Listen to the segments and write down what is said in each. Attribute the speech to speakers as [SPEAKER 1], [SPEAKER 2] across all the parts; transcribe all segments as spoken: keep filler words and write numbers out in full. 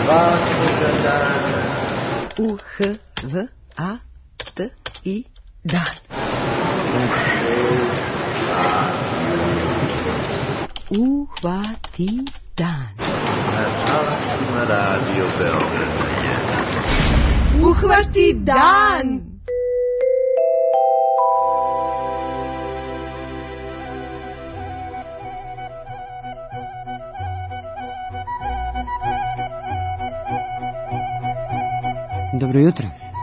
[SPEAKER 1] svakoga dana.
[SPEAKER 2] U H V A T I dan.
[SPEAKER 1] U šest sati
[SPEAKER 2] Uhvati dan.
[SPEAKER 1] na talasima Radio Beograda jedan.
[SPEAKER 2] Uhvati dan.
[SPEAKER 3] Dobro jutro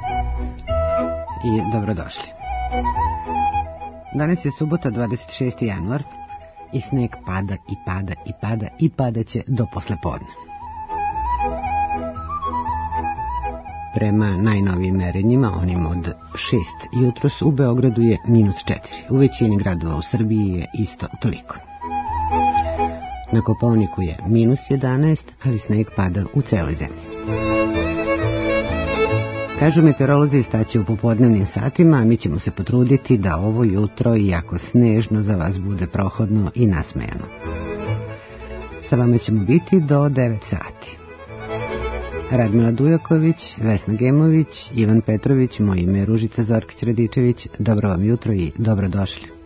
[SPEAKER 3] i dobrodošli. Danas je subota, dvadeset šesti januar i sneg pada i pada i pada i padaće do poslepodne. Prema najnovijim merenjima, onim od šest jutros, u Beogradu je minus četiri. U većini gradova u Srbiji je isto toliko. Na Kopaoniku je minus jedanaest, ali sneg pada u celoj zemlji. Kažu meteorolozi, staće u popodnevnim satima, a mi ćemo se potruditi da ovo jutro, iako snežno, za vas bude prohodno i nasmejano. Sa vama ćemo biti do devet sati. Radmila Dujaković, Vesna Gemović, Ivan Petrović, moje ime je Ružica Zorkić-Radičević. Dobro vam jutro i dobrodošli.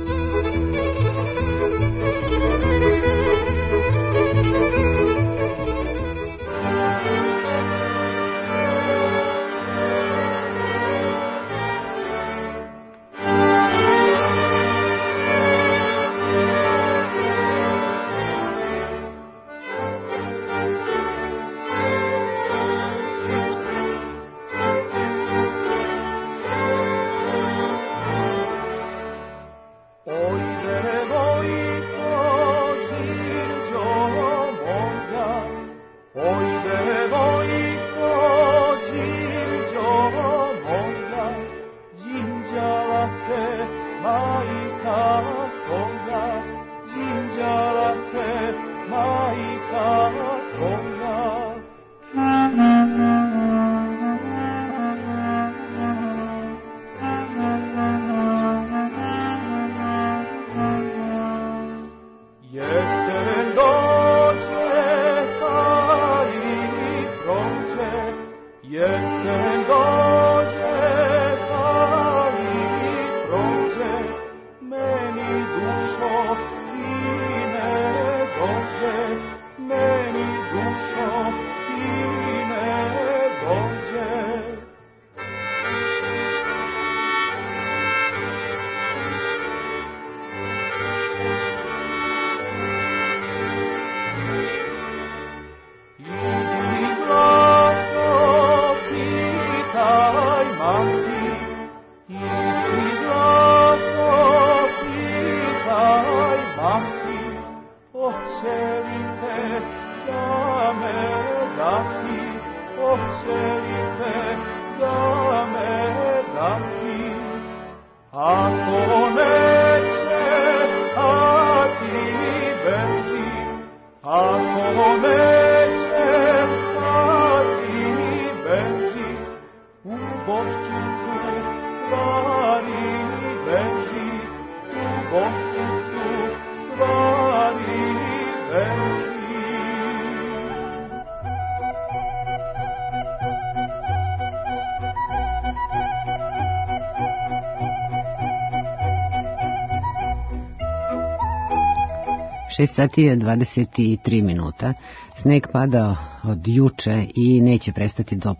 [SPEAKER 3] šest sati je dvadeset tri minuta. Sneg pada od juče i neće prestati do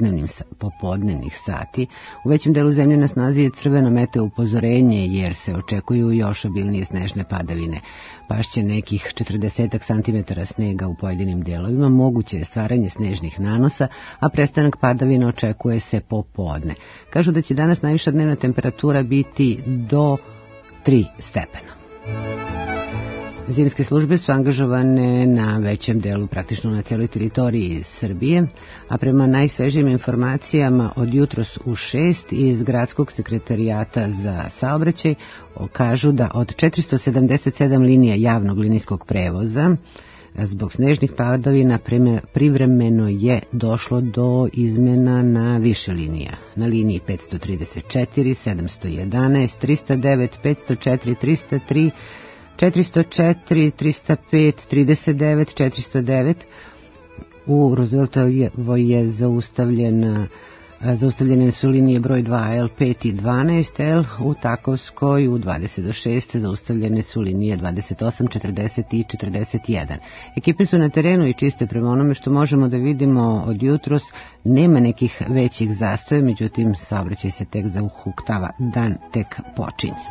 [SPEAKER 3] popodnevnih sati. U većem delu zemlje na snazi je crveno meteo upozorenje, jer se očekuju još obilnije snežne padavine. Pašće nekih četrdeset santimetara snega u pojedinim delovima, moguće je stvaranje snežnih nanosa, a prestanak padavina očekuje se popodne. Kažu da će danas najviša dnevna temperatura biti do tri stepena. Zimske službe su angažovane na većem delu, praktično na cijeloj teritoriji Srbije, a prema najsvežijim informacijama od jutros u šest iz Gradskog sekretarijata za saobraćaj kažu da od četiristo sedamdeset sedam linija javnog linijskog prevoza zbog snežnih padavina privremeno je došlo do izmjena na više linija. Na liniji petsto trideset četiri, sedamsto jedanaest, trista devet, petsto četiri, trista tri, četiristo četiri, trista pet, trideset devet, četiristo devet, U Rooseveltovoj je zaustavljena Zaustavljene su linije broj dva L, pet i dvanaest L, u Takovskoj u dvadeset do šest zaustavljene su linije dvadeset osam, četrdeset i četrdeset jedan. Ekipe su na terenu i čiste prema onome što možemo da vidimo od jutros, nema nekih većih zastoja, međutim saobraćaj se tek zahuktava, dan tek počinje.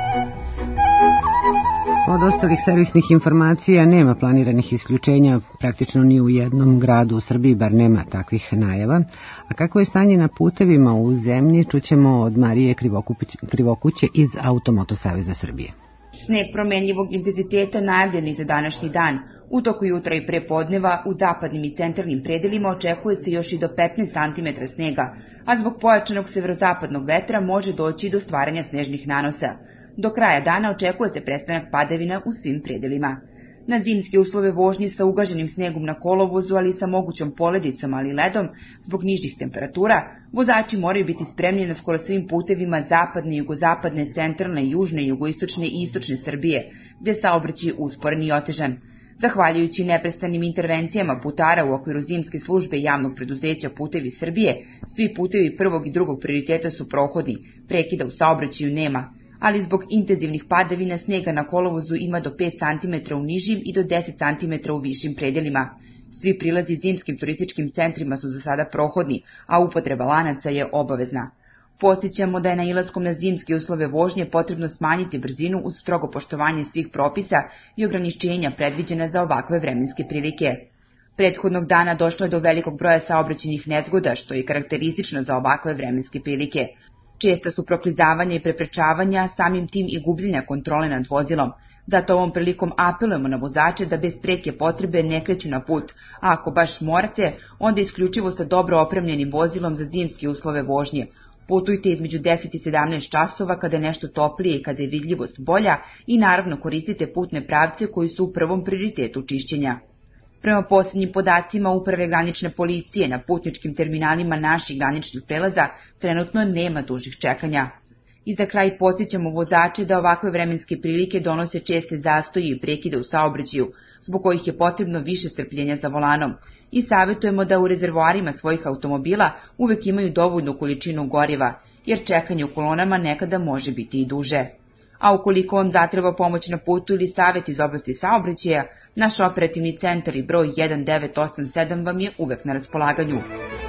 [SPEAKER 3] Od ostalih servisnih informacija nema planiranih isključenja praktično ni u jednom gradu u Srbiji, bar nema takvih najava. A kako je stanje na putevima u zemlji, čućemo od Marije Krivokuće iz Automoto Saveza Srbije.
[SPEAKER 4] Sneg promenljivog intenziteta najavljen i za današnji dan. U toku jutra i prepodneva u zapadnim i centralnim predelima očekuje se još i do petnaest santimetara snega, a zbog pojačanog severozapadnog vetra može doći i do stvaranja snežnih nanosa. Do kraja dana očekuje se prestanak padavina u svim predelima. Na zimske uslove vožnje sa ugaženim snegom na kolovozu, ali i sa mogućom poledicom, ali i ledom, zbog nižih temperatura, vozači moraju biti spremni na skoro svim putevima zapadne, jugozapadne, centralne, južne, jugoistočne i istočne Srbije, gde saobraćaj usporen i otežan. Zahvaljujući neprestanim intervencijama putara u okviru zimske službe javnog preduzeća Putevi Srbije, svi putevi prvog i drugog prioriteta su prohodni, prekida u saobraćaju nema, ali zbog intenzivnih padavina snega na kolovozu ima do pet santimetara u nižim i do deset santimetara u višim predelima. Svi prilazi zimskim turističkim centrima su za sada prohodni, a upotreba lanaca je obavezna. Podsjećamo da je nailaskom na zimske uslove vožnje potrebno smanjiti brzinu uz strogo poštovanje svih propisa i ograničenja predviđena za ovakve vremenske prilike. Prethodnog dana došlo je do velikog broja saobraćajnih nezgoda, što je karakteristično za ovakve vremenske prilike. Česta su proklizavanja i preprečavanja, samim tim i gubljenja kontrole nad vozilom. Zato ovom prilikom apelujemo na vozače da bez preke potrebe ne kreću na put, a ako baš morate, onda isključivo sa dobro opremljenim vozilom za zimske uslove vožnje. Putujte između deset i sedamnaest časova kada je nešto toplije i kada je vidljivost bolja i naravno koristite putne pravce koji su u prvom prioritetu čišćenja. Prema posljednjim podacima Uprave granične policije na putničkim terminalima naših graničnih prelaza trenutno nema dužih čekanja. I za kraj podsjećamo vozače da ovakve vremenske prilike donose česte zastoje i prekide u saobraćaju, zbog kojih je potrebno više strpljenja za volanom. I savjetujemo da u rezervoarima svojih automobila uvek imaju dovoljnu količinu goriva, jer čekanje u kolonama nekada može biti i duže. A ukoliko vam zatreba pomoć na putu ili savjet iz oblasti saobraćaja, naš operativni centar i broj jedan devet osam sedam vam je uvek na raspolaganju.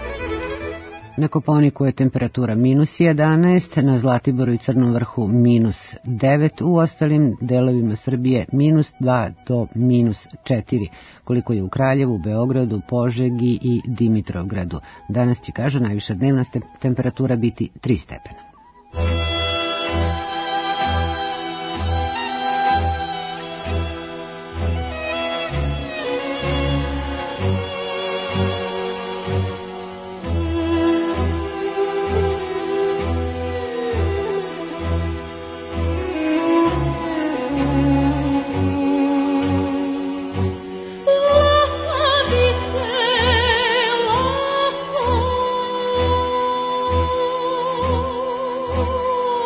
[SPEAKER 3] Na Kopaoniku je temperatura minus jedanaest, na Zlatiboru i Crnom vrhu minus devet, u ostalim delovima Srbije minus dva do minus četiri, koliko je u Kraljevu, Beogradu, Požegi i Dimitrovgradu. Danas će, kažu, najviša dnevna temperatura biti tri stepena.
[SPEAKER 5] Oh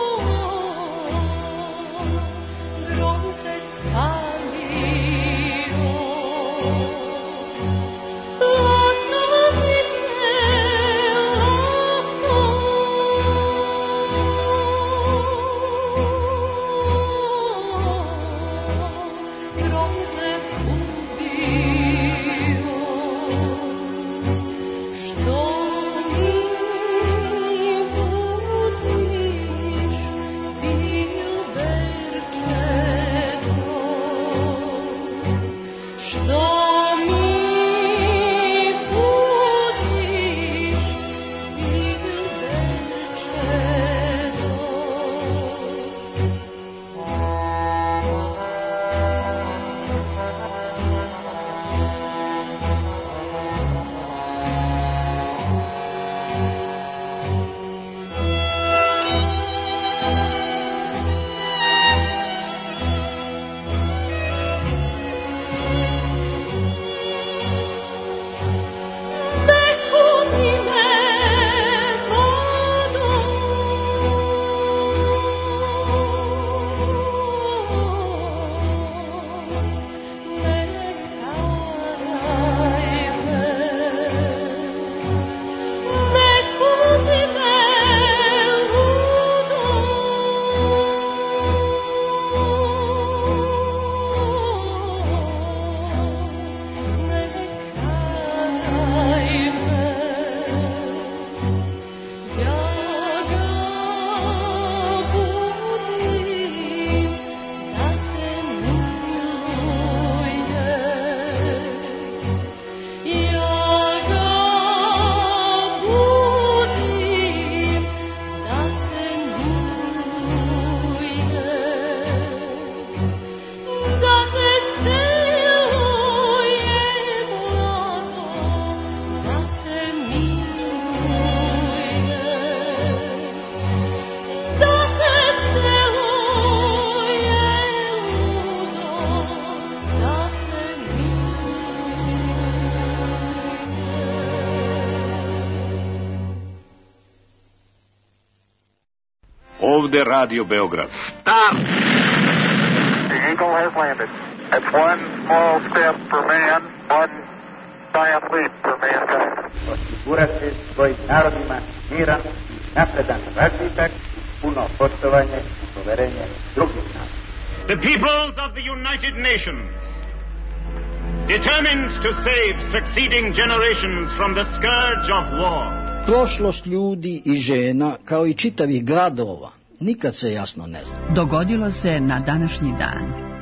[SPEAKER 5] Ovde Radio Beograd.
[SPEAKER 6] Stop! The Eagle has landed. It's one small step for man, one giant leap for mankind.
[SPEAKER 7] Osigurati svojim narodima miran i napredan razvitak, puno poštovanje i poverenje drugih naroda.
[SPEAKER 5] The peoples of the United Nations, determined to save succeeding generations from the scourge of war.
[SPEAKER 8] Prošlost ljudi i žena, kao i čitavih gradova, nikad se jasno ne zna.
[SPEAKER 2] Dogodilo se na današnji dan.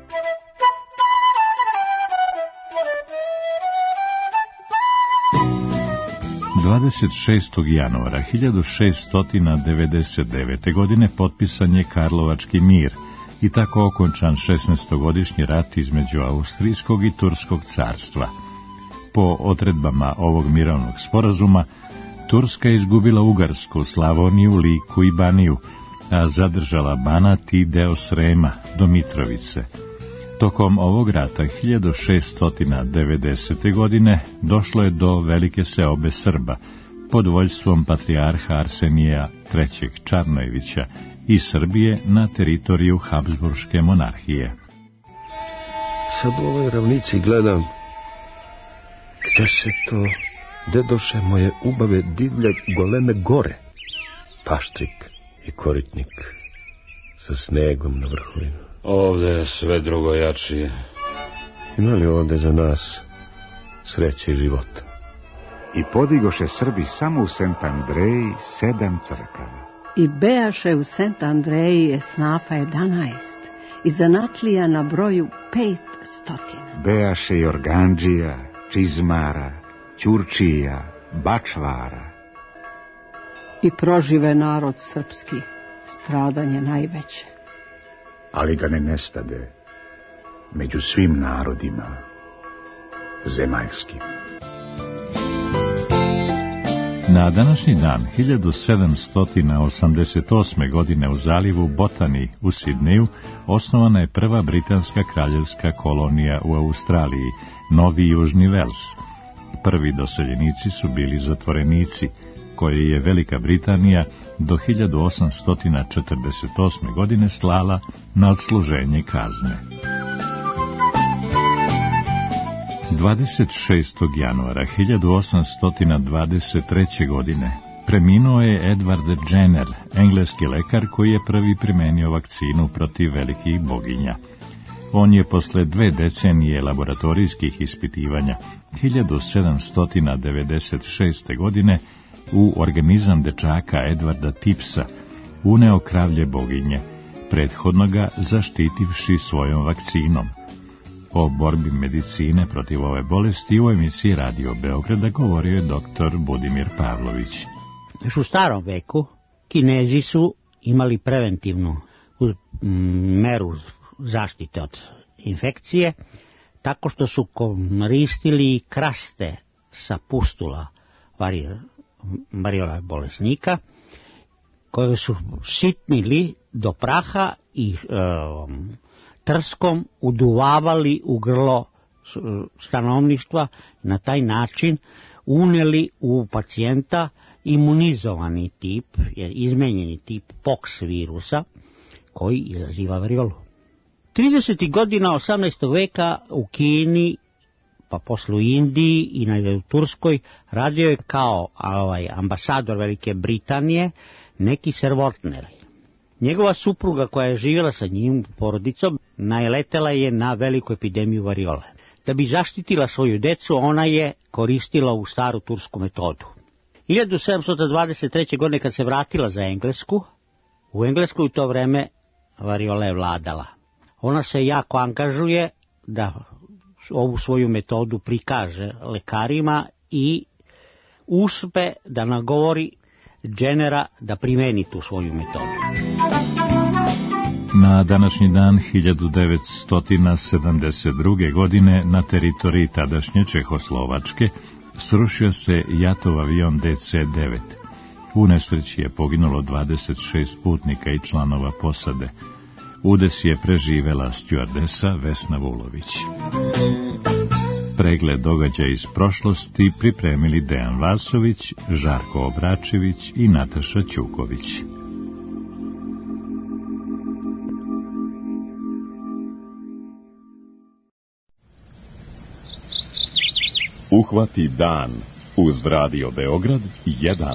[SPEAKER 9] dvadeset šestog januara hiljadu šeststo devedeset devete. godine potpisan je Karlovački mir i tako okončan šesnaestogodišnji rat između Austrijskog i Turskog carstva. Po odredbama ovog mirovnog sporazuma, Turska je izgubila Ugarsku, Slavoniju, Liku i Baniju, a zadržala Banat i deo Srema do Mitrovice. Tokom ovog rata hiljadu šeststo devedesete. godine došlo je do velike seobe Srba pod vođstvom patrijarha Arsenija trećeg. Čarnojevića i Srbije na teritoriju Habsburške monarhije.
[SPEAKER 10] Sad u ovoj ravnici gledam gde se to dedoše moje ubave divlje goleme gore, Paštrik i Koritnik sa snegom na vrhovima.
[SPEAKER 11] Ovde je sve drugo jačije.
[SPEAKER 10] Ima li ovde za nas sreće i života?
[SPEAKER 12] I podigoše Srbi samo u Sent Andreji sedam crkava.
[SPEAKER 13] I bejaše u Sent Andreji esnafa jedanaest, i zanatlija na broju pet stotina.
[SPEAKER 12] Bejaše i organdžija, čizmara, ćurčija, bačvara.
[SPEAKER 13] I prožive narod srpski, stradanje najveće.
[SPEAKER 12] Ali ga ne nestade među svim narodima zemaljskim.
[SPEAKER 9] Na današnji dan hiljadu sedamsto osamdeset osme. godine u zalivu Botany u Sidneju osnovana je prva britanska kraljevska kolonija u Australiji, Novi Južni Vels. Prvi doseljenici su bili zatvorenici, koje je Velika Britanija do hiljadu osamsto četrdeset osme. godine slala na odsluženje kazne. dvadeset šestog januara hiljadu osamsto dvadeset treće. godine preminuo je Edward Jenner, engleski lekar koji je prvi primenio vakcinu protiv velikih boginja. On je posle dve decenije laboratorijskih ispitivanja hiljadu sedamsto devedeset šeste. godine u organizam dečaka Edwarda Tipsa uneo kravlje boginje, prethodno ga zaštitivši svojom vakcinom. O borbi medicine protiv ove bolesti u emisiji Radio Beograda govorio je doktor Budimir Pavlović.
[SPEAKER 14] Još u starom veku Kinezi su imali preventivnu meru zaštite od infekcije, tako što su koristili kraste sa pustula variola bolesnika, koje su sitnili do praha i e, trskom uduvavali u grlo stanovništva, na taj način uneli u pacijenta imunizovani tip, izmenjeni tip pox virusa koji izaziva variolu. tridesetih godina osamnaestog veka u Kini, pa posle u Indiji i na u Turskoj radio je kao ovaj, ambasador Velike Britanije neki Sir Wortner. Njegova supruga koja je živjela sa njim porodicom naletela je na veliku epidemiju variole. Da bi zaštitila svoju decu, ona je koristila u staru tursku metodu. hiljadu sedamsto dvadeset treće. godine kad se vratila za Englesku, u Engleskoj u to vreme variola je vladala. Ona se jako angažuje da ovu svoju metodu prikaže lekarima i uspe da nagovori Jennera da primeni tu svoju metodu.
[SPEAKER 9] Na današnji dan hiljadu devetsto sedamdeset druge. godine na teritoriji tadašnje Čehoslovačke srušio se Jatov avion D C devet. U nesreći je poginulo dvadeset šest putnika i članova posade. Udes je preživela stjuardesa Vesna Vulović. Pregled događaja iz prošlosti pripremili Dejan Vasović, Žarko Obračević i Nataša Ćuković.
[SPEAKER 15] Dohvati dan uz Radio Beograd jedan.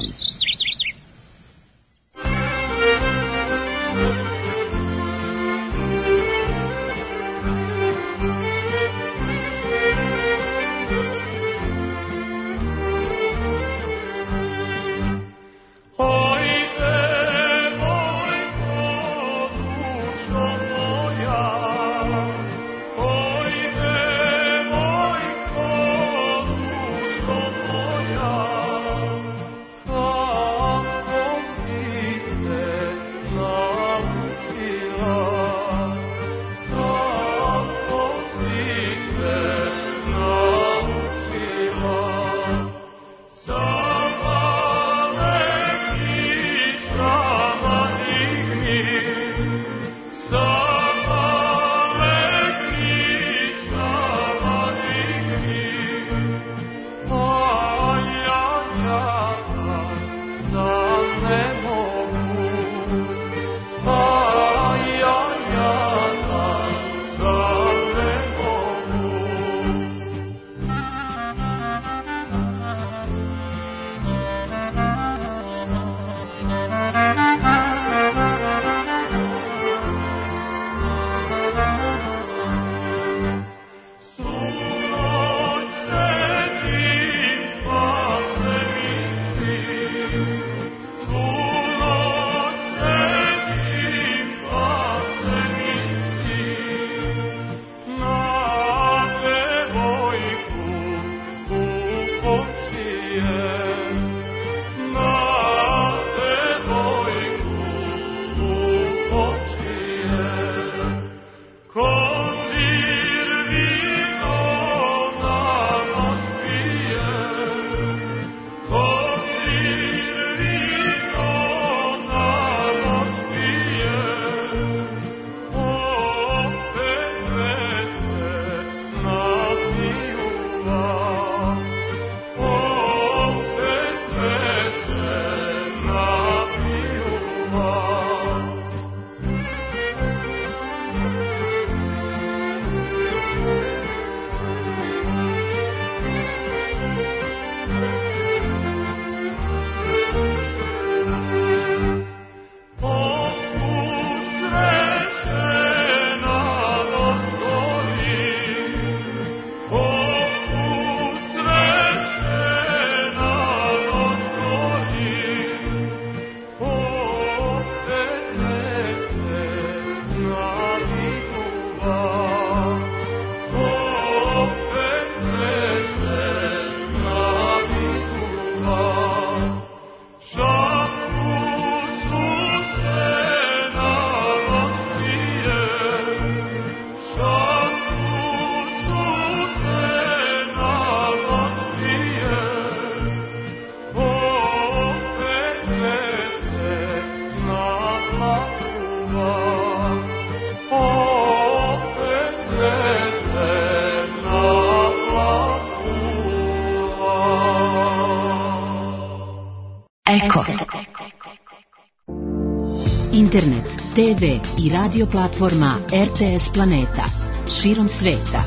[SPEAKER 16] Internet, te ve i radio platforma R T S Planeta širom sveta.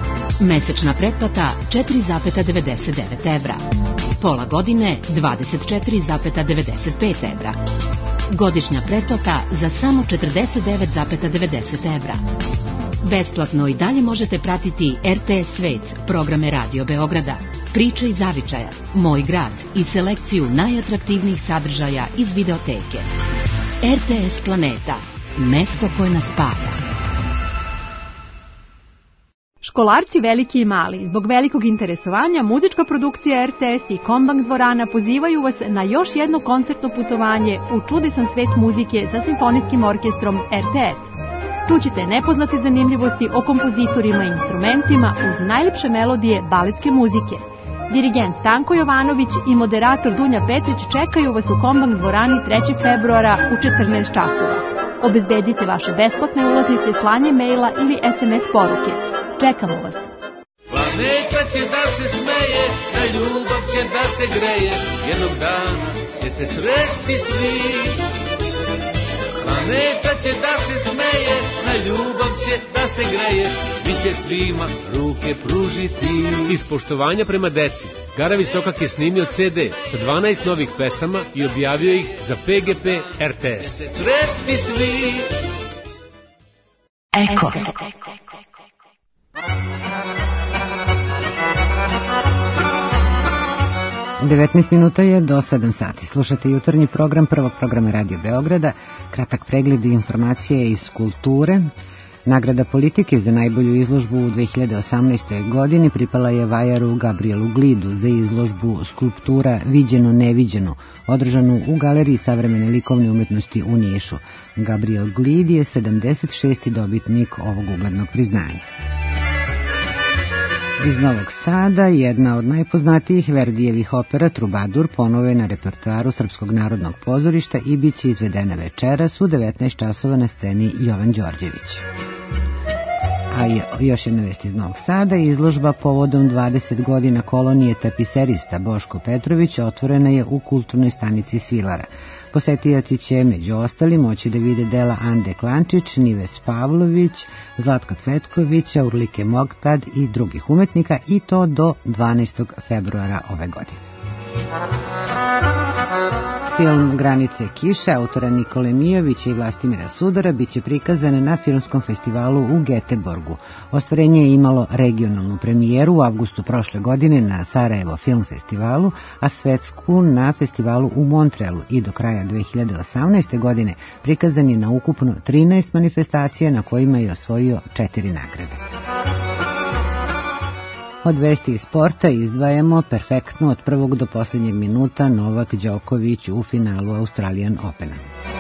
[SPEAKER 16] Mesečna pretplata četiri zarez devedeset devet evra. Pola godine dvadeset četiri zarez devedeset pet evra. Godišnja pretplata za samo četrdeset devet zarez devedeset evra. Besplatno i dalje možete pratiti R T S Svet, programe Radio Beograda, Priče iz zavičaja, Moj grad i selekciju najatraktivnijih sadržaja iz videoteke. R T S Planeta, mesto koje nas spaja.
[SPEAKER 17] Školarci veliki i mali, zbog velikog interesovanja, muzička produkcija R T S i Kombank dvorana pozivaju vas na još jedno koncertno putovanje u čudesan svet muzike sa simfonijskim orkestrom R T S. Čućite nepoznate zanimljivosti o kompozitorima i instrumentima uz najlepše melodije baletske muzike. Dirigent Stanko Jovanović i moderator Dunja Petrić čekaju vas u Kombank dvorani trećeg februara u četrnaest časova. Obezbedite vaše besplatne ulaznice slanjem maila ili S M S poruke. Čekamo vas.
[SPEAKER 18] Planeta će da se smeje, na ljubav će da se greje, jednog dana će se sresti svi. Planeta će da se smeje, na ljubav će da se greje, svi će svima ruke pružiti. Iz poštovanja prema deci, Gara Visokak je snimio ce de sa dvanaest novih pesama i objavio ih za pe ge pe er te es. Srećni svi!
[SPEAKER 16] Eko.
[SPEAKER 3] devetnaest minuta je do sedam sati. Slušate jutarnji program prvog programa Radio Beograda, kratak pregled i informacije iz kulture. Nagrada politike za najbolju izložbu u dve hiljade osamnaestoj. godini pripala je vajaru Gabrielu Glidu za izložbu skulptura Viđeno neviđeno, održanu u Galeriji savremene likovne umetnosti u Nišu. Gabriel Glid je sedamdeset šesti dobitnik ovog uglednog priznanja. Iz Novog Sada jedna od najpoznatijih Verdijevih opera Trubadur ponovo je na repertoaru Srpskog narodnog pozorišta i bit će izvedena večeras u devetnaest časova na sceni Jovan Đorđević. A još jedna vest iz Novog Sada, izložba povodom dvadeset godina kolonije tapiserista Boško Petrović otvorena je u kulturnoj stanici Svilara. Posetioci će među ostalim moći da vide dela Ande Klančić, Nives Pavlović, Zlatka Cvetkovića, Urlike Mogtad i drugih umetnika, i to do dvanaestog februara ove godine. Film Granice kiše autora Nikole Mijovića i Vlastimira Sudara biće prikazan na filmskom festivalu u Geteborgu. Ostvarenje je imalo regionalnu premijeru u avgustu prošle godine na Sarajevo Film Festivalu, a svetsku na festivalu u Montrealu, i do kraja dve hiljade osamnaeste. godine prikazan je na ukupno trinaest manifestacija na kojima je osvojio četiri nagrade. Od vesti iz sporta izdvajamo perfektno od prvog do posljednjeg minuta Novak Đoković u finalu Australian Opena.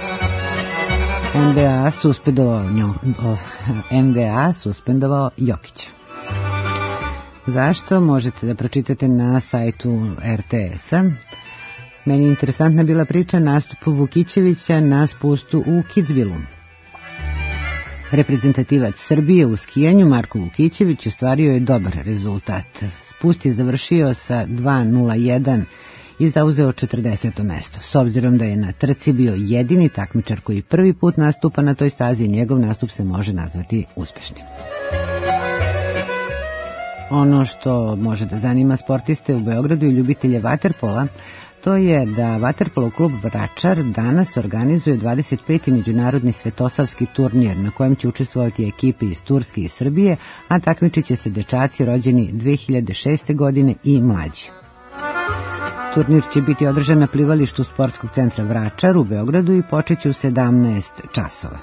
[SPEAKER 3] en be a suspendovao, en be a suspendovao Jokića. Zašto? Možete da pročitate na sajtu er te es-a. Meni je interesantna bila priča nastupu Vukićevića na spustu u Kitzbilu. Reprezentativac Srbije u skijanju Marko Vukićević ostvario je dobar rezultat. Spust je završio sa dva nula jedan i zauzeo četrdeseto mesto. S obzirom da je na trci bio jedini takmičar koji prvi put nastupa na toj stazi, njegov nastup se može nazvati uspešnim. Ono što može da zanima sportiste u Beogradu i ljubitelje vaterpola, to je da vaterpolo klub Vračar danas organizuje dvadeset peti međunarodni svetosavski turnir na kojem će učestvovati ekipe iz Turske i Srbije, a takmičit će se dečaci rođeni dve hiljade šeste. godine i mlađi. Turnir će biti održan na plivalištu Sportskog centra Vračar u Beogradu i počeće u sedamnaest časova.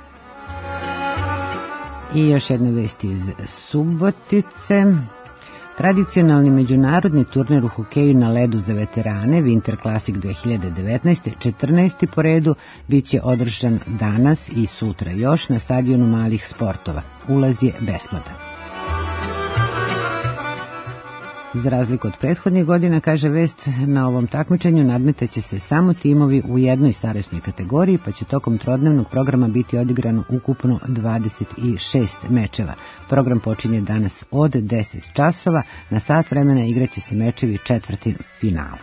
[SPEAKER 3] I još jedna vest iz Subotice. Tradicionalni međunarodni turnir u hokeju na ledu za veterane Winter Classic dve hiljade devetnaeste. četrnaesti po redu bit će održan danas i sutra još na stadionu malih sportova. Ulaz je besplatan. Za razliku od prethodnih godina, kaže vest, na ovom takmičenju nadmetaće se samo timovi u jednoj starosnoj kategoriji, pa će tokom trodnevnog programa biti odigrano ukupno dvadeset šest mečeva. Program počinje danas od deset časova, na sat vremena igraće se mečevi četvrti finala.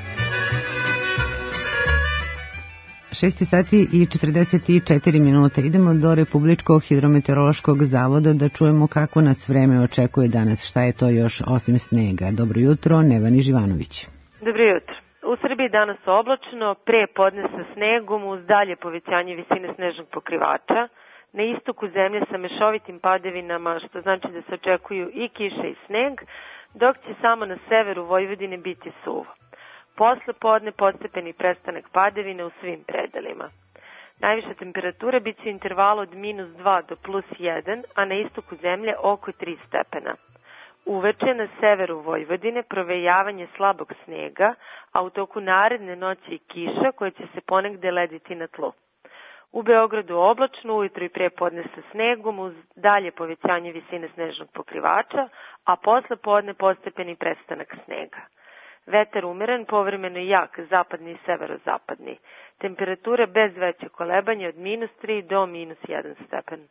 [SPEAKER 3] šest sati i četrdeset četiri minute. Idemo do Republičkog hidrometeorološkog zavoda da čujemo kako nas vreme očekuje danas. Šta je to još osim snega? Dobro jutro, Nevani Živanović.
[SPEAKER 19] Dobro jutro. U Srbiji danas oblačno, pre podne sa snegom uz dalje povećanje visine snežnog pokrivača. Na istoku zemlje sa mešovitim padevinama, što znači da se očekuju i kiša i sneg, dok će samo na severu Vojvodine biti suvo. Posle podne postepeni prestanak padavine u svim predelima. Najviša temperatura bit će u intervalu od minus dva do plus jedan, a na istoku zemlje oko tri stepena. Uveče na severu Vojvodine provejavanje slabog snega, a u toku naredne noći i kiša koja će se ponegde lediti na tlu. U Beogradu oblačno, ujutro i pre podne sa snegom uz dalje povećanje visine snežnog pokrivača, a posle podne postepeni prestanak snega. Vetar umeren, povremeno jak, zapadni i severozapadni. Temperatura bez veće kolebanja od minus tri do minus jedan stepen.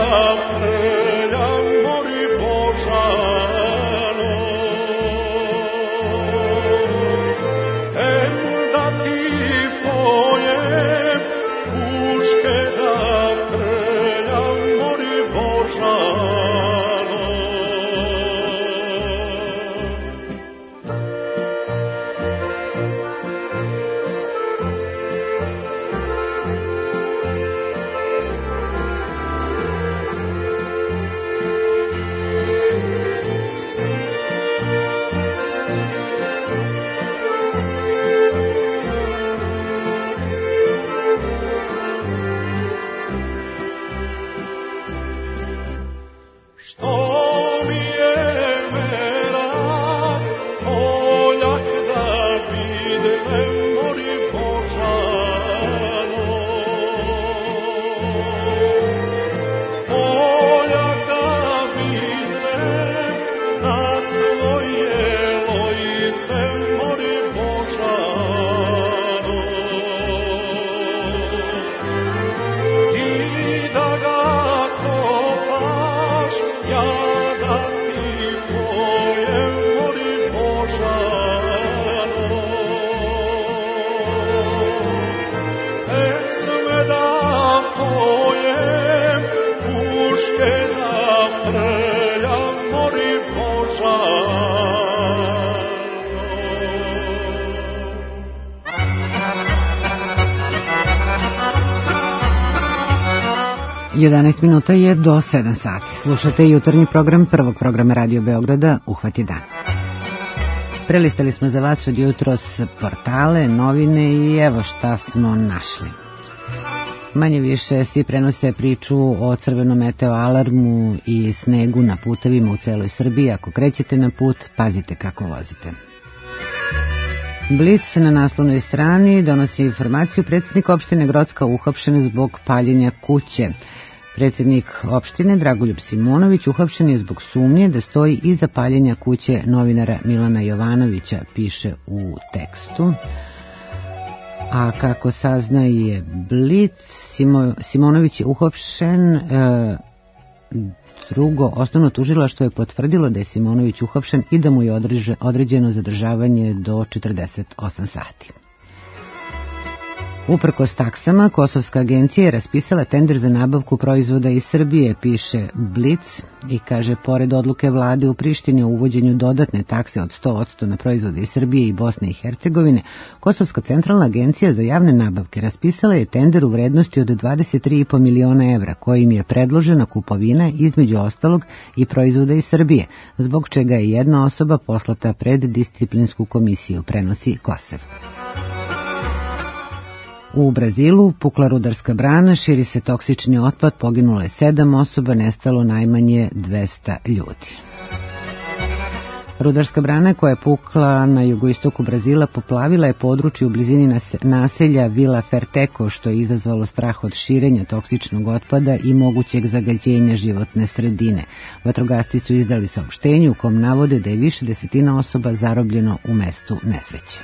[SPEAKER 3] jedanaest minuta je do sedam sati. Slušate jutarnji program prvog programa Radio Beograda Uhvat je dan. Prelistali smo za vas od jutros portale, novine i evo šta smo našli. Manje više svi prenose priču o crvenom meteo alarmu i snegu na putevima u celoj Srbiji. Ako krećete na put, pazite kako vozite. Blic na naslovnoj strani donosi informaciju: predsjednik opštine Grocka uhapšen zbog paljenja kuće. Predsjednik opštine Dragoljub Simonović uhapšen je zbog sumnje da stoji iza paljenja kuće novinara Milana Jovanovića, piše u tekstu. A kako saznaje Blic, Simo, Simonović je uhapšen. E, drugo, osnovno tužilaštvo je potvrdilo da je Simonović uhapšen i da mu je određeno zadržavanje do četrdeset osam sati. Uprkos taksama, Kosovska agencija je raspisala tender za nabavku proizvoda iz Srbije, piše Blic, i kaže, pored odluke vlade u Prištini o uvođenju dodatne takse od sto posto na proizvode iz Srbije i Bosne i Hercegovine, Kosovska centralna agencija za javne nabavke raspisala je tender u vrednosti od dvadeset tri i po miliona evra, kojim je predložena kupovina između ostalog i proizvoda iz Srbije, zbog čega je jedna osoba poslata pred disciplinsku komisiju, prenosi Kosev. U Brazilu pukla rudarska brana, širi se toksični otpad, poginulo je sedam osoba, nestalo najmanje dvesta ljudi. Rudarska brana koja je pukla na jugoistoku Brazila poplavila je područje u blizini naselja Vila Ferteco, što je izazvalo strah od širenja toksičnog otpada i mogućeg zagađenja životne sredine. Vatrogasci su izdali saopštenje u kom navode da je više desetina osoba zarobljeno u mestu nesreće.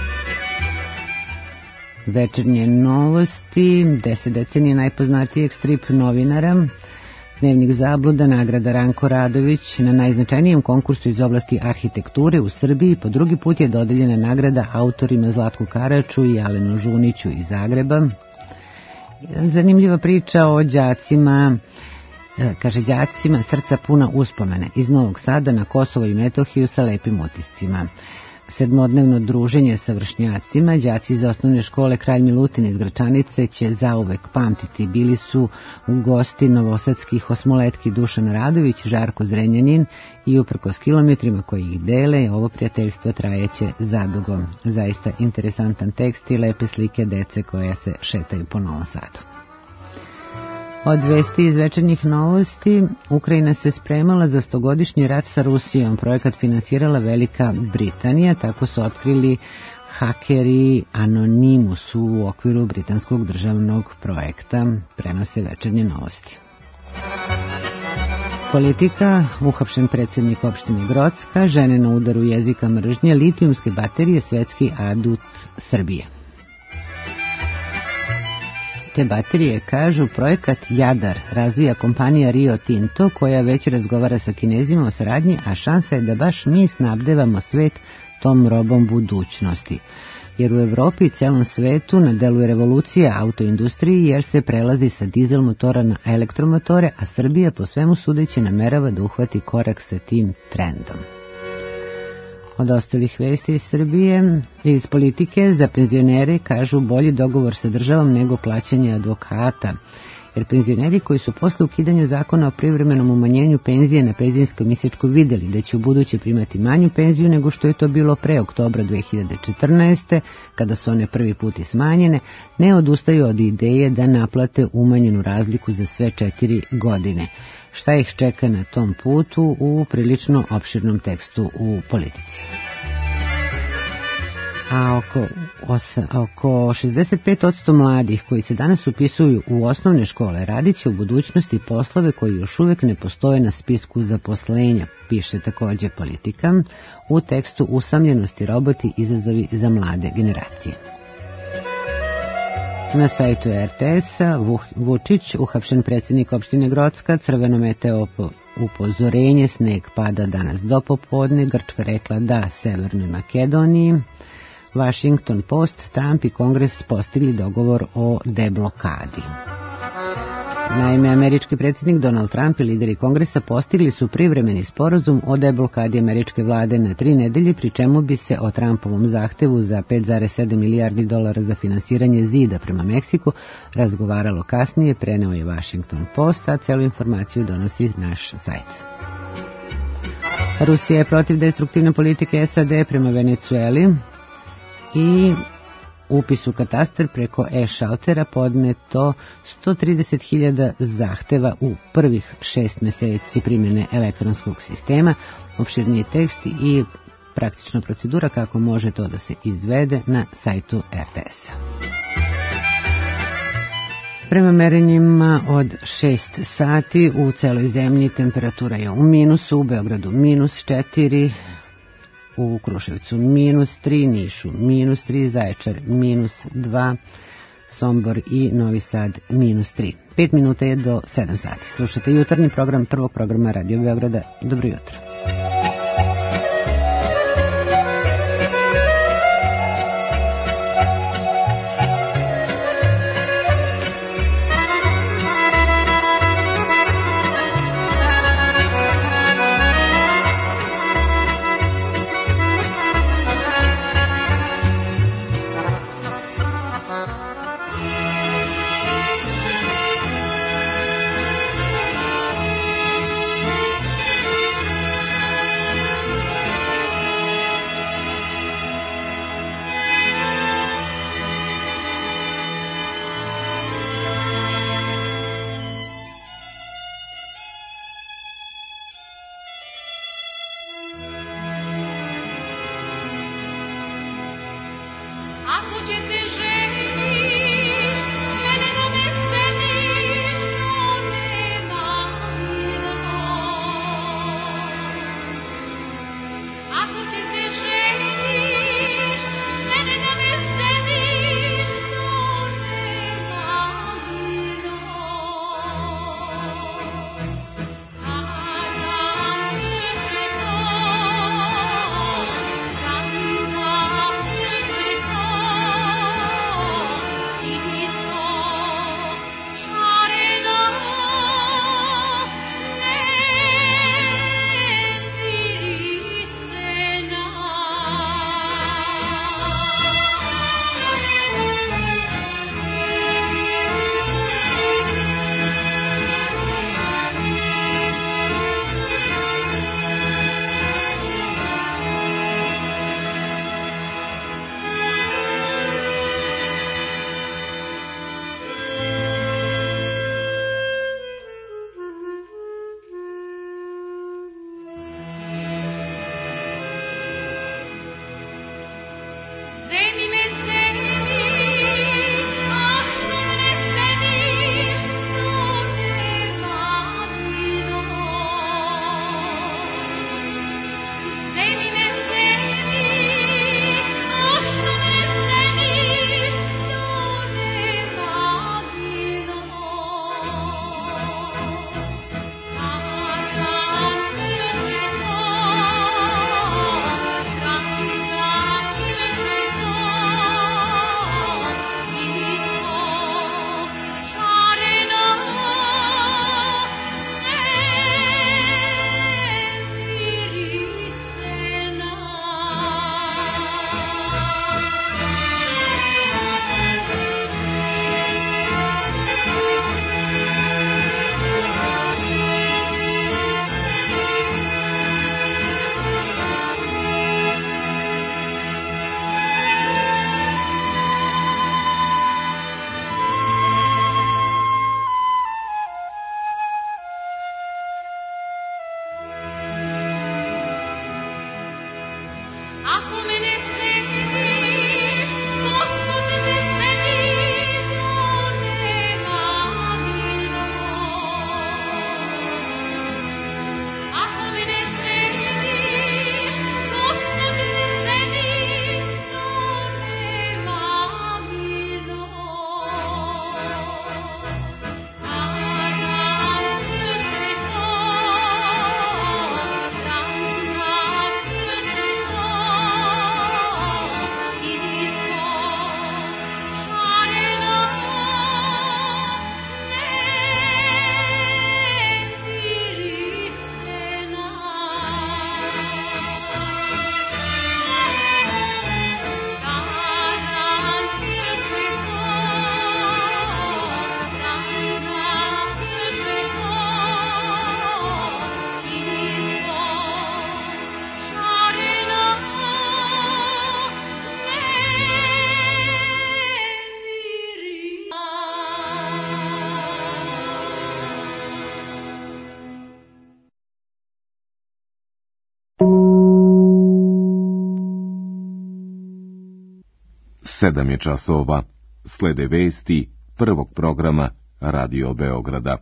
[SPEAKER 3] Večernje novosti, deset decenije najpoznatijeg strip novinara, Dnevnik zabluda, nagrada Ranko Radović. Na najznačajnijem konkursu iz oblasti arhitekture u Srbiji po drugi put je dodeljena nagrada autorima Zlatku Karaču i Alenu Žuniću iz Zagreba. Zanimljiva priča o đacima, kaže, đacima srca puna uspomene iz Novog Sada na Kosovo i Metohiju sa lepim utiscima. Sedmodnevno druženje sa vršnjacima, đaci iz osnovne škole Kralj Milutin iz Gračanice će zauvek pamtiti. Bili su u gosti novosadskih osmoletki Dušan Radović, Žarko Zrenjanin i uprkos kilometrima koji ih dele, ovo prijateljstvo trajeće zadugo. Zaista interesantan tekst i lepe slike dece koje se šetaju po Novom Sadu. Od vesti iz večernjih novosti, Ukrajina se spremala za stogodišnji rat sa Rusijom. Projekat finansirala Velika Britanija, tako su otkrili hakeri Anonymous u okviru britanskog državnog projekta, prenose večernje novosti. Politika, uhapšen predsjednik opštine Grocka, žene na udaru jezika mržnje, litijumske baterije, svetski adut Srbije. te baterije, kažu, projekat Jadar razvija kompanija Rio Tinto, koja već razgovara sa Kinezima o saradnji, a šansa je da baš mi snabdevamo svet tom robom budućnosti. Jer u Evropi i celom svetu na delu je revolucija autoindustriji, jer se prelazi sa dizel motora na elektromotore, a Srbija po svemu sudeći namerava da uhvati korak sa tim trendom. Od ostalih vesti iz Srbije i iz politike, za penzionere kažu bolji dogovor sa državom nego plaćanje advokata, jer penzioneri koji su posle ukidanja zakona o privremenom umanjenju penzije na penzijskom isečku videli da će u buduće primati manju penziju nego što je to bilo pre oktobra dve hiljade četrnaeste. kada su one prvi put i smanjene, ne odustaju od ideje da naplate umanjenu razliku za sve četiri godine. Šta ih čeka na tom putu u prilično opširnom tekstu u Politici. A oko, osa, oko šezdeset pet posto mladih koji se danas upisuju u osnovne škole radit će u budućnosti poslove koji još uvek ne postoje na spisku zaposlenja, piše takođe Politika u tekstu Usamljenosti roboti, izazovi za mlade generacije. Na sajtu er te es-a Vučić, uhapšen predsjednik opštine Grocka, crveno meteo upozorenje, sneg pada danas do popodne, Grčka rekla da Severnoj Makedoniji. Washington Post, Trump i Kongres postigli dogovor o deblokadi. Naime, američki predsjednik Donald Trump i lideri Kongresa postigli su privremeni sporazum o deblokadi američke vlade na tri nedelje, pri čemu bi se o Trumpovom zahtevu za pet zarez sedam milijardi dolara za finansiranje zida prema Meksiku razgovaralo kasnije, preneo je Washington Post, a celu informaciju donosi naš sajt. Rusija je protiv destruktivne politike es a de prema Venecueli i upis u katastar preko e-šaltera podneto sto trideset hiljada zahteva u prvih šest meseci primjene elektronskog sistema. Opširniji tekst i praktična procedura kako može to da se izvede na sajtu er te es-a. Prema merenjima od šest sati u celoj zemlji temperatura je u minusu, u Beogradu minus četiri, u Kruševcu minus tri, Nišu minus tri, Zaječar minus dva, Sombor i Novi Sad minus tri. Pet minuta je do sedam sati. Slušate jutarnji program prvog programa Radio Beograda. Dobro jutro.
[SPEAKER 20] Sedam je časova. Slede vesti prvog programa Radio Beograda.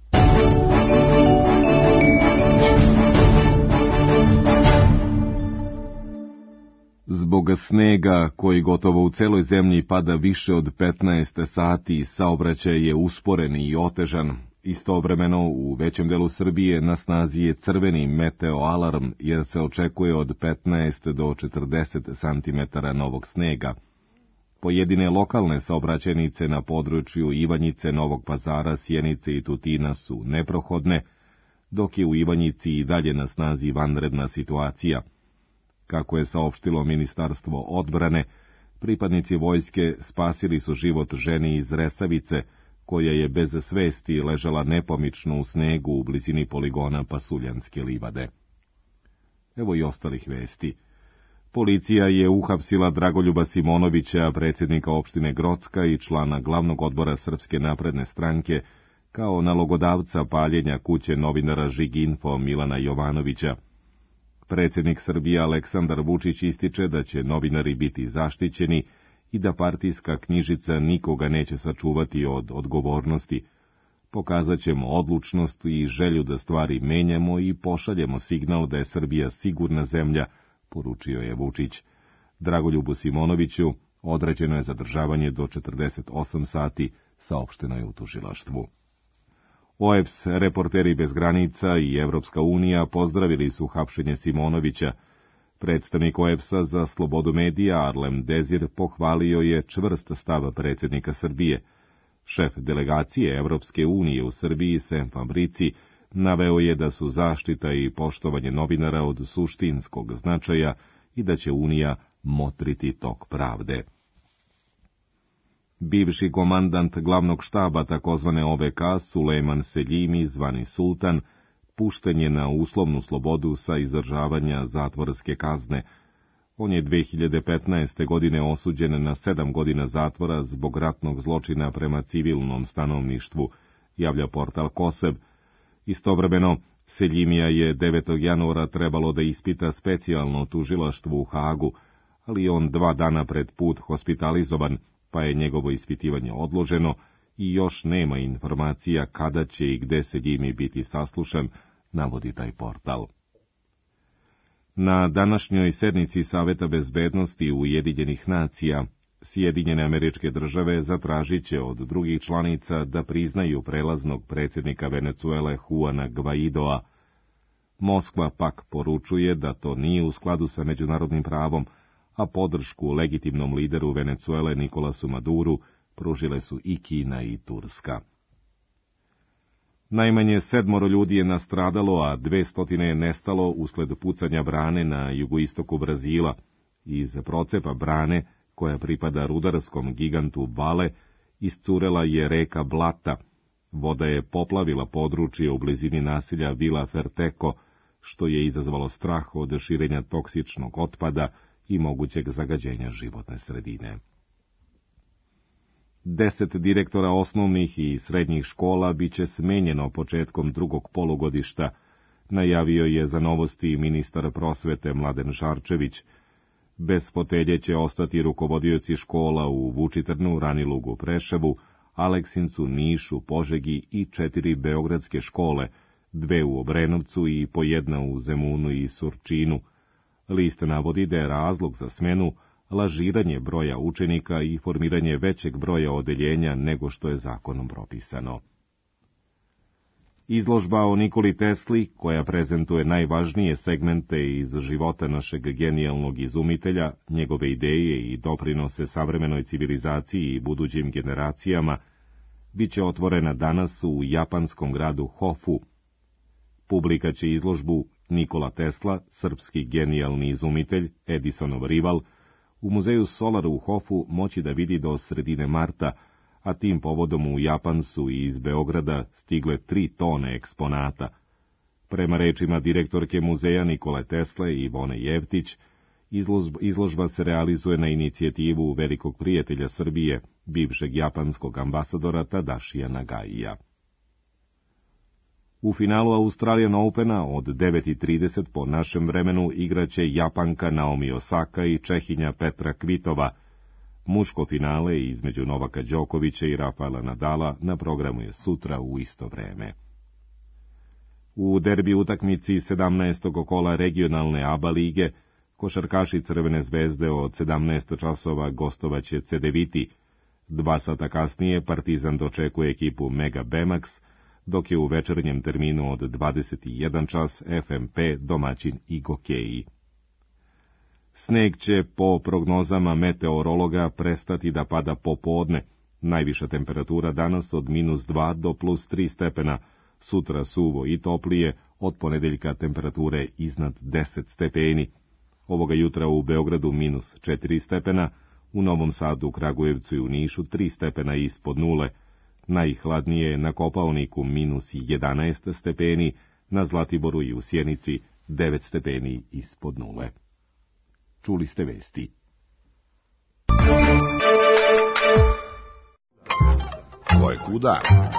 [SPEAKER 20] Zbog snega, koji gotovo u celoj zemlji pada više od petnaest sati, saobraćaj je usporen i otežan. Istovremeno, u većem delu Srbije na snazi je crveni meteo alarm, jer se očekuje od petnaest do četrdeset santimetara novog snega. Pojedine lokalne saobraćajnice na području Ivanjice, Novog Pazara, Sjenice i Tutina su neprohodne, dok je u Ivanjici i dalje na snazi vanredna situacija. Kako je saopštilo Ministarstvo odbrane, pripadnici vojske spasili su život ženi iz Resavice, koja je bez svesti ležala nepomično u snegu u blizini poligona Pasuljanske livade. Evo i ostalih vesti. Policija je uhapsila Dragoljuba Simonovića, predsjednika opštine Grocka i člana glavnog odbora Srpske napredne stranke, kao nalogodavca paljenja kuće novinara Žiginfo Milana Jovanovića. Predsjednik Srbije Aleksandar Vučić ističe da će novinari biti zaštićeni i da partijska knjižica nikoga neće sačuvati od odgovornosti. Pokazat ćemo odlučnost i želju da stvari menjamo i pošaljemo signal da je Srbija sigurna zemlja, poručio je Vučić. Dragoljubu Simonoviću određeno je zadržavanje do četrdeset osam sati, saopšteno je u tužilaštvu. O E B S, Reporteri bez granica i Evropska unija pozdravili su hapšenje Simonovića. Predstavnik O E B S-a za slobodu medija Arlem Dezir pohvalio je čvrst stav predsjednika Srbije. Šef delegacije Evropske unije u Srbiji Sem Fabrici naveo je da su zaštita i poštovanje novinara od suštinskog značaja i da će Unija motriti tok pravde. Bivši komandant glavnog štaba takozvane O V K, Sulejman Seljimi, zvani Sultan, pušten je na uslovnu slobodu sa izdržavanja zatvorske kazne. On je dve hiljade petnaeste. godine osuđen na sedam godina zatvora zbog ratnog zločina prema civilnom stanovništvu, javlja portal Kosev. Istovremeno, Seljimija je devetog januara trebalo da ispita specijalno tužilaštvo u Hagu, ali on dva dana pred put hospitalizovan, pa je njegovo ispitivanje odloženo i još nema informacija kada će i gde Seljimi biti saslušan, navodi taj portal. Na današnjoj sednici Saveta bezbednosti Ujedinjenih nacija, Sjedinjene Američke Države zatražit će od drugih članica da priznaju prelaznog predsjednika Venecuele Juana Guaidoa. Moskva pak poručuje da to nije u skladu sa međunarodnim pravom, a podršku legitimnom lideru Venecuele Nikolasu Maduru pružile su i Kina i Turska. Najmanje sedmoro ljudi je nastradalo, a dve stotine je nestalo usled pucanja brane na jugoistoku Brazila. Iz procepa brane, koja pripada rudarskom gigantu Vale, iscurela je reka Blata. Voda je poplavila područje u blizini naselja Vila Ferteko, što je izazvalo strah od širenja toksičnog otpada i mogućeg zagađenja životne sredine. Deset direktora osnovnih i srednjih škola biće smenjeno početkom drugog polugodišta, najavio je za novosti ministar prosvete Mladen Šarčević. Bez fotelje će ostati rukovodioci škola u Vučitrnu, Ranilugu, Preševu, Aleksincu, Nišu, Požegi i četiri beogradske škole, dve u Obrenovcu i po jedna u Zemunu i Surčinu. List navodi da je razlog za smenu lažiranje broja učenika i formiranje većeg broja odeljenja nego što je zakonom propisano. Izložba o Nikoli Tesli, koja prezentuje najvažnije segmente iz života našeg genijalnog izumitelja, njegove ideje i doprinose savremenoj civilizaciji i budućim generacijama, bit će otvorena danas u japanskom gradu Hofu. Publika će izložbu Nikola Tesla, srpski genijalni izumitelj, Edisonov rival, u muzeju Solar u Hofu moći da vidi do sredine marta, a tim povodom u Japan su i iz Beograda stigle tri tone eksponata. Prema rečima direktorke muzeja Nikole Tesle i Ivone Jevtić, izložba se realizuje na inicijativu velikog prijatelja Srbije, bivšeg japanskog ambasadora Tadašija Nagaija. U finalu Australian Opena od devet i trideset po našem vremenu igraće Japanka Naomi Osaka i Čehinja Petra Kvitova. Muško finale između Novaka Đokovića i Rafaela Nadala na programu je sutra u isto vreme. U derbi utakmici sedamnaestog kola regionalne A B A lige, košarkaši Crvene zvezde od sedamnaest časova gostovaće Cedeviti. Dva sata kasnije Partizan dočekuje ekipu Mega Bemax, dok je u večernjem terminu od dvadeset jedan čas F M P domaćin i Gokeji. Sneg će po prognozama meteorologa prestati da pada popodne. Najviša temperatura danas od minus dva do plus tri stepena, sutra suvo i toplije, od ponedeljka temperature iznad deset stepeni. Ovoga jutra u Beogradu minus četiri stepena, u Novom Sadu, Kragujevcu i u Nišu tri stepena ispod nule. Najhladnije je na Kopaoniku minus jedanaest stepeni, na Zlatiboru i u Sjenici devet stepeni ispod nule. Čuli ste vesti.
[SPEAKER 15] Ko je kuda?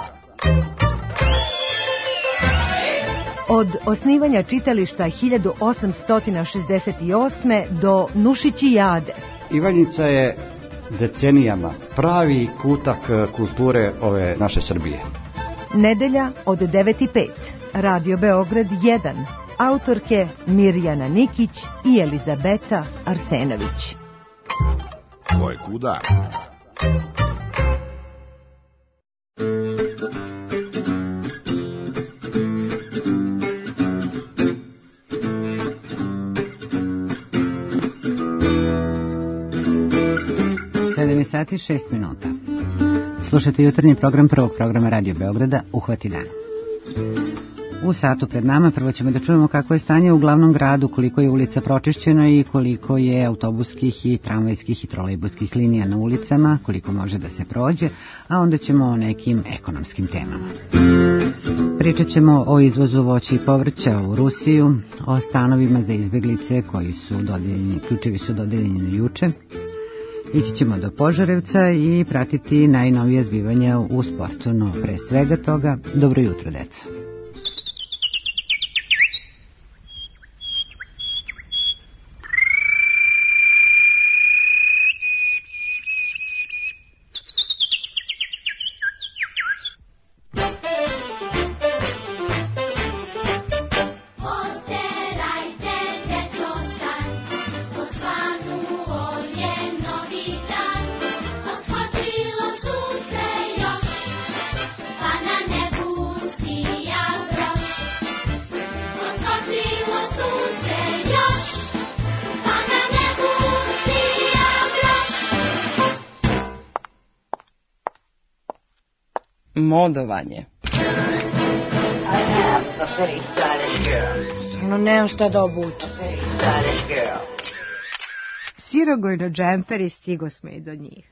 [SPEAKER 21] Od osnivanja čitališta hiljadu osamsto šezdeset osme do Nušićijade.
[SPEAKER 22] Ivanjica je decenijama pravi kutak kulture ove naše Srbije.
[SPEAKER 21] Nedelja od devet i pet. Radio Beograd jedan. Autorke Mirjana Nikić i Elizabeta Arsenović.
[SPEAKER 15] Ko je kuda?
[SPEAKER 3] sedam sati i šest minuta. Slušajte jutarnji program prvog programa Radio Beograda Uhvati dan. U satu pred nama prvo ćemo da čujemo kako je stanje u glavnom gradu, koliko je ulica pročišćeno i koliko je autobuskih i tramvajskih i trolejbuskih linija na ulicama, koliko može da se prođe, a onda ćemo o nekim ekonomskim temama. Pričat ćemo o izvozu voća i povrća u Rusiju, o stanovima za izbeglice koji su dodeljeni, ključevi su dodeljeni juče. Ići ćemo do Požarevca i pratiti najnovije zbivanja u sportu, no pre svega toga, dobro jutro, deco.
[SPEAKER 23] Modovanje. No nemam šta da obučem. Sirogojno džemperi, stigo smo i do njih.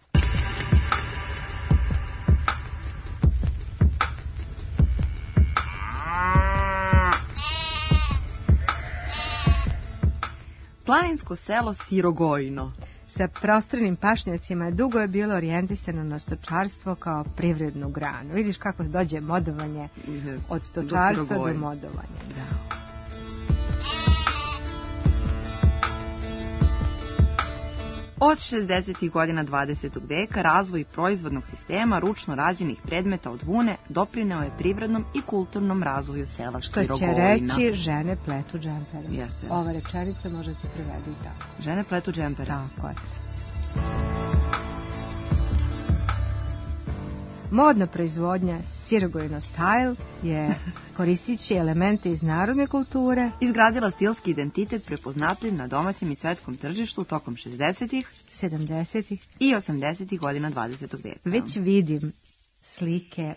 [SPEAKER 2] Planinsko selo Sirogojno
[SPEAKER 23] sa prostranim pašnjacima dugo je bilo orijentisano na stočarstvo kao privrednu granu. Vidiš kako dođe modovanje od stočarstva do, do modovanja. Da.
[SPEAKER 2] Od šezdesetih godina dvadesetog veka razvoj proizvodnog sistema ručno rađenih predmeta od vune doprineo je privrednom i kulturnom razvoju sela Sirogojna.
[SPEAKER 23] Što će reći žene pletu džempere.
[SPEAKER 2] Jeste.
[SPEAKER 23] Ova rečenica može se prevedi i tako.
[SPEAKER 2] Žene pletu džempere.
[SPEAKER 23] Tako je. Modna proizvodnja Sirogojno style je, koristići elemente iz narodne kulture,
[SPEAKER 2] izgradila stilski identitet prepoznatljiv na domaćem i svetskom tržištu tokom šezdesetih,
[SPEAKER 23] sedamdesetih
[SPEAKER 2] i osamdesetih godina dvadesetog veka.
[SPEAKER 23] Već vidim slike.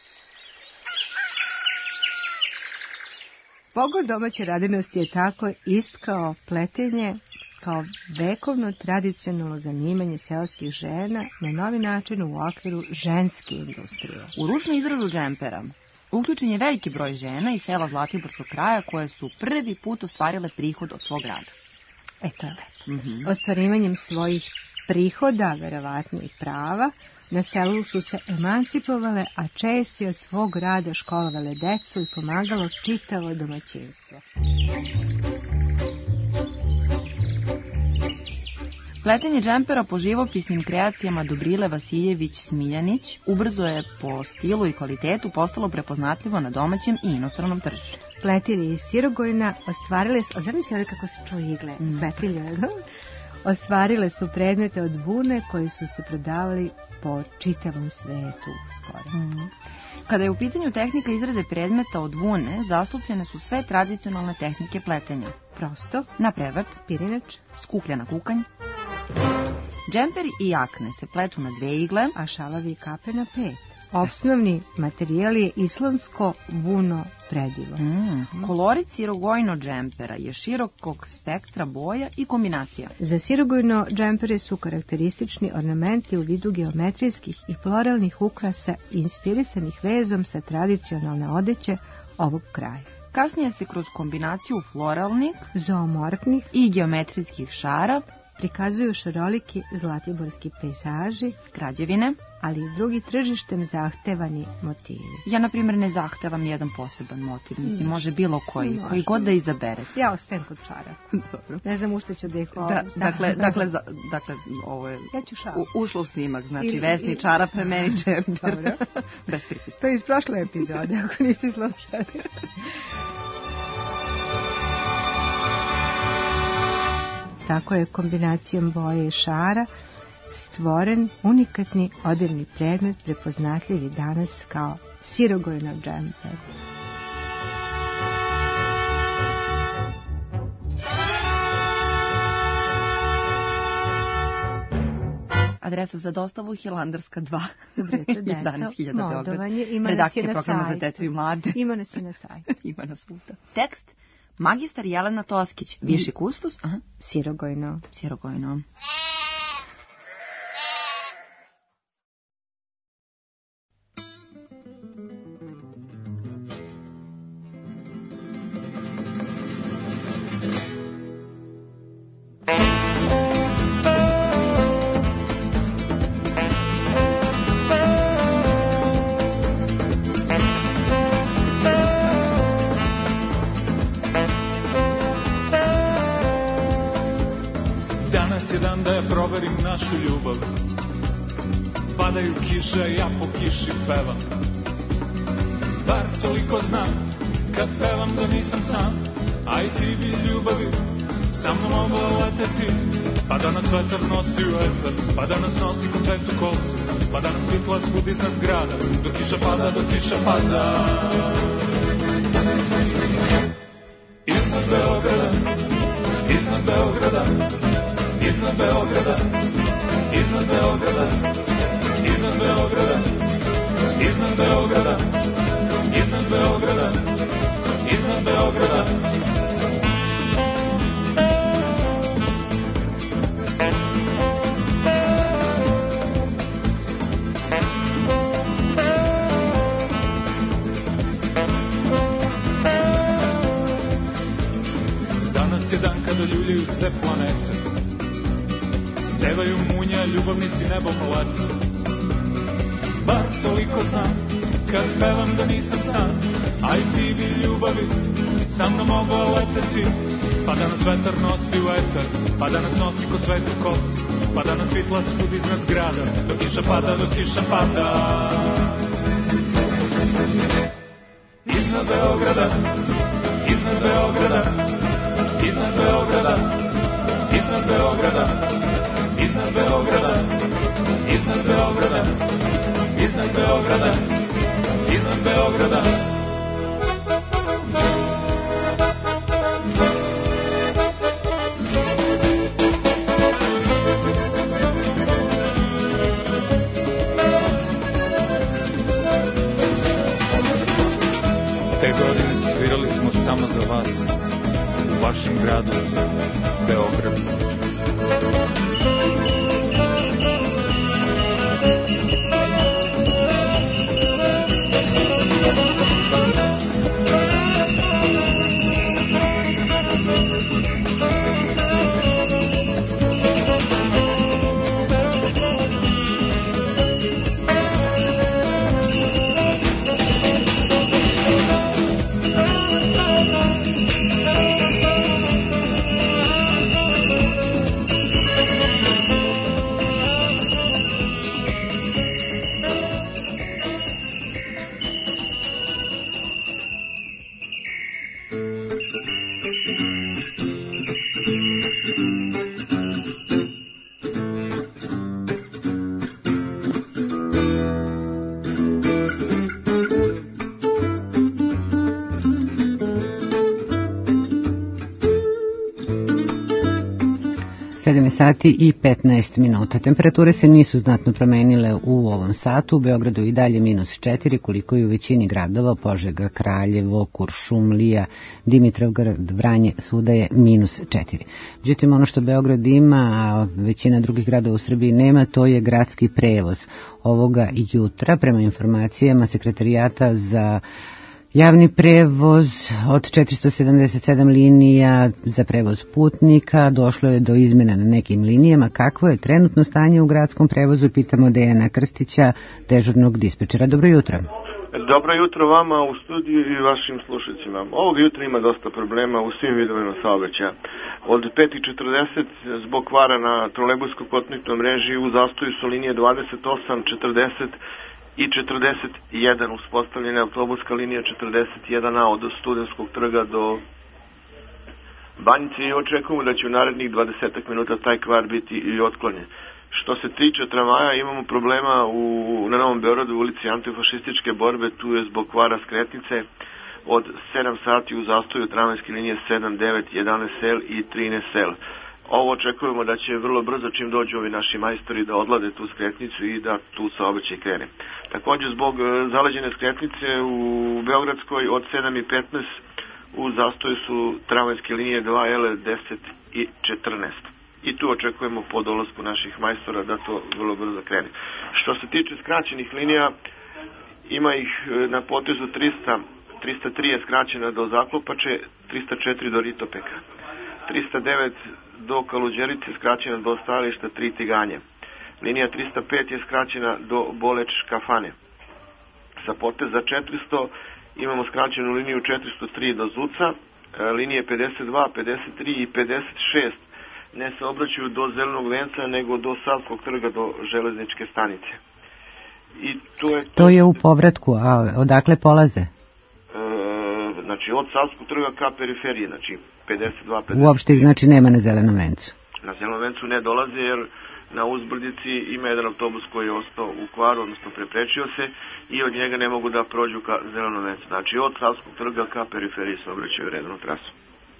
[SPEAKER 23] Pogled domaće radinosti je tako ist kao pletenje, kao vekovno tradicionalno zanimanje seoskih žena na novi način u okviru ženske industrije.
[SPEAKER 2] U ručnu izradu džempera uključen je veliki broj žena iz sela Zlatiborskog kraja koje su prvi put ostvarile prihod od svog rada.
[SPEAKER 23] E to je lepo. Mm-hmm. Ostvarivanjem svojih prihoda, verovatno i prava, na selu su se emancipovale, a često od svog rada školovale decu i pomagalo čitavo domaćinstvo.
[SPEAKER 2] Pletenje džempera po živopisnim kreacijama Dobrile Vasiljević-Smiljanić ubrzo je po stilu i kvalitetu postalo prepoznatljivo na domaćem i inostranom tržištu.
[SPEAKER 23] Pletilje iz Sirogojna ostvarile su, zamisli ovdje kako se čuje igle, mm. pletilje, ostvarile su predmete od vune koji su se prodavali po čitavom svetu skoro.
[SPEAKER 2] Mm. Kada je u pitanju tehnika izrade predmeta od vune, zastupljene su sve tradicionalne tehnike pletenja.
[SPEAKER 23] Prosto,
[SPEAKER 2] na prevrt,
[SPEAKER 23] pirinač,
[SPEAKER 2] skuklja na kukanj. Džemperi i jakne se pletu na dve igle,
[SPEAKER 23] a šalovi i kape na pet. Osnovni materijal je islamsko vuno predivo.
[SPEAKER 2] Mm. Kolorit sirogojno džempera je širokog spektra boja i kombinacija.
[SPEAKER 23] Za sirogojno džempere su karakteristični ornamenti u vidu geometrijskih i floralnih ukrasa inspirisanih vezom sa tradicionalne odeće ovog kraja.
[SPEAKER 2] Kasnije se kroz kombinaciju floralnih,
[SPEAKER 23] zoomorfnih
[SPEAKER 2] i geometrijskih šara
[SPEAKER 23] prikazuju šaroliki zlatiborski pejzaži,
[SPEAKER 2] građevine,
[SPEAKER 23] ali i drugi tržištem zahtevani motivi.
[SPEAKER 2] Ja, na primjer, ne zahtevam jedan poseban motiv. Mislim, Niš. može bilo koji, Možda. koji god da izaberete.
[SPEAKER 23] Ja ostajem kod čara.
[SPEAKER 2] Dobro.
[SPEAKER 23] Ne znam u što ću da ih ovo...
[SPEAKER 2] Da, dakle, dakle, za, dakle, ovo je
[SPEAKER 23] ja ću
[SPEAKER 2] u, ušlo u snimak. Znači, ili, Vesni ili... čarape, meni džemper.
[SPEAKER 23] Dobro.
[SPEAKER 2] Bez pritiska.
[SPEAKER 23] To je iz prošle epizode, ako niste slušali. Tako je kombinacijom boje i šara stvoren unikatni odevni predmet prepoznatljivi danas kao Sirogojno džemper.
[SPEAKER 2] Adresa za dostavu Hilandarska dva.
[SPEAKER 23] Dobro jutro, deco. Moldovanje. Ima nas je na sajtu.
[SPEAKER 2] Za decu i mlade.
[SPEAKER 23] Ima nas je na sajtu.
[SPEAKER 2] Ima nas svuda. Tekst magistar Jelena Toskić, viši kustos, aha,
[SPEAKER 23] Sirogojno.
[SPEAKER 2] Sirogojno.
[SPEAKER 1] Našu ljubav, padaju kiše, ja po kiši pevam. Bar toliko znam, kad pevam da nisam sam, a i ti bi ljubavi sa mnom mogla leteti. Pa da nas vetar nosi u etar, pa da nas nosi kod svetu kolci, pa da nas svitla svud iznad grada, do kiša pada, do kiša pada. Iznad Beograda, iznad Beograda, iznad Beograda, iznad Beograda, iznad Beograda, iznad Beograda, iznad Beograda, iznad Beograda. Danas je dan kada ljuljaju se planete, sevaju munja, ljubavnici nebom leta. Bar toliko znam, kad pevam da nisam sam, a i ti bi ljubavi sa mnom mogla leteti. Pa da nas vetar nosi u etar, pa da nas nosi kod svetu kosi, pa da nas svitla svud iznad grada, do kiša pada, do kiša pada. Iznad Beograda, iznad Beograda, iznad Beograda, iznad Beograda, iznad Beograda, iznad Beograda, iznad Beograda, iznad Beograda. Te godine svirali smo samo za vas, u vašem gradu, Beogradu.
[SPEAKER 3] sedam sati i petnaest minuta. Temperature se nisu znatno promenile u ovom satu. U Beogradu i dalje minus četiri, koliko i u većini gradova, Požega, Kraljevo, Kuršumlija, Dimitrovgrad, Vranje, svuda je minus četiri. Međutim, ono što Beograd ima, a većina drugih gradova u Srbiji nema, to je gradski prevoz. Ovoga jutra, prema informacijama Sekretarijata za javni prevoz, od četiristo sedamdeset sedam linija za prevoz putnika došlo je do izmjena na nekim linijama. Kakvo je trenutno stanje u gradskom prevozu? Pitamo Dejana Krstića, dežurnog dispečera. Dobro jutro.
[SPEAKER 4] Dobro jutro vama u studiju i vašim slušacima. Ovog jutra ima dosta problema u svim vidovima saobraćaja. Od pet i četrdeset zbog kvara na trolejbusko-putničkoj mreži u zastoju su linije dvadeset osam, četrdeset i četrdeset jedan, uspostavljena autobuska linija četrdeset jedan A od Studenskog trga do Banjice i očekujemo da će u narednih dvadeset minuta taj kvar biti i otklonjen. Što se tiče tramvaja, imamo problema u, na Novom Beogradu u ulici antifašističke borbe, tu je zbog kvara skretnice od sedam sati u zastoju tramvajske linije sedam, devet, jedanaest L i trinaest L. Ovo očekujemo da će vrlo brzo, čim dođu ovi naši majstori, da odlade tu skretnicu i da tu saobraćaj krene. Također zbog zaleđene skretnice u Beogradskoj od sedam i petnaest u zastoju su tramvajske linije dva L, deset i četrnaest. I tu očekujemo po dolasku naših majstora da to vrlo brzo krene. Što se tiče skraćenih linija, ima ih na potezu trista, trista tri je skraćena do Zaklopače, trista četiri do Ritopeka, trista devet do Kaluđerice skraćena do stajališta tri Tiganje. Linija trista pet je skraćena do Boleč Kafane. Sa poteza četiristo imamo skraćenu liniju četiristo tri do Zuca, linije pedeset dva, pedeset tri i pedeset šest ne se obraćaju do Zelenog venca, nego do Savskog trga, do železničke stanice. I to je...
[SPEAKER 3] To je u povratku, a odakle polaze?
[SPEAKER 4] E, znači, od Savskog trga ka periferije, znači pedeset dva, pedeset tri.
[SPEAKER 3] Uopšte ih znači nema na Zelenom vencu?
[SPEAKER 4] Na Zelenom vencu ne dolaze, jer na Uzbrdici ima jedan autobus koji je ostao u kvaru, odnosno preprečio se i od njega ne mogu da prođu ka Zelenom vencu. Znači, od Savskog trga ka periferiji se obraćaju redovnu trasu.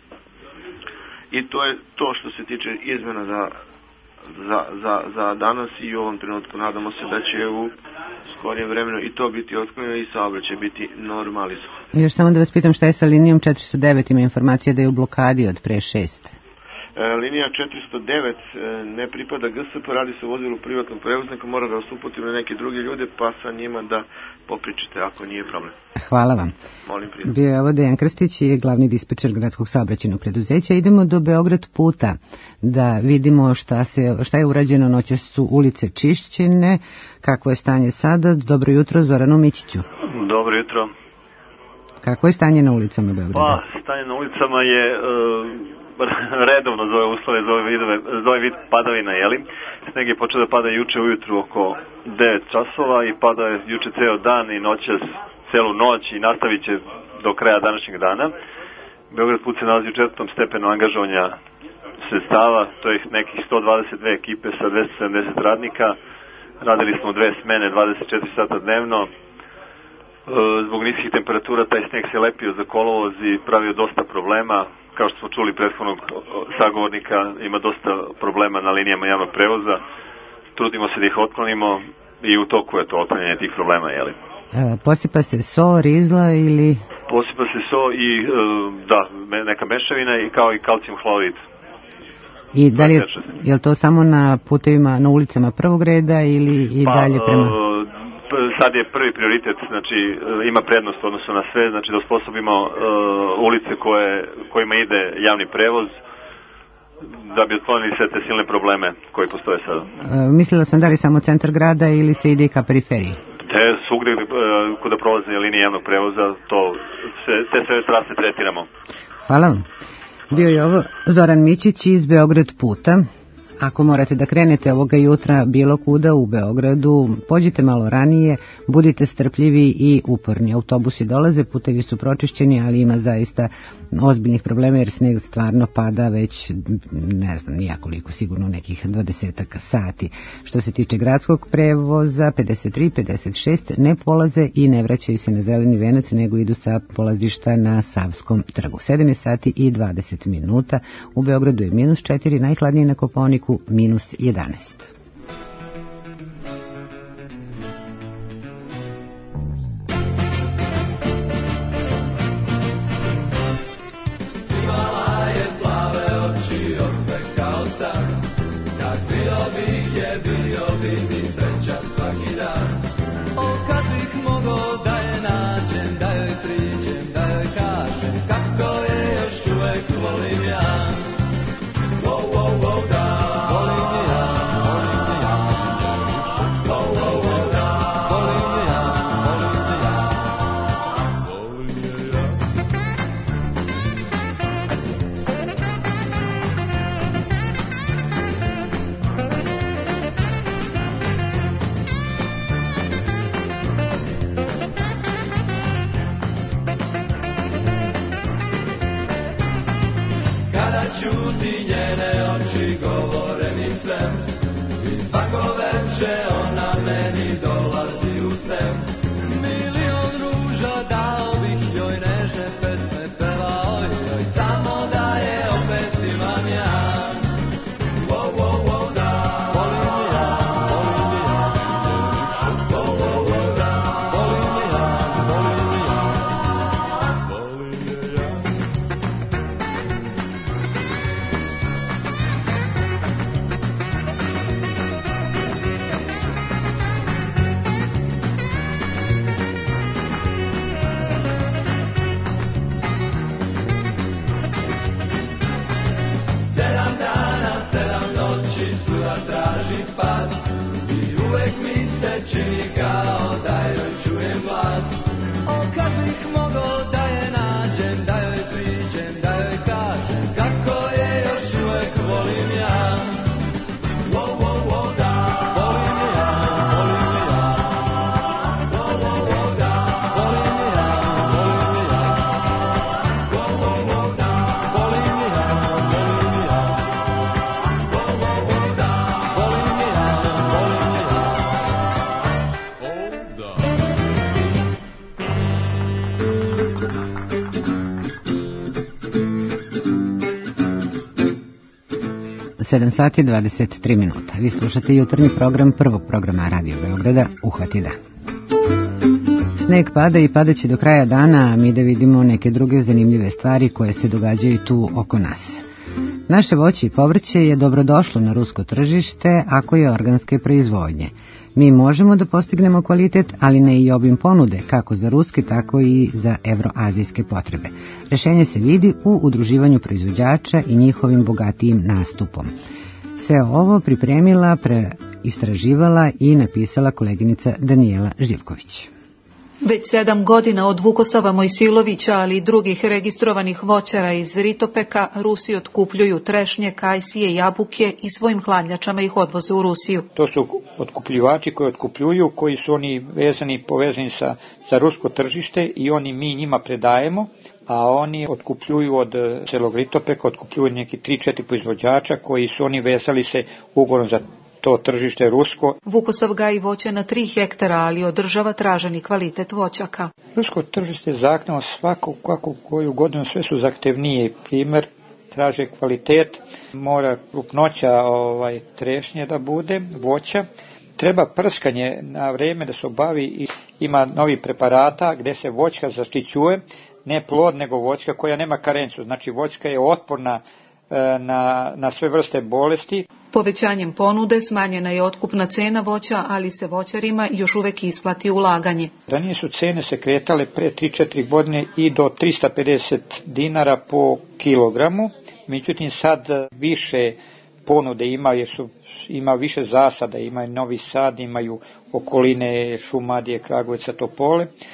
[SPEAKER 4] I to je to što se tiče izmjena za, za, za, za danas i u ovom trenutku. Nadamo se da će u skorijem vremenu i to biti otklonjeno i saobraćaj biti normalizovan.
[SPEAKER 3] Još samo da vas pitam šta je sa linijom četiristo devet, ima informacija da je u blokadi od pre šest.
[SPEAKER 4] E, linija četiristo devet e, ne pripada G S P, radi se o vozilu privatnog prevoznika, mora da vas uputim na neke druge ljude, pa sa njima da popričite ako nije problem.
[SPEAKER 3] Hvala vam.
[SPEAKER 4] Molim prijedno.
[SPEAKER 3] Bio je ovo Dejan Krstić, je glavni dispečer gradskog saobraćajnog preduzeća. Idemo do Beograd puta da vidimo šta, se, šta je urađeno. Noćas su ulice čišćene. Kakvo je stanje sada? Dobro jutro Zoranu Mićiću.
[SPEAKER 6] Dobro jutro.
[SPEAKER 3] Kako je stanje na ulicama Beograda?
[SPEAKER 6] Pa, stanje na ulicama je e, redovno za ove uslove, za ove, vidove, za ove vid padavina, jeli? Sneg je počeo da pada juče ujutru oko devet časova i pada je juče ceo dan i noćas celu noć i nastavit će do kraja današnjeg dana. Beograd put se nalazi u četvrtom stepenu angažovanja sredstava, to je nekih sto dvadeset dve ekipe sa dvesta sedamdeset radnika. Radili smo dve smene, dvadeset četiri sata dnevno. Zbog niskih temperatura taj sneg se lepio za kolovoz i pravio dosta problema. Kao što smo čuli prethodnog sagovornika, ima dosta problema na linijama javnog prevoza. Trudimo se da ih otklonimo i u toku je to otklanjanje tih problema, jeli?
[SPEAKER 3] E, posipa se so, rizla ili...
[SPEAKER 6] Posipa se so i, e, da, neka mešavina i kao i kalcijum hlorid.
[SPEAKER 3] I da li je, je li to samo na putevima, na ulicama prvog reda ili i
[SPEAKER 6] pa,
[SPEAKER 3] dalje prema...
[SPEAKER 6] E, sad je prvi prioritet, znači ima prednost odnosno na sve, znači da osposobimo uh, ulice koje, kojima ide javni prevoz da bi otklonili sve te silne probleme koji postoje sada.
[SPEAKER 3] Uh, mislila sam da li samo centar grada ili se ide ka periferiji?
[SPEAKER 6] Te svugde uh, kuda prolaze linije javnog prevoza, to, sve, te sve trase tretiramo.
[SPEAKER 3] Hvala vam. Bio je ovo Zoran Mićić iz Beograd puta. Ako morate da krenete ovoga jutra bilo kuda u Beogradu, pođite malo ranije, budite strpljivi i uporni. Autobusi dolaze, putevi su pročišćeni, ali ima zaista ozbiljnih problema jer sneg stvarno pada već, ne znam, nijakoliko, sigurno nekih dvadesetak sati. Što se tiče gradskog prevoza, pedeset tri pedeset šest ne polaze i ne vraćaju se na Zeleni venac, nego idu sa polazišta na Savskom trgu. sedam je sati i dvadeset minuta, u Beogradu je minus četiri, najhladnije na Kopaoniku minus jedanaest. sedam sati dvadeset tri minuta. Vi slušate jutarnji program prvog programa Radio Beograda Uhvati dan. Sneg pada i padaće do kraja dana, a mi da vidimo neke druge zanimljive stvari koje se događaju tu oko nas. Naše voće i povrće je dobrodošlo na rusko tržište ako je organske proizvodnje. Mi možemo da postignemo kvalitet, ali ne i obim ponude, kako za ruske, tako i za evroazijske potrebe. Rešenje se vidi u udruživanju proizvođača i njihovim bogatijim nastupom. Sve ovo pripremila, preistraživala i napisala koleginica Danijela Živković.
[SPEAKER 5] Već sedam godina od Vukosava Mojsilovića, ali i drugih registrovanih voćara iz Ritopeka, Rusi otkupljuju trešnje, kajsije, jabuke i svojim hladnjačama ih odvoze u Rusiju.
[SPEAKER 7] To su otkupljivači koji otkupljuju, koji su oni vezani, povezani sa, za rusko tržište i oni mi njima predajemo, a oni otkupljuju od celog Ritopeka, otkupljuju neki tri četiri proizvođača koji su oni vezali se ugovorom za to tržište rusko.
[SPEAKER 5] Vukosav gaji voće na tri hektara, ali održava traženi kvalitet voćaka.
[SPEAKER 7] Rusko tržište zahteva svaku kako koju godinu sve su zahtevnije. Primer, traže kvalitet, mora krupnoća ovaj, trešnje da bude, voća. Treba prskanje na vreme da se obavi i ima novi preparata gde se voćka zaštićuje, ne plod nego voćka koja nema karencu. Znači voćka je otporna Na, na sve vrste bolesti.
[SPEAKER 5] Povećanjem ponude smanjena je otkupna cena voća, ali se voćarima još uvek isplati ulaganje.
[SPEAKER 7] Ranije su cene se kretale pre tri četiri godine i do trista pedeset dinara po kilogramu, međutim sad više ponude ima, jer su, ima više zasada, imaju Novi Sad, imaju okoline Šumadije, Kragujevca, Topole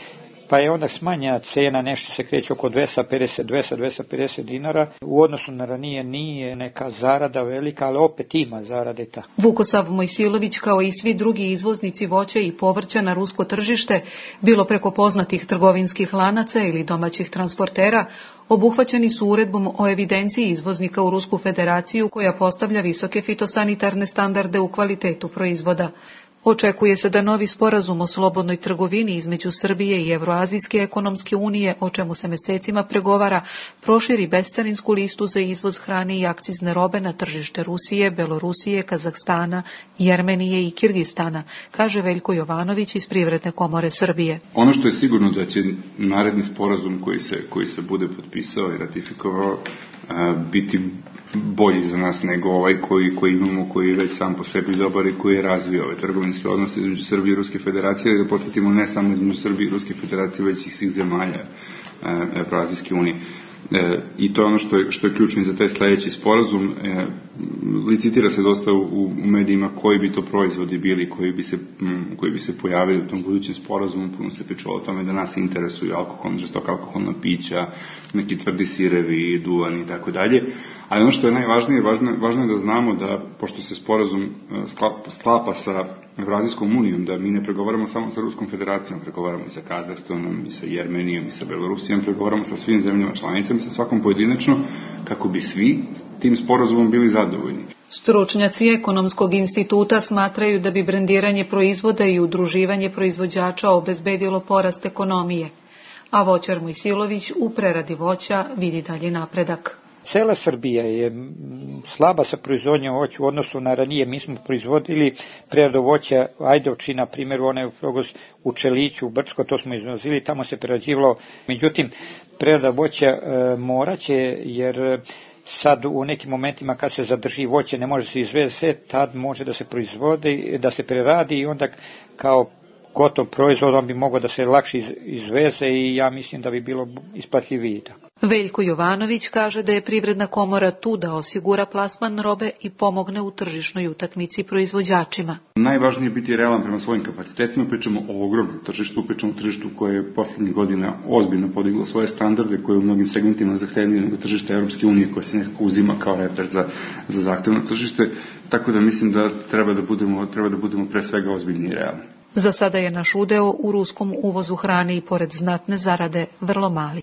[SPEAKER 7] pa je onda smanjena cena, nešto se kreće oko dvesta pedeset do dvesta pedeset dinara. U odnosu na ranije nije neka zarada velika, ali opet ima zarade tako.
[SPEAKER 5] Vukosav Mojsilović, kao i svi drugi izvoznici voća i povrća na rusko tržište, bilo preko poznatih trgovinskih lanaca ili domaćih transportera, obuhvaćeni su uredbom o evidenciji izvoznika u Rusku federaciju koja postavlja visoke fitosanitarne standarde u kvalitetu proizvoda. Očekuje se da novi sporazum o slobodnoj trgovini između Srbije i Evroazijske ekonomske unije, o čemu se mesecima pregovara, proširi bescarinsku listu za izvoz hrane i akcizne robe na tržište Rusije, Belorusije, Kazahstana, Jermenije i Kirgistana, kaže Veljko Jovanović iz Privredne komore Srbije.
[SPEAKER 8] Ono što je sigurno da će naredni sporazum koji se, koji se bude potpisao i ratifikovao a, biti bolji za nas nego ovaj koji, koji imamo, koji je već sam po sebi dobar i koji je razvio ove trgovinske odnose između Srbije i Ruske federacije, da podsjetimo ne samo između Srbije i Ruske federacije, već i svih zemalja Evroazijske unije. E, I to je ono što je, što je ključno za taj sledeći sporazum. E, licitira se dosta u, u medijima koji bi to proizvodi bili, koji bi se, m, koji bi se pojavili u tom budućem sporazumu. Puno se pričalo o tome da nas interesuju alkoholna, žestoka alkoholna pića, neki tvrdi sirevi, duvan i tako dalje. Ali ono što je najvažnije, važno, važno je da znamo da, pošto se sporazum sklapa, sklapa sa Evroazijskom unijom, da mi ne pregovaramo samo sa Ruskom federacijom, pregovaramo i sa Kazahstanom, i sa Jermenijom, i sa Belorusijom, pregovaramo sa svim zemljama članicama, sa svakom pojedinačno, kako bi svi tim sporazumom bili zadovoljni.
[SPEAKER 5] Stručnjaci Ekonomskog instituta smatraju da bi brendiranje proizvoda i udruživanje proizvođača obezbedilo porast ekonomije, a voćar Mojsilović u preradi voća vidi dalje napredak.
[SPEAKER 7] Cela Srbija je slaba sa proizvodnjom voća u odnosu na ranije. Mi smo proizvodili preradu voća Ajdovči, na primjer, onaj Frogos u Čeliću, u Brčko, to smo izvozili, tamo se prerađivalo. Međutim, prerada voća e, moraće, jer sad u nekim momentima kad se zadrži voće ne može se izveze, tad može da se proizvodi, da se preradi i onda kao gotov proizvod on bi mogao da se lakše izveze i ja mislim da bi bilo isplatljivije.
[SPEAKER 5] Veljko Jovanović kaže da je Privredna komora tu da osigura plasman robe i pomogne u tržišnoj utakmici proizvođačima.
[SPEAKER 8] Najvažnije je biti realan prema svojim kapacitetima, pričamo o ogromnom tržištu, pričamo o tržištu koje je poslednjih godina ozbiljno podiglo svoje standarde, koje u mnogim segmentima zahtevnije nego tržište Evropske unije, koje se nekako uzima kao reper za, za zahtevno tržište, tako da mislim da treba da budemo, treba da budemo pre svega ozbiljni i realni.
[SPEAKER 5] Za sada je naš udeo u ruskom uvozu hrane i pored znatne zarade vrlo mali.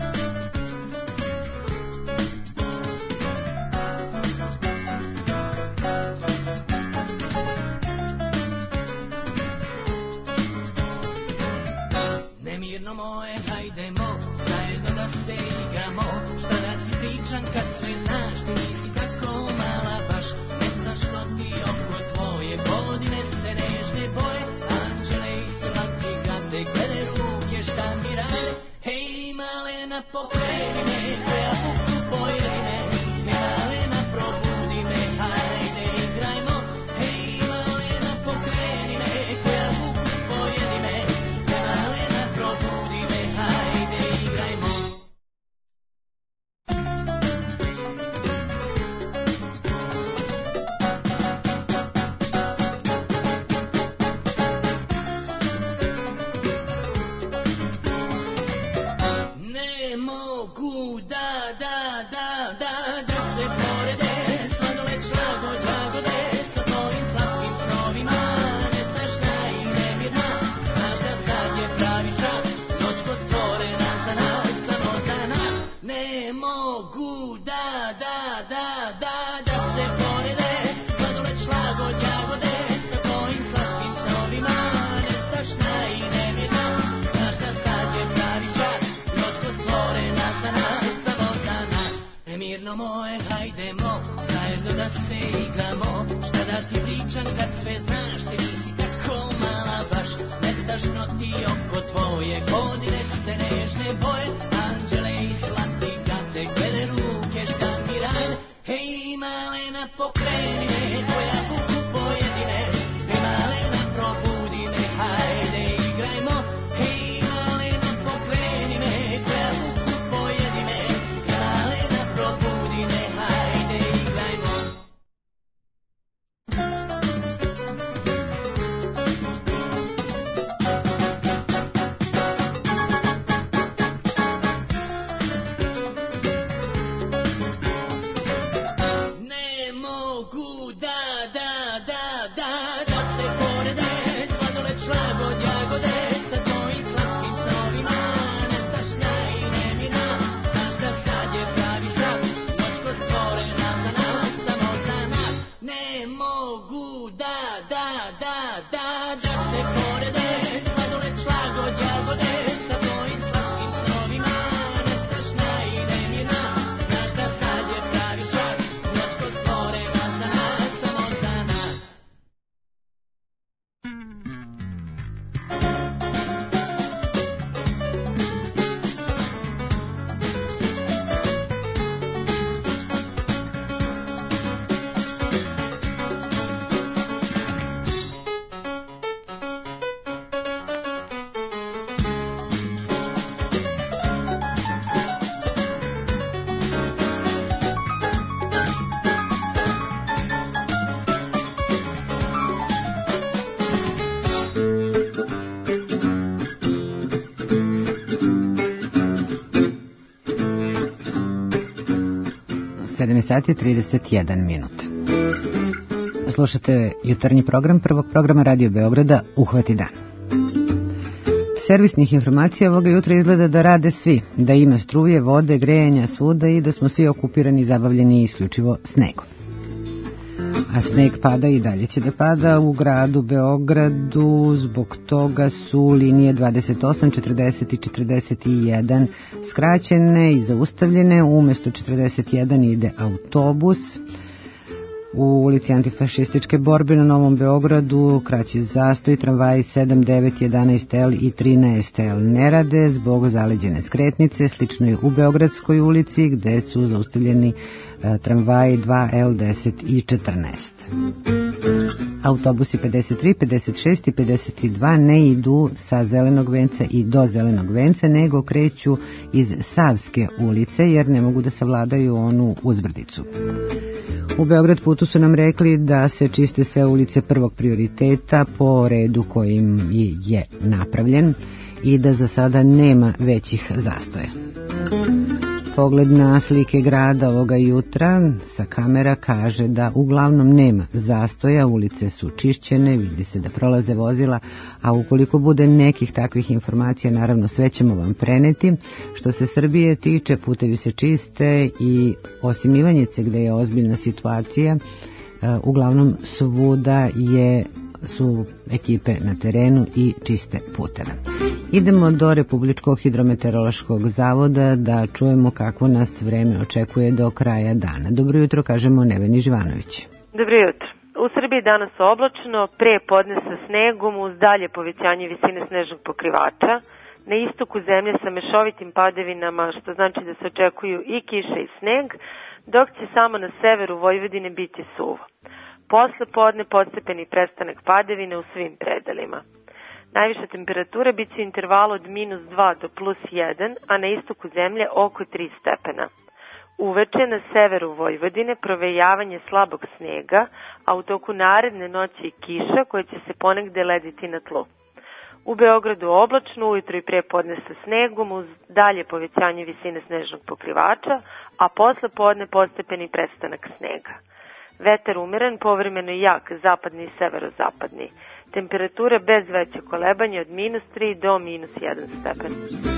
[SPEAKER 10] Nemirno moje, hajdemo, zajedno da se igramo, šta da ti pričam kad sve znaš, ti nisi tako mala baš, ne znaš što ti oko tvoje godine se nežne boje, anđele i slatki gade, glede ruke šta mi rade, hej male
[SPEAKER 3] sedamnaest sati i trideset jedan minut. Slušate jutarnji program prvog programa Radio Beograda Uhvati dan. Servisnih informacija ovoga jutra izgleda da rade svi, da ima struje, vode, grejanja svuda i da smo svi okupirani i zabavljeni isključivo snegom. A sneg pada i dalje će da pada u gradu Beogradu, zbog toga su linije dvadeset osam, četrdeset i četrdeset jedan skraćene i zaustavljene, umesto četrdeset jedan ide autobus. U ulici antifašističke borbe na Novom Beogradu kraći zastoj, tramvaji sedam, devet, jedanaest L i trinaest L ne rade zbog zaleđene skretnice, slično je u Beogradskoj ulici gde su zaustavljeni tramvaji dva L, deset i četrnaest. Autobusi pedeset tri, pedeset šest i pedeset dva ne idu sa Zelenog venca i do Zelenog venca, nego kreću iz Savske ulice jer ne mogu da savladaju onu uzbrdicu. U Beograd putu su nam rekli da se čiste sve ulice prvog prioriteta po redu kojim je napravljen i da za sada nema većih zastoja. Pogled na slike grada ovoga jutra sa kamera kaže da uglavnom nema zastoja, ulice su čišćene, vidi se da prolaze vozila, a ukoliko bude nekih takvih informacija, naravno sve ćemo vam preneti. Što se Srbije tiče, putevi se čiste i osim Ivanjice gde je ozbiljna situacija, uglavnom svuda je su ekipe na terenu i čiste puteve. Idemo do Republičkog hidrometeorološkog zavoda da čujemo kako nas vreme očekuje do kraja dana. Dobro jutro, kažemo Neveni Živanović.
[SPEAKER 19] Dobro jutro. U Srbiji danas oblačno, pre podne sa snegom uz dalje povećanje visine snežnog pokrivača. Na istoku zemlje sa mešovitim padevinama, što znači da se očekuju i kiša i sneg, dok će samo na severu Vojvodine biti suvo. Posle podne postepeni prestanak padavine u svim predelima. Najviša temperatura bit će u intervalu od minus dva do plus jedan, a na istoku zemlje oko tri stepena. Uveče na severu Vojvodine provejavanje slabog snega, a u toku naredne noći i kiša koja će se ponegde lediti na tlu. U Beogradu oblačno, ujutro i pre podne sa snegom uz dalje povećanje visine snežnog pokrivača, a posle podne postepeni prestanak snega. Vetar umeren, povremeno i jak, zapadni i severozapadni. Temperatura bez veće kolebanja od minus tri do minus jedan stepen.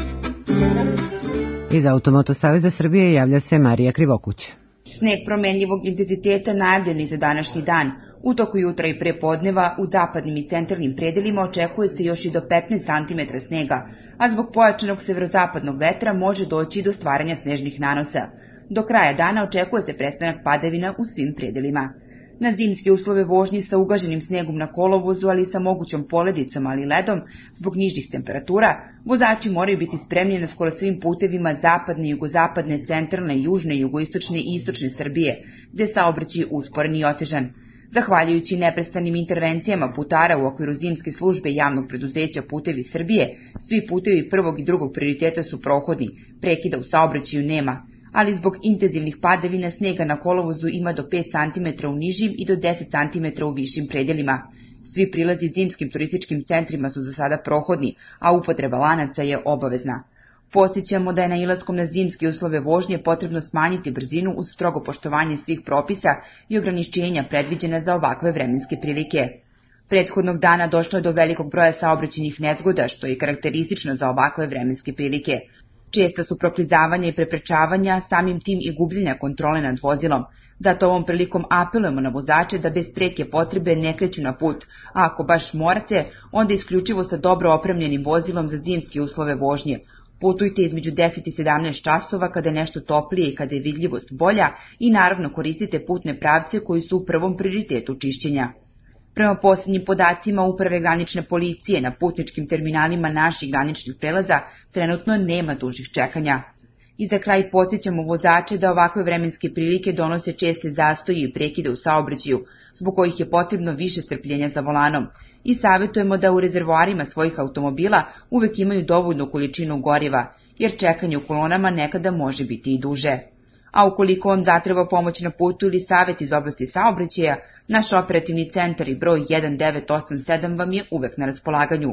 [SPEAKER 3] Iz Automoto Saveza Srbije javlja se Marija Krivokuć.
[SPEAKER 11] Sneg promenljivog intenziteta najavljen i za današnji dan. U toku jutra i prepodneva u zapadnim i centralnim predelima očekuje se još i do petnaest santimetara snega, a zbog pojačanog severozapadnog vetra može doći do stvaranja snežnih nanosa. Do kraja dana očekuje se prestanak padavina u svim predelima. Na zimske uslove vožnje sa ugaženim snegom na kolovozu, ali i sa mogućom poledicom, ali i ledom, zbog nižih temperatura, vozači moraju biti spremni na skoro svim putevima zapadne, jugozapadne, centralne, južne, jugoistočne i istočne Srbije, gde saobraćaj je usporen i otežan. Zahvaljujući neprestanim intervencijama putara u okviru zimske službe javnog preduzeća Putevi Srbije, svi putevi prvog i drugog prioriteta su prohodni, prekida u saobraćaju nema, ali zbog intenzivnih padavina snega na kolovozu ima do pet santimetara u nižim i do deset santimetara u višim predelima. Svi prilazi zimskim turističkim centrima su za sada prohodni, a upotreba lanaca je obavezna. Podsjećamo da je nailaskom na zimske uslove vožnje potrebno smanjiti brzinu uz strogo poštovanje svih propisa i ograničenja predviđena za ovakve vremenske prilike. Prethodnog dana došlo je do velikog broja saobraćajnih nezgoda, što je karakteristično za ovakve vremenske prilike. Česta su proklizavanja i preprečavanja, samim tim i gubljenja kontrole nad vozilom. Zato ovom prilikom apelujemo na vozače da bez preke potrebe ne kreću na put, a ako baš morate, onda isključivo sa dobro opremljenim vozilom za zimske uslove vožnje. Putujte između deset i sedamnaest časova kada je nešto toplije i kada je vidljivost bolja i naravno koristite putne pravce koji su u prvom prioritetu čišćenja. Prema posljednjim podacima Uprave granične policije na putničkim terminalima naših graničnih prelaza trenutno nema dužih čekanja. I za kraj podsjećamo vozače da ovakve vremenske prilike donose česte zastoje i prekide u saobraćaju, zbog kojih je potrebno više strpljenja za volanom. I savjetujemo da u rezervoarima svojih automobila uvek imaju dovoljnu količinu goriva, jer čekanje u kolonama nekada može biti i duže. A ukoliko vam zatreba pomoć na putu ili savjet iz oblasti saobraćaja, naš operativni centar i broj jedan devet osam sedam vam je uvek na raspolaganju.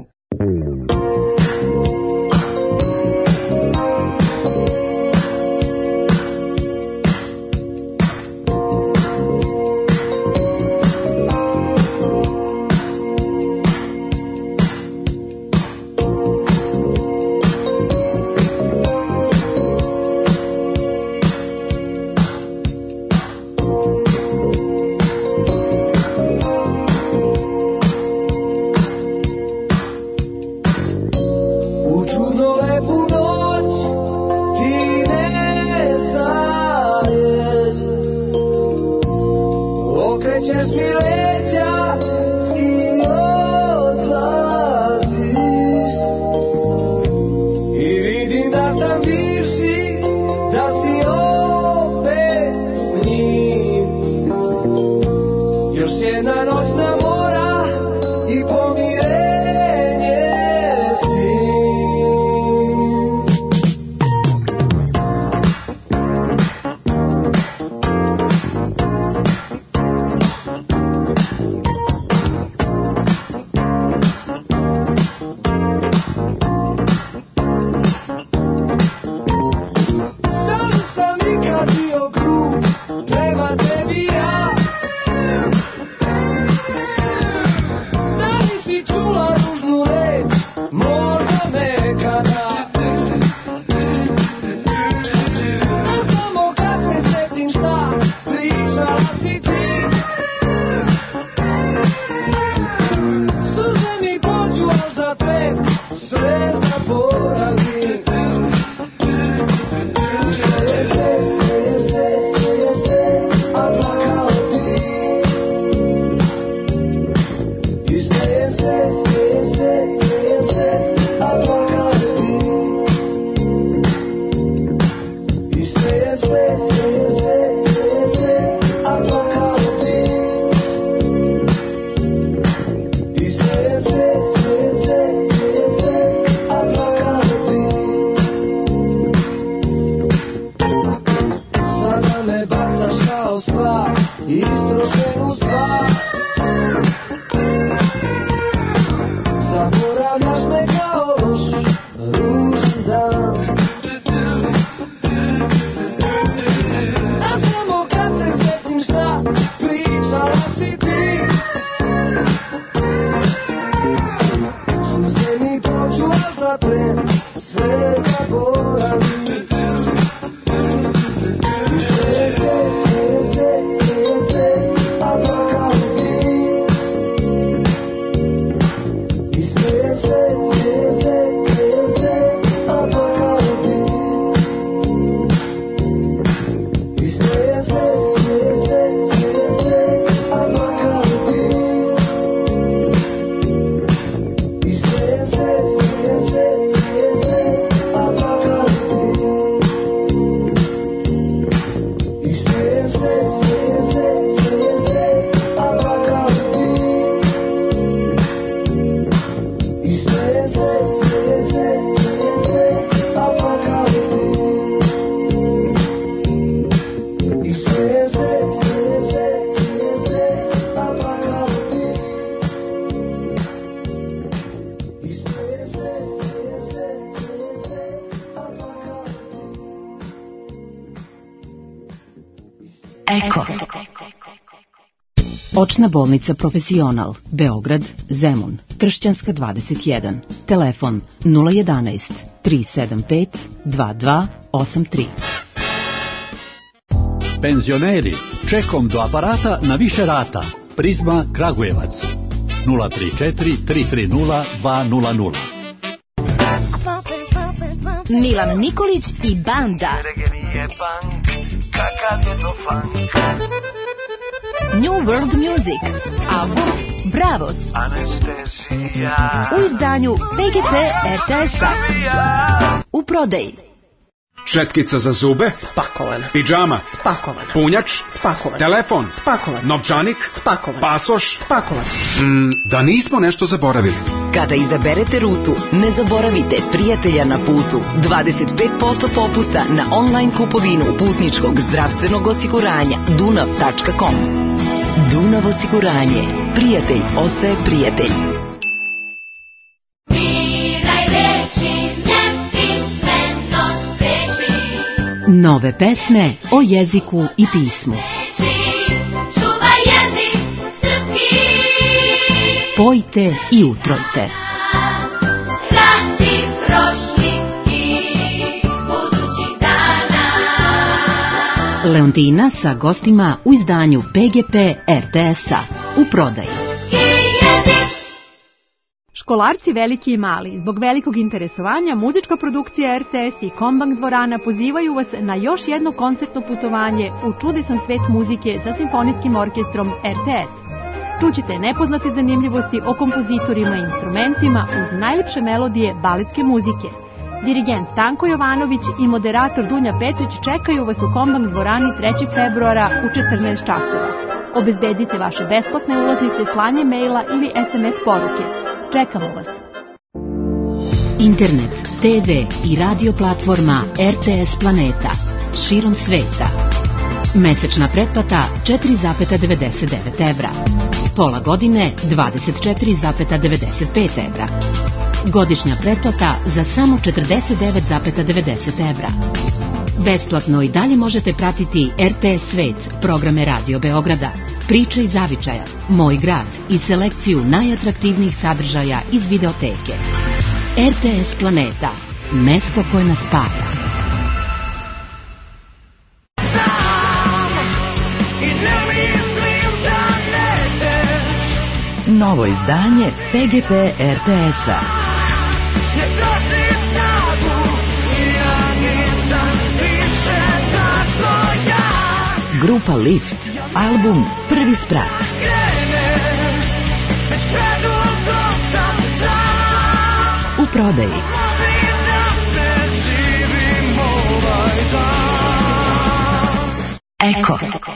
[SPEAKER 16] Eko. Očna bolnica Profesional, Beograd, Zemun, Tršćanska dvadeset jedan, telefon nula jedanaest tri sedam pet dva dva osam tri.
[SPEAKER 12] Penzioneri, čekom do aparata na više rata. Prizma Kragujevac, nula tri četiri tri tri nula dva nula nula.
[SPEAKER 16] Milan Nikolić i banda. New World Music, album Bravos, u izdanju P G P R T S-a, u prodaji.
[SPEAKER 13] Četkica za zube,
[SPEAKER 14] spakovana.
[SPEAKER 13] Pidžama,
[SPEAKER 14] spakovana.
[SPEAKER 13] Punjač,
[SPEAKER 14] spakovan.
[SPEAKER 13] Telefon,
[SPEAKER 14] spakovan.
[SPEAKER 13] Novčanik,
[SPEAKER 14] spakovan.
[SPEAKER 13] Pasoš,
[SPEAKER 14] spakovan.
[SPEAKER 13] Mm, da nismo nešto zaboravili.
[SPEAKER 24] Kada izaberete rutu, ne zaboravite prijatelja na putu. dvadeset pet posto popusta na online kupovinu putničkog zdravstvenog osiguranja dunav tačka com. Dunav osiguranje. Prijatelj ostaje prijatelj.
[SPEAKER 16] Nove pesme o jeziku i pismu.
[SPEAKER 10] Čuvaj jezik srpski.
[SPEAKER 16] Pojte i utrojte.
[SPEAKER 10] Rasi prošli i budućih dana.
[SPEAKER 16] Leontina sa gostima u izdanju P G P R T S-a, u prodaji.
[SPEAKER 17] Školarci veliki i mali, zbog velikog interesovanja, muzička produkcija R T S i Kombank dvorana pozivaju vas na još jedno koncertno putovanje u čudesan svet muzike sa simfonijskim orkestrom R T S. Čućite nepoznate zanimljivosti o kompozitorima i instrumentima uz najljepše melodije baletske muzike. Dirigent Stanko Jovanović i moderator Dunja Petrić čekaju vas u Kombank dvorani trećeg februara u četrnaest časova. Obezbedite vaše besplatne ulaznice slanjem maila ili S M S poruke. Čekamo vas.
[SPEAKER 16] Internet, T V i radio platforma R T S Planeta, širom sveta. Mesečna pretplata četiri zarez devedeset devet evra. Pola godine dvadeset četiri zarez devedeset pet evra. Godišnja pretplata za samo četrdeset devet zarez devedeset evra. Besplatno i dalje možete pratiti R T S Svet, programe Radio Beograda, Priče iz Zavičaja, Moj grad i selekciju najatraktivnijih sadržaja iz videoteke. R T S Planeta, mesto koje nas spaja.
[SPEAKER 24] Novo izdanje P G P R T S-a. Grupa Lift, album Prvi sprat. U prodaji. Eko.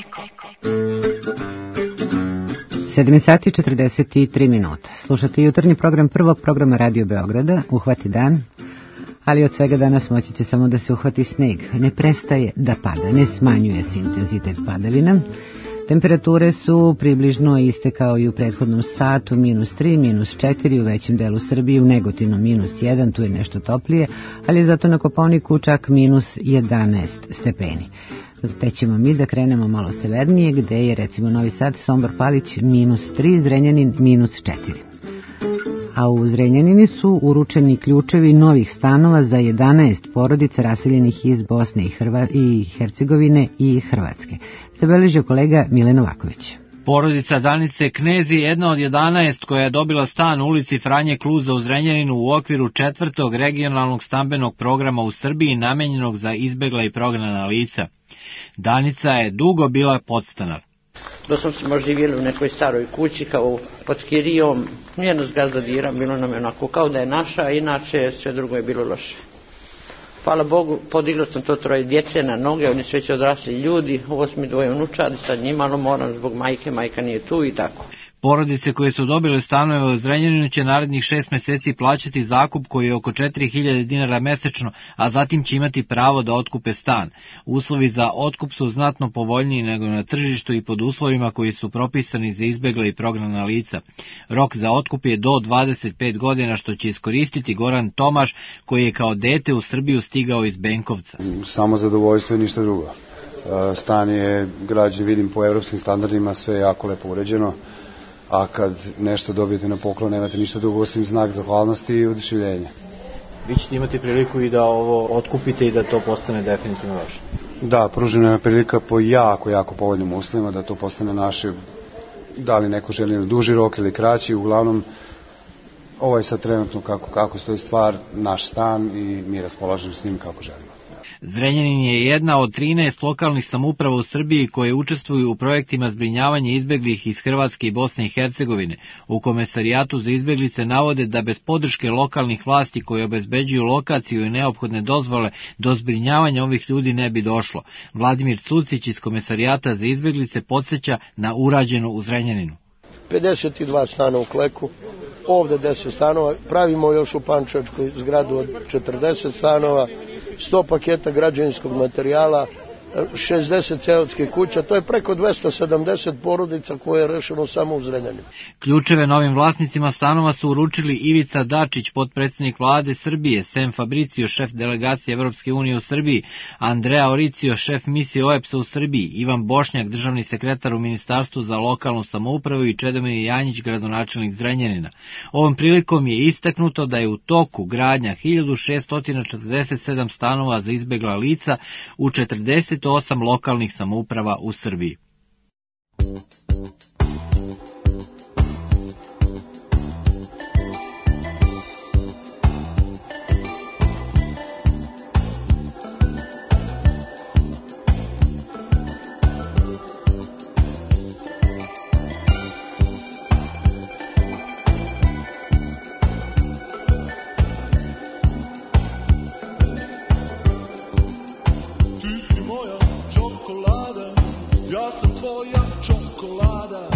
[SPEAKER 3] sedam sati četrdeset tri minuta. Slušate jutarnji program prvog programa Radio Beograda, Uhvati dan, ali od svega danas moći će samo da se uhvati sneg. Ne prestaje da pada, ne smanjuje se intenzitet padavina. Temperature su približno iste kao i u prethodnom satu, minus tri, minus četiri u većem delu Srbije, u Negotinu minus jedan, tu je nešto toplije, ali je zato na Kopaoniku čak minus jedanaest stepeni. Te ćemo mi da krenemo malo severnije, gde je recimo Novi Sad, Sombor, Palić minus tri, Zrenjanin minus četiri. A u Zrenjanini su uručeni ključevi novih stanova za jedanaest porodica raseljenih iz Bosne i, Hrva, i Hercegovine i Hrvatske. Zabeležio kolega Milen Novaković.
[SPEAKER 25] Porodica Danice Knezi je jedna od jedanaest koja je dobila stan u ulici Franje Kluza u Zrenjaninu u okviru četvrtog regionalnog stambenog programa u Srbiji namenjenog za izbegla i prognana lica. Danica je dugo bila podstanar.
[SPEAKER 26] Dosad smo živjeli u nekoj staroj kući kao pod skirijom, nije nas gazda dira, bilo nam je onako kao da je naša, a inače sve drugo je bilo loše. Hvala Bogu, podigla sam to troje djece na noge, oni su već odrasli ljudi, ovo su mi dvoje unučadi, sad njima, ali moram zbog majke, majka nije tu i tako.
[SPEAKER 25] Porodice koje su dobile stanove u Zrenjaninu će narednih šest meseci plaćati zakup koji je oko četiri hiljade dinara mesečno, a zatim će imati pravo da otkupe stan. Uslovi za otkup su znatno povoljniji nego na tržištu i pod uslovima koji su propisani za izbegla i prognana lica. Rok za otkup je do dvadeset pet godina, što će iskoristiti Goran Tomaš, koji je kao dete u Srbiju stigao iz Benkovca.
[SPEAKER 27] Samo zadovoljstvo i ništa drugo.
[SPEAKER 9] Stan je građen, vidim, po evropskim standardima, sve je jako lepo uređeno, a kad nešto dobijete na poklon, nemate ništa drugo osim znak zahvalnosti i oduševljenja.
[SPEAKER 25] Vi ćete imati priliku i da ovo otkupite i da to postane definitivno vaše.
[SPEAKER 9] Da, pružena je prilika po jako, jako povoljnim uslovima da to postane naše, da li neko želi na duži rok ili kraći, uglavnom ovo je sad trenutno kako, kako stoji stvar, naš stan i mi raspolažemo s njim kako želimo.
[SPEAKER 25] Zrenjanin je jedna od trinaest lokalnih samouprava u Srbiji koje učestvuju u projektima zbrinjavanja izbeglih iz Hrvatske i Bosne i Hercegovine. U Komesarijatu za izbeglice navode da bez podrške lokalnih vlasti koje obezbeđuju lokaciju i neophodne dozvole do zbrinjavanja ovih ljudi ne bi došlo. Vladimir Cucić iz Komesarijata za izbeglice podsjeća na urađeno u Zrenjaninu.
[SPEAKER 14] pedeset dva stana u Kleku, ovde deset stanova, pravimo još u Pančevačkoj zgradu od četrdeset stanova, sto paketa građevinskog materijala, šezdeset seoskih kuća, to je preko dvesta sedamdeset porodica koje je rešeno samo u Zrenjaninu.
[SPEAKER 25] Ključeve novim vlasnicima stanova su uručili Ivica Dačić, potpredsednik vlade Srbije, Sem Fabricio, šef delegacije Evropske unije u Srbiji, Andrea Oricio, šef misije O E P S-a u Srbiji, Ivan Bošnjak, državni sekretar u Ministarstvu za lokalnu samoupravu i Čedomir Janjić, gradonačelnik Zrenjanina. Ovom prilikom je istaknuto da je u toku gradnja hiljadu šeststo četrdeset sedam stanova za izbegla lica u četrdeset osam lokalnih samouprava u Srbiji.
[SPEAKER 10] Ja sam tvoja čokolada.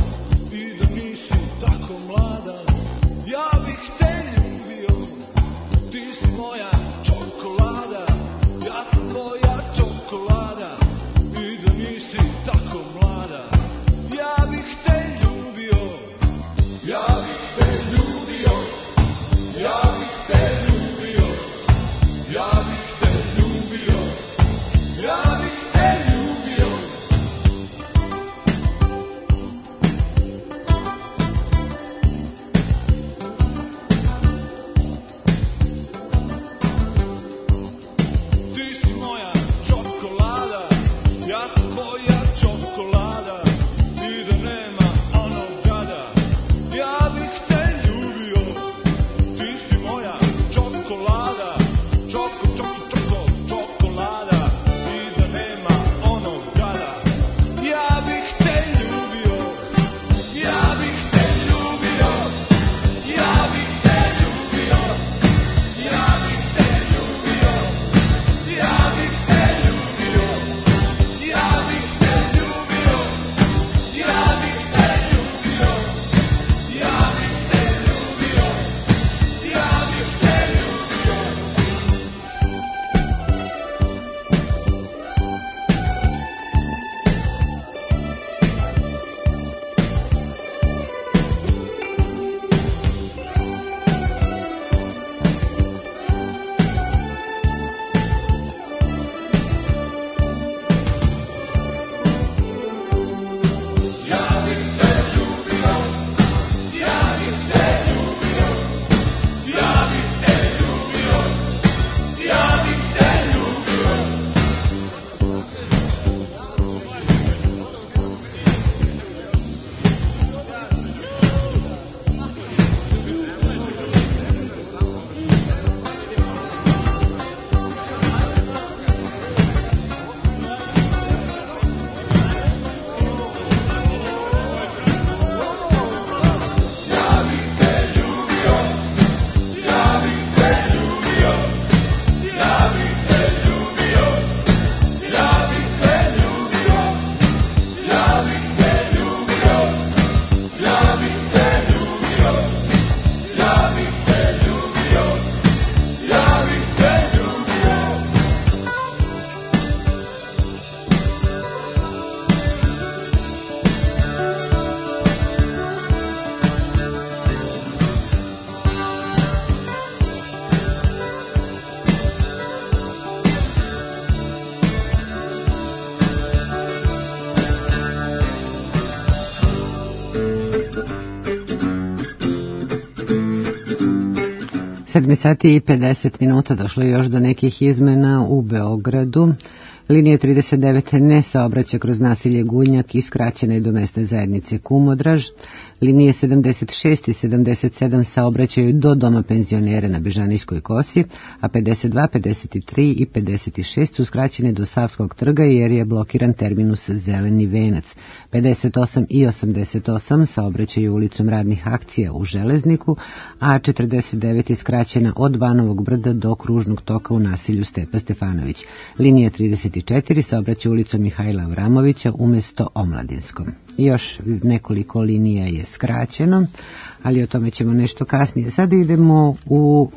[SPEAKER 3] sedam sati i pedeset minuta, došlo je još do nekih izmena u Beogradu. Linija trideset devet ne saobraća kroz naselje Gunjak i skraćena je do mesne zajednice Kumodraž. Linije sedamdeset šest i sedamdeset sedam saobraćaju do doma penzionera na Bežanijskoj kosi, a pedeset dva, pedeset tri i pedeset šest su skraćene do Savskog trga jer je blokiran terminus Zeleni venac. pedeset osam i osamdeset osam saobraćaju ulicom radnih akcija u Železniku, a četrdeset devet je skraćena od Banovog brda do kružnog toka u naselju Stepa Stefanović. Linija trideset četiri saobraća ulicom Mihajla Avramovića umesto Omladinskom. Još nekoliko linija je skraćeno, ali o tome ćemo nešto kasnije. Sada idemo u,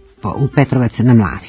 [SPEAKER 3] u Petrovac na Mlavi.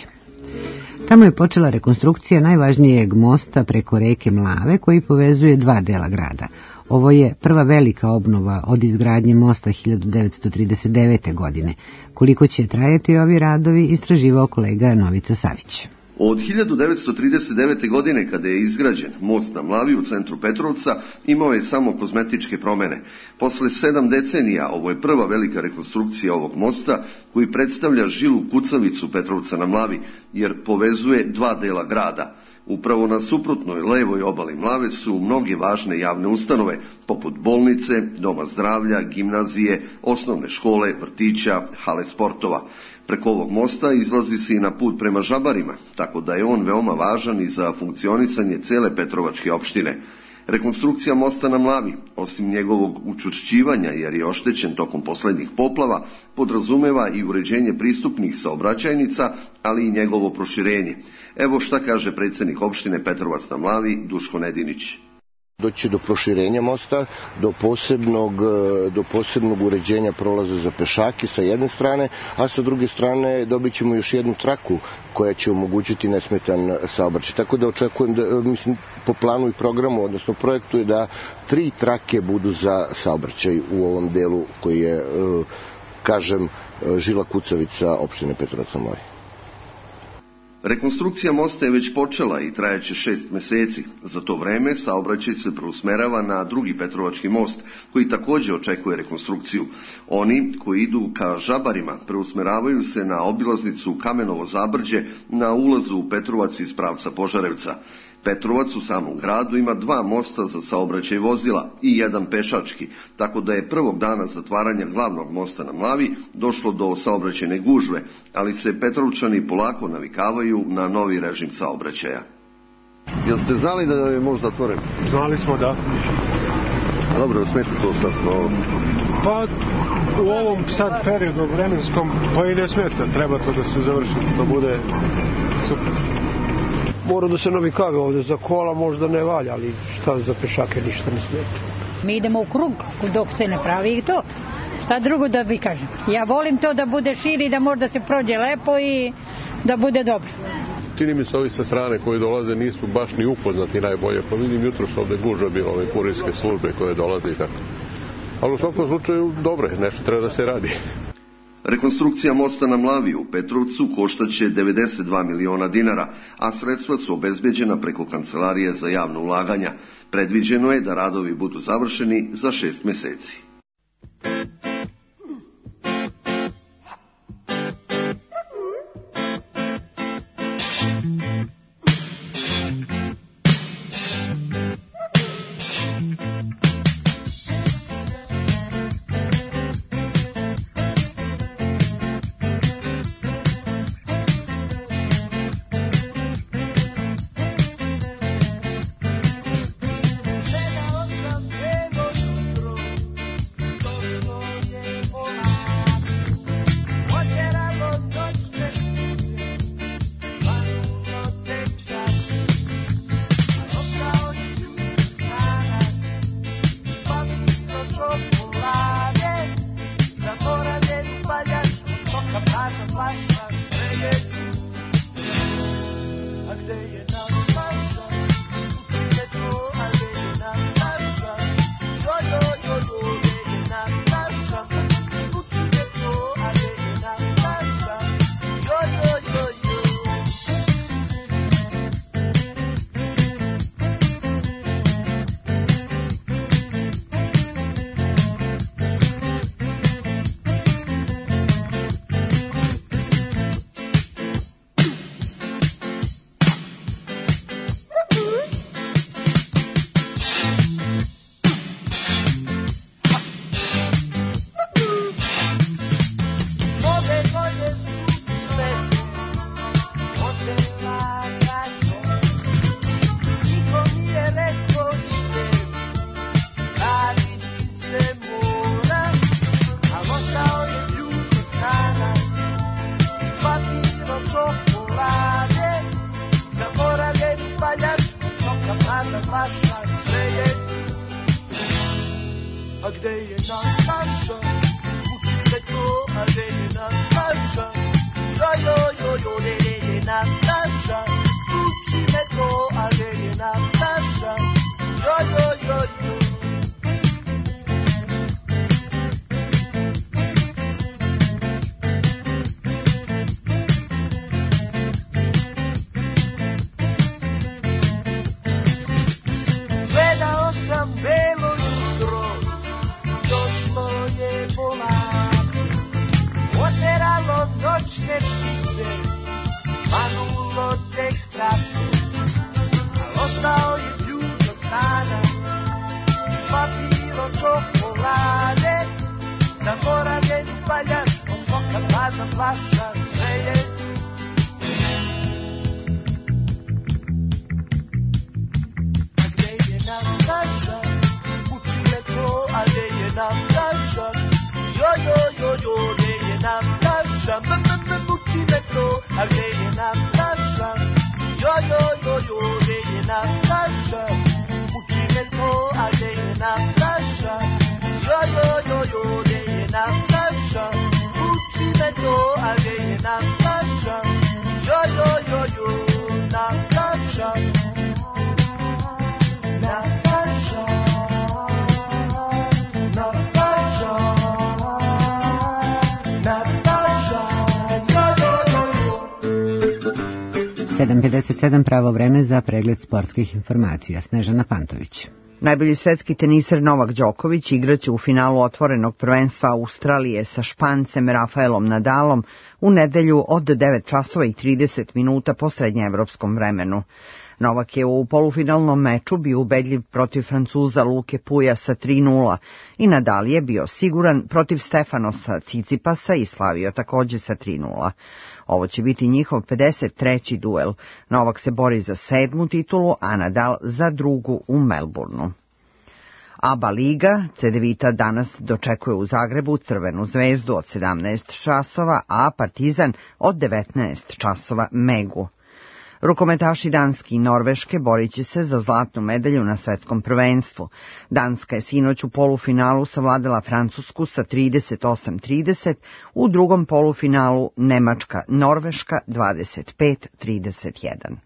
[SPEAKER 3] Tamo je počela rekonstrukcija najvažnijeg mosta preko reke Mlave koji povezuje dva dela grada. Ovo je prva velika obnova od izgradnje mosta hiljadu devetsto trideset devete. godine. Koliko će trajati ovi radovi, istraživao kolega Novica Savić.
[SPEAKER 15] Od hiljadu devetsto trideset devete. godine, kada je izgrađen most na Mlavi u centru Petrovca, imao je samo kozmetičke promene. Posle sedam decenija ovo je prva velika rekonstrukcija ovog mosta koji predstavlja žilu kucavicu Petrovca na Mlavi, jer povezuje dva dela grada. Upravo na suprotnoj levoj obali Mlave su mnoge važne javne ustanove, poput bolnice, doma zdravlja, gimnazije, osnovne škole, vrtića, hale sportova. Preko ovog mosta izlazi se i na put prema Žabarima, tako da je on veoma važan i za funkcionisanje cele Petrovačke opštine. Rekonstrukcija mosta na Mlavi, osim njegovog učvršćivanja jer je oštećen tokom poslednjih poplava, podrazumeva i uređenje pristupnih saobraćajnica, ali i njegovo proširenje. Evo šta kaže predsjednik opštine Petrovac na Mlavi, Duško Nedinić.
[SPEAKER 18] Doći do proširenja mosta, do posebnog, do posebnog uređenja prolaza za pešake sa jedne strane, a sa druge strane dobit ćemo još jednu traku koja će omogućiti nesmetan saobraćaj. Tako da očekujem, da, mislim, po planu i programu, odnosno projektu je da tri trake budu za saobraćaj u ovom delu koji je, kažem, žila kucavica opštine Petrovac na Mlavi.
[SPEAKER 15] Rekonstrukcija mosta je već počela i trajaće šest meseci. Za to vreme saobraćaj se preusmerava na drugi Petrovački most, koji takođe očekuje rekonstrukciju. Oni koji idu ka Žabarima preusmeravaju se na obilaznicu Kamenovo Zabrđe na ulazu u Petrovac iz pravca Požarevca. Petrovac u samom gradu ima dva mosta za saobraćaj vozila i jedan pešački, tako da je prvog dana zatvaranja glavnog mosta na Mlavi došlo do saobraćajne gužve, ali se Petrovčani polako navikavaju na novi režim saobraćaja.
[SPEAKER 18] Jel ste znali da je most zatvoren?
[SPEAKER 20] Znali smo, da.
[SPEAKER 18] Dobro, smeta to sad ovo?
[SPEAKER 20] Pa u ovom sad periodu vremenskom pa i ne smeta, treba to da se završi, to bude super.
[SPEAKER 21] Mora da se navikave ovde, za kola možda ne valja, ali šta za pešake ništa ne smeta.
[SPEAKER 22] Mi idemo u krug dok se ne pravi i to. Šta drugo da vi kažem? Ja volim to da bude širi, da možda se prođe lepo i da bude dobro.
[SPEAKER 20] Čini mi se ovi sa strane koji dolaze nisu baš ni upoznati najbolje, pa vidim jutro su ovde gužva bilo, ove kurirske službe koje dolaze i tako. Ali u svakom slučaju dobro je, nešto treba da se radi.
[SPEAKER 15] Rekonstrukcija mosta na Mlavi u Petrovcu koštaće devedeset dva miliona dinara, a sredstva su obezbeđena preko Kancelarije za javno ulaganja. Predviđeno je da radovi budu završeni za šest meseci.
[SPEAKER 1] jedna flaša, sve je. A gde je Nataša? Uči me to, a gde je Nataša? Jo, jo, jo, jo, gde je Nataša? M, m, m, uči me to, a gde je Nataša? Jo, jo, jo, jo, gde je Nataša? Uči me to, a gde je Nataša? Jo, jo, jo, jo, gde je Nataša? Uči me to, a gde je Nataša? Jo, jo, jo, jo, Nataša. Nataša. Nataša. Nataša. Jo, jo, jo, jo.
[SPEAKER 3] sedam pedeset sedam pravo vreme za pregled sportskih informacija. Snežana Pantović.
[SPEAKER 2] Najbolji svetski teniser Novak Đoković igraće u finalu otvorenog prvenstva Australije sa Špancem Rafaelom Nadalom u nedelju od devet časova i trideset minuta po srednjeevropskom vremenu. Novak je u polufinalnom meču bio ubedljiv protiv Francuza Luke Puja sa tri nula i Nadal je bio siguran protiv Stefanosa Cicipasa i slavio takođe sa tri nula. Ovo će biti njihov pedeset treći duel. Novak se bori za sedmu titulu, a Nadal za drugu u Melbourneu. A B A Liga, Cedevita danas dočekuje u Zagrebu Crvenu zvezdu od sedamnaest časova, a Partizan od devetnaest časova Megu. Rukometaši Danske i Norveške borit će se za zlatnu medalju na svetskom prvenstvu. Danska je sinoć u polufinalu savladala Francusku sa trideset osam trideset, u drugom polufinalu Nemačka Norveška dvadeset pet trideset jedan.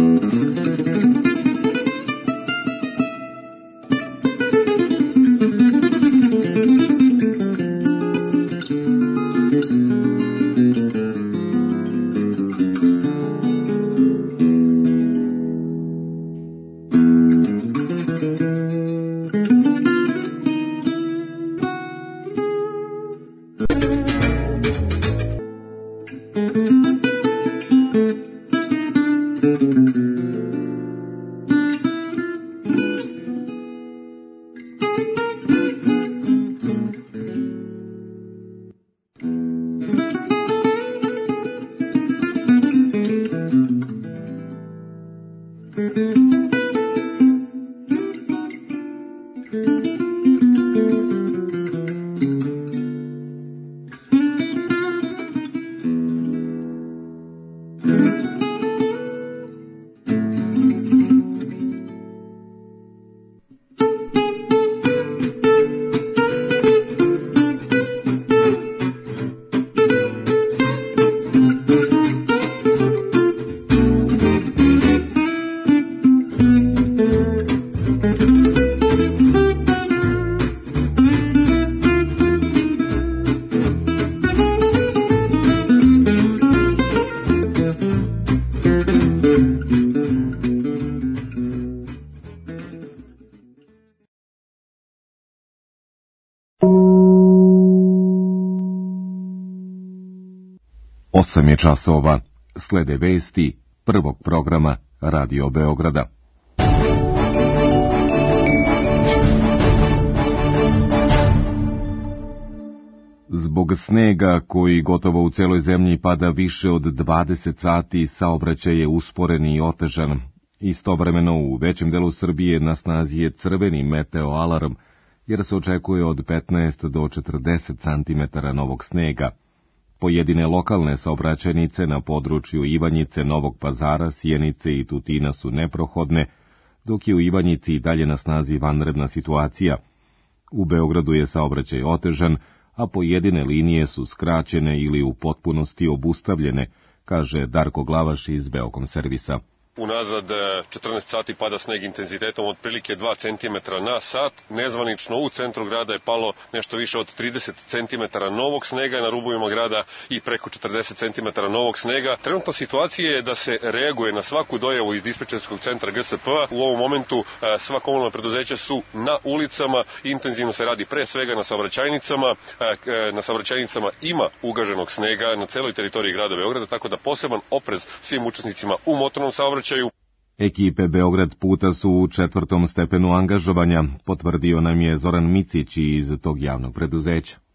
[SPEAKER 4] osam je časova. Slede vesti prvog programa Radio Beograda. Zbog snega koji gotovo u celoj zemlji pada više od dvadeset sati, saobraćaj je usporen i otežan. Istovremeno u većem delu Srbije na snazi je crveni meteo alarm, jer se očekuje od petnaest do četrdeset centimetara novog snega. Pojedine lokalne saobraćajnice na području Ivanjice, Novog Pazara, Sjenice i Tutina su neprohodne, dok je u Ivanjici i dalje na snazi vanredna situacija. U Beogradu je saobraćaj otežan, a pojedine linije su skraćene ili u potpunosti obustavljene, kaže Darko Glavaš iz Beokom servisa.
[SPEAKER 6] Unazad četrnaest sati pada sneg intenzitetom otprilike dva centimetra na sat. Nezvanično u centru grada je palo nešto više od trideset centimetara novog snega, na rubovima grada i preko četrdeset centimetara novog snega. Trenutna situacija je da se reaguje na svaku dojavu iz dispečerskog centra G S P-a. U ovom momentu sva komunalna preduzeća su na ulicama, intenzivno se radi pre svega na saobraćajnicama. Na saobraćajnicama ima ugaženog snega na celoj teritoriji grada Beograda, tako da poseban oprez svim učesnicima u motornom saobraćaju.
[SPEAKER 4] Ekipe Beograd puta su u četvrtom stepenu angažovanja, potvrdio nam je Zoran Micić iz tog javnog preduzeća.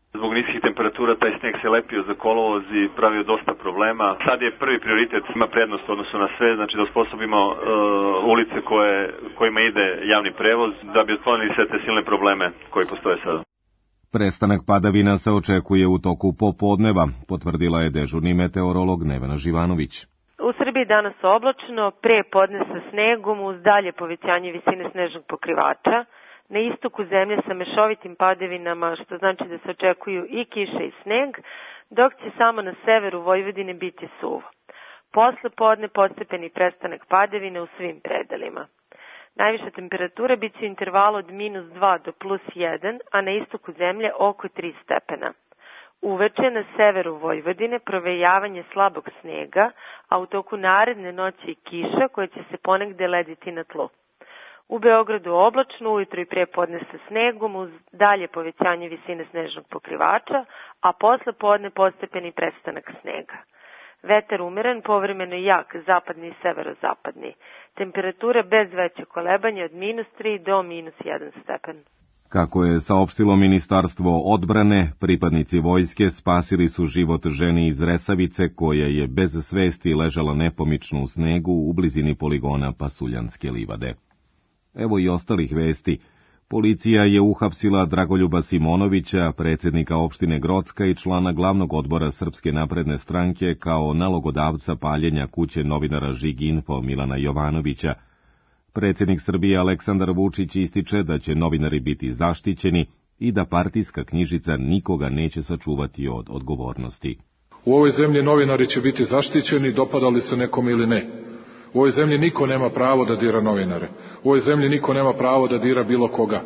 [SPEAKER 5] Zbog niskih temperatura taj sneg se lepio za kolovoz i pravio dosta problema. Sad je prvi prioritet, ima prednost u odnosu na sve, znači da usposobimo uh, ulice koje, kojima ide javni prevoz da bi otklonili sve te silne probleme koji postoje sada.
[SPEAKER 4] Prestanak padavina se očekuje u toku popodneva, potvrdila je dežurni meteorolog Nevena Živanović.
[SPEAKER 7] U Srbiji danas oblačno, pre podne sa snegom uz dalje povećanje visine snežnog pokrivača. Na istoku zemlje sa mešovitim padevinama, što znači da se očekuju i kiša i sneg, dok će samo na severu Vojvodine biti suvo. Posle podne postepeni prestanak padavina u svim predelima. Najviša temperatura bit će u intervalu od minus dva do plus jedan, a na istoku zemlje oko tri stepena. Uveče na severu Vojvodine provejavanje slabog snega, a u toku naredne noći i kiša koja će se ponegde lediti na tlu. U Beogradu oblačno, ujutro i pre podne sa snegom uz dalje povećanje visine snežnog pokrivača, a posle podne postepeni prestanak snega. Vetar umeren, povremeno jak, zapadni i severozapadni. Temperatura bez veće kolebanja od minus tri do minus jedan stepen.
[SPEAKER 4] Kako je saopštilo Ministarstvo odbrane, pripadnici vojske spasili su život ženi iz Resavice koja je bez svesti ležala nepomično u snegu u blizini poligona Pasuljanske livade. Evo i ostalih vesti. Policija je uhapsila Dragoljuba Simonovića, predsjednika opštine Grocka i člana glavnog odbora Srpske napredne stranke kao nalogodavca paljenja kuće novinara Žiginfo Milana Jovanovića. Predsjednik Srbije Aleksandar Vučić ističe da će novinari biti zaštićeni i da partijska knjižica nikoga neće sačuvati od odgovornosti.
[SPEAKER 8] U ovoj zemlji novinari će biti zaštićeni, dopadali se nekom ili ne. U ovoj zemlji niko nema pravo da dira novinare. U ovoj zemlji niko nema pravo da dira bilo koga.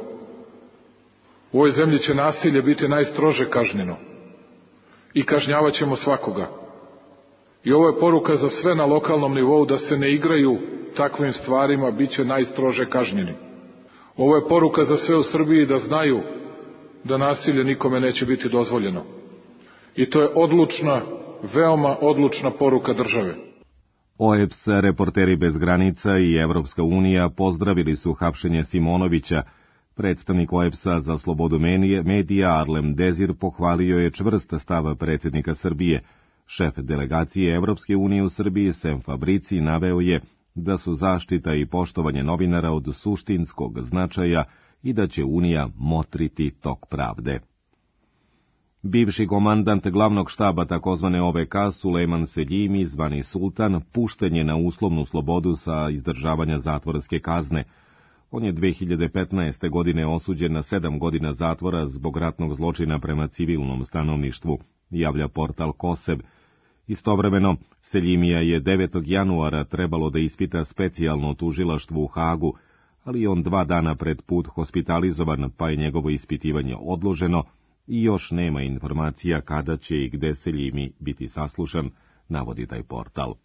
[SPEAKER 8] U ovoj zemlji će nasilje biti najstrože kažnjeno. I kažnjavat ćemo svakoga. I ovo je poruka za sve na lokalnom nivou da se ne igraju takvim stvarima, bit će najstrože kažnjeni. Ovo je poruka za sve u Srbiji da znaju da nasilje nikome neće biti dozvoljeno. I to je odlučna, veoma odlučna poruka države.
[SPEAKER 4] O E P S, Reporteri bez granica i Evropska unija pozdravili su hapšenje Simonovića. Predstavnik O E P S-a za slobodu medija Arlem Dezir pohvalio je čvrst stav predsjednika Srbije. Šef delegacije Evropske unije u Srbiji Sem Fabrici naveo je da su zaštita i poštovanje novinara od suštinskog značaja i da će Unija motriti tok pravde. Bivši komandant glavnog štaba takozvane O V K Sulejman Seljimi, zvani Sultan, pušten je na uslovnu slobodu sa izdržavanja zatvorske kazne. On je dve hiljade petnaeste. godine osuđen na sedam godina zatvora zbog ratnog zločina prema civilnom stanovništvu, javlja portal Kosev. Istovremeno, Seljimija je devetog januara trebalo da ispita specijalno tužilaštvo u Hagu, ali on dva dana pred put hospitalizovan, pa je njegovo ispitivanje odloženo i još nema informacija kada će i gde Seljimi biti saslušan, navodi taj portal.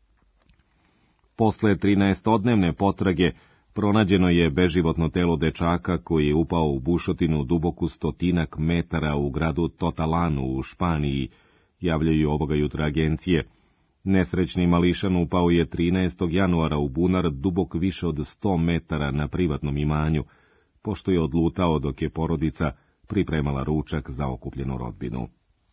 [SPEAKER 4] Posle trinaestodnevne potrage pronađeno je beživotno telo dečaka koji je upao u bušotinu duboku stotinak metara u gradu Totalanu u Španiji, javljaju ovoga jutra agencije. Nesrećni mališan upao je trinaestog januara u bunar dubok više od sto metara na privatnom imanju, pošto je odlutao dok je porodica pripremala ručak za okupljenu rodbinu.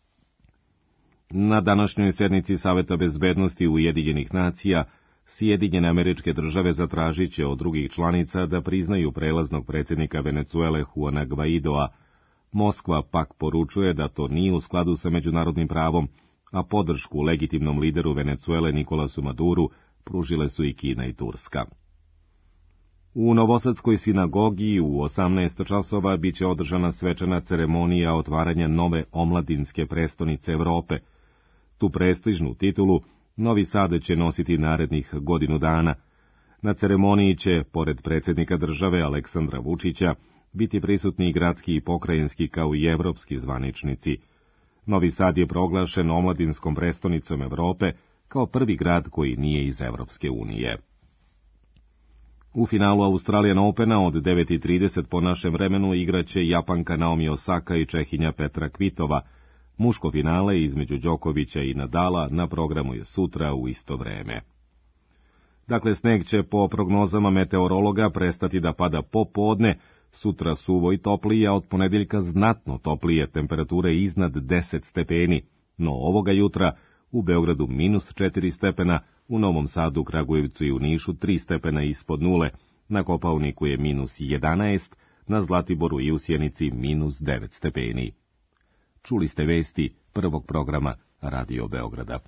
[SPEAKER 4] Na današnjoj sednici Saveta bezbednosti Ujedinjenih nacija Sjedinjene Američke Države zatražit će od drugih članica da priznaju prelaznog predsjednika Venecuele Juana Guaidoa. Moskva pak poručuje da to nije u skladu sa međunarodnim pravom, a podršku legitimnom lideru Venecuele Nikolasu Maduru pružile su i Kina i Turska. U Novosadskoj sinagogi u osamnaest časova biće održana svečana ceremonija otvaranja nove omladinske prestonice Evrope. Tu prestižnu titulu Novi Sad će nositi narednih godinu dana. Na ceremoniji će, pored predsjednika države Aleksandra Vučića, biti prisutni i gradski i pokrajinski kao i evropski zvaničnici. Novi Sad je proglašen omladinskom prestonicom Evrope kao prvi grad koji nije iz Evropske unije. U finalu Australian Opena od devet i trideset po našem vremenu igraće Japanka Naomi Osaka i Čehinja Petra Kvitova. Muško finale između Đokovića i Nadala na programu je sutra u isto vreme. Dakle, sneg će po prognozama meteorologa prestati da pada popodne, Sutra suvo i toplije, a od ponedeljka znatno toplije, temperature iznad deset stepeni, no ovoga jutra u Beogradu minus četiri stepena, u Novom Sadu, Kragujevcu i u Nišu tri stepena ispod nule, na Kopaoniku je minus jedanaest, na Zlatiboru i u Sjenici minus devet stepeni. Čuli ste vesti prvog programa Radio Beograda.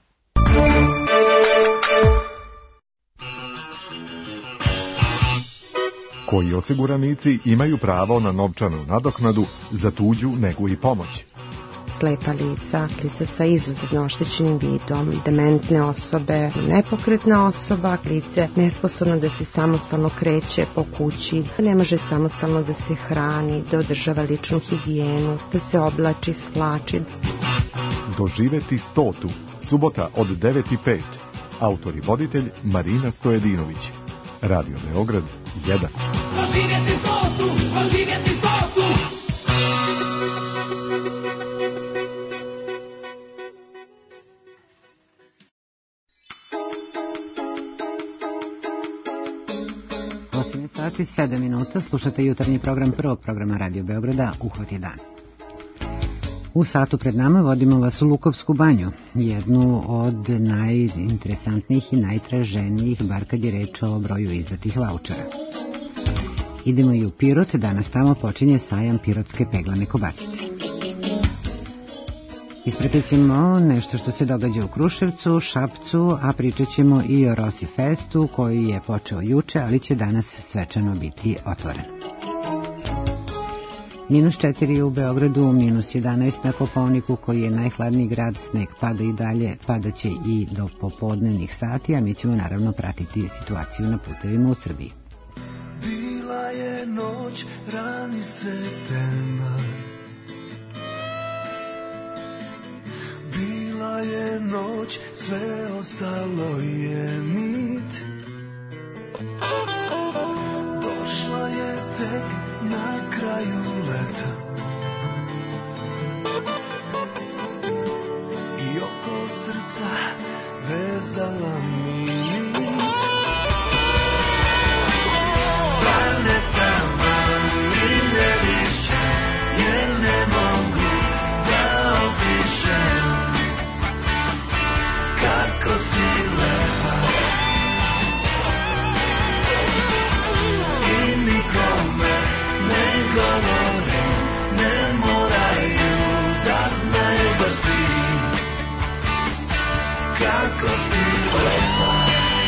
[SPEAKER 11] Koji osiguranici imaju pravo na novčanu nadoknadu za tuđu negu i pomoć?
[SPEAKER 12] Slepa lica, lica sa izuzetno oštećenim vidom, dementne osobe, nepokretna osoba, lice nesposobno da se samostalno kreće po kući, ne može samostalno da se hrani, da održava ličnu higijenu, da se oblači, svlači.
[SPEAKER 11] Doživeti stotu, subota od devet i pet. Autor i voditelj Marina Stojedinović. Radio Beograd jedan.
[SPEAKER 10] Doživjeti stotu, doživjeti stotu.
[SPEAKER 3] osam sati sedam minuta, slušate jutarnji program prvog programa Radio Beograda, Uhvat je dan. U satu pred nama vodimo vas u Lukovsku banju, jednu od najinteresantnijih i najtraženijih, bar kad je reč o broju izdatih vaučera. Idemo i u Pirot, danas tamo počinje sajam pirotske peglane kobasice. Ispratit ćemo nešto što se događa u Kruševcu, Šapcu, a pričat ćemo i o Rossi Festu koji je počeo juče, ali će danas svečano biti otvoren. Minus četiri u Beogradu, minus jedanaest na Kopaoniku koji je najhladniji grad, sneg pada i dalje, padaće i do popodnevnih sati, a mi ćemo naravno pratiti situaciju na putevima u Srbiji.
[SPEAKER 1] Bila je noć, rani septembar. Bila je noć, sve ostalo je mit. Došla je tek na kraju leta i oko srca vezala mi nit. Dvanestama mine više, jer ne mogu da opišem kako si lepa i nikome ne govorim, ne moraju da znaju baš svi kako si lepa.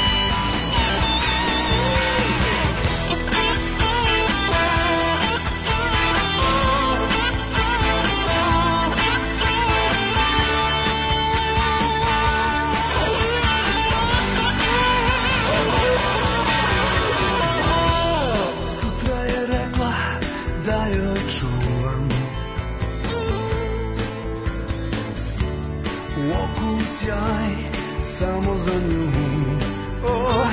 [SPEAKER 1] Sjaj samo za nju. Oh.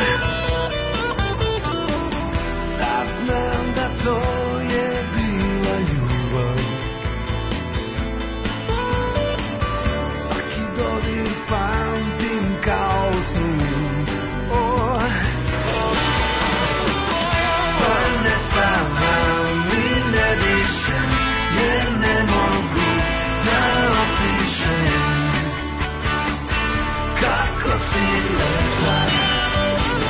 [SPEAKER 1] Sad znam da to je bila ljubav. Svaki dodir pamtim kao snu. Oh. Pa ne sama mi ne više, jer ne mogu da opišem kako si lepa.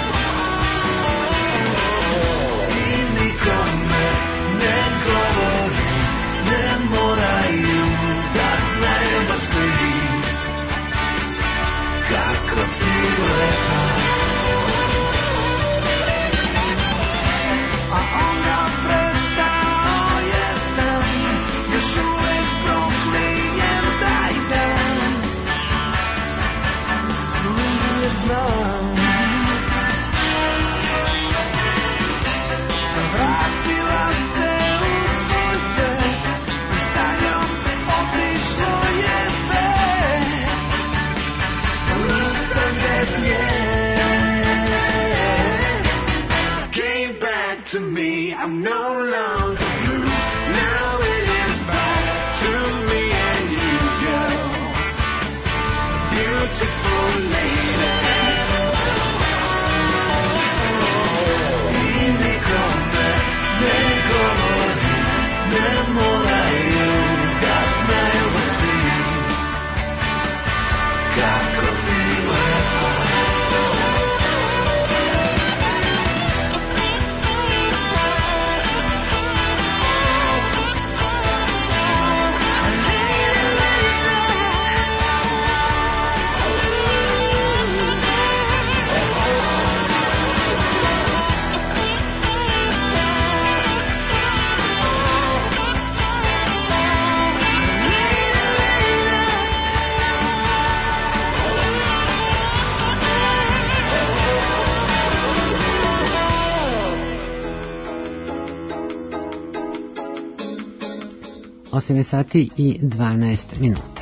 [SPEAKER 3] osam sati i dvanaest minuta.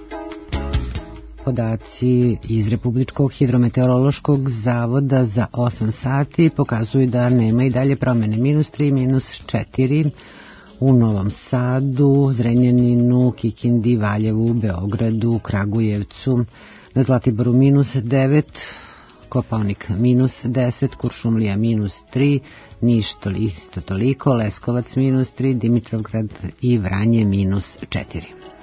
[SPEAKER 3] Podaci iz Republičkog hidrometeorološkog zavoda za osam sati pokazuju da nema i dalje promene. Minus tri, minus četiri u Novom Sadu, Zrenjaninu, Kikindi, Valjevu, Beogradu, Kragujevcu, na Zlatiboru minus devet, Kopaonik minus deset, Kuršumlija minus tri, Niš isto toliko, Leskovac minus tri, Dimitrovgrad i Vranje minus četiri.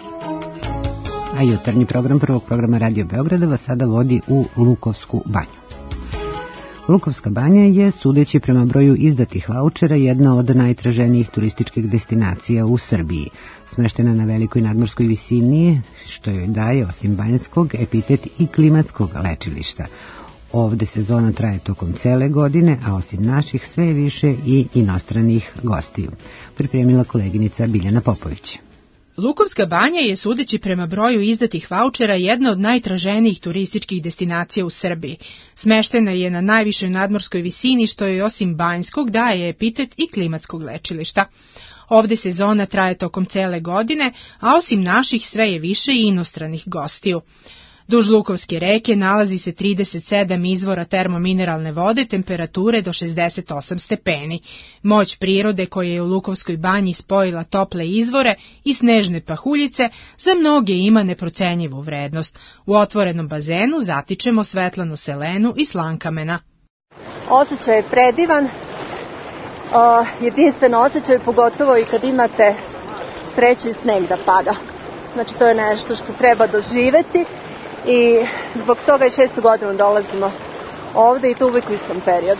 [SPEAKER 3] A jutarnji program prvog programa Radio Beograda vas sada vodi u Lukovsku banju. Lukovska banja je, sudeći prema broju izdatih vaučera, jedna od najtraženijih turističkih destinacija u Srbiji. Smeštena na velikoj nadmorskoj visini, što joj daje, osim banjskog, epitet i klimatskog lečilišta. Ovde sezona traje tokom cele godine, a osim naših sve više i inostranih gostiju. Pripremila koleginica Biljana Popović.
[SPEAKER 13] Lukovska banja je, sudeći prema broju izdatih vaučera, jedna od najtraženijih turističkih destinacija u Srbiji. Smeštena je na najvišoj nadmorskoj visini, što joj osim banjskog daje epitet i klimatskog lečilišta. Ovde sezona traje tokom cele godine, a osim naših sve je više i inostranih gostiju. Duž Lukovske reke nalazi se trideset sedam izvora termomineralne vode temperature do šezdeset osam stepeni. Moć prirode koja je u Lukovskoj banji spojila tople izvore i snežne pahuljice za mnoge ima neprocenjivu vrednost. U otvorenom bazenu zatičemo svetlanu selenu i slankamena.
[SPEAKER 16] Osjećaj je predivan, uh, jedinstven osjećaj, pogotovo i kad imate sreću i sneg da pada. Znači to je nešto što treba doživeti. I zbog toga i šestu godinu dolazimo ovde i to uvek u istom periodu.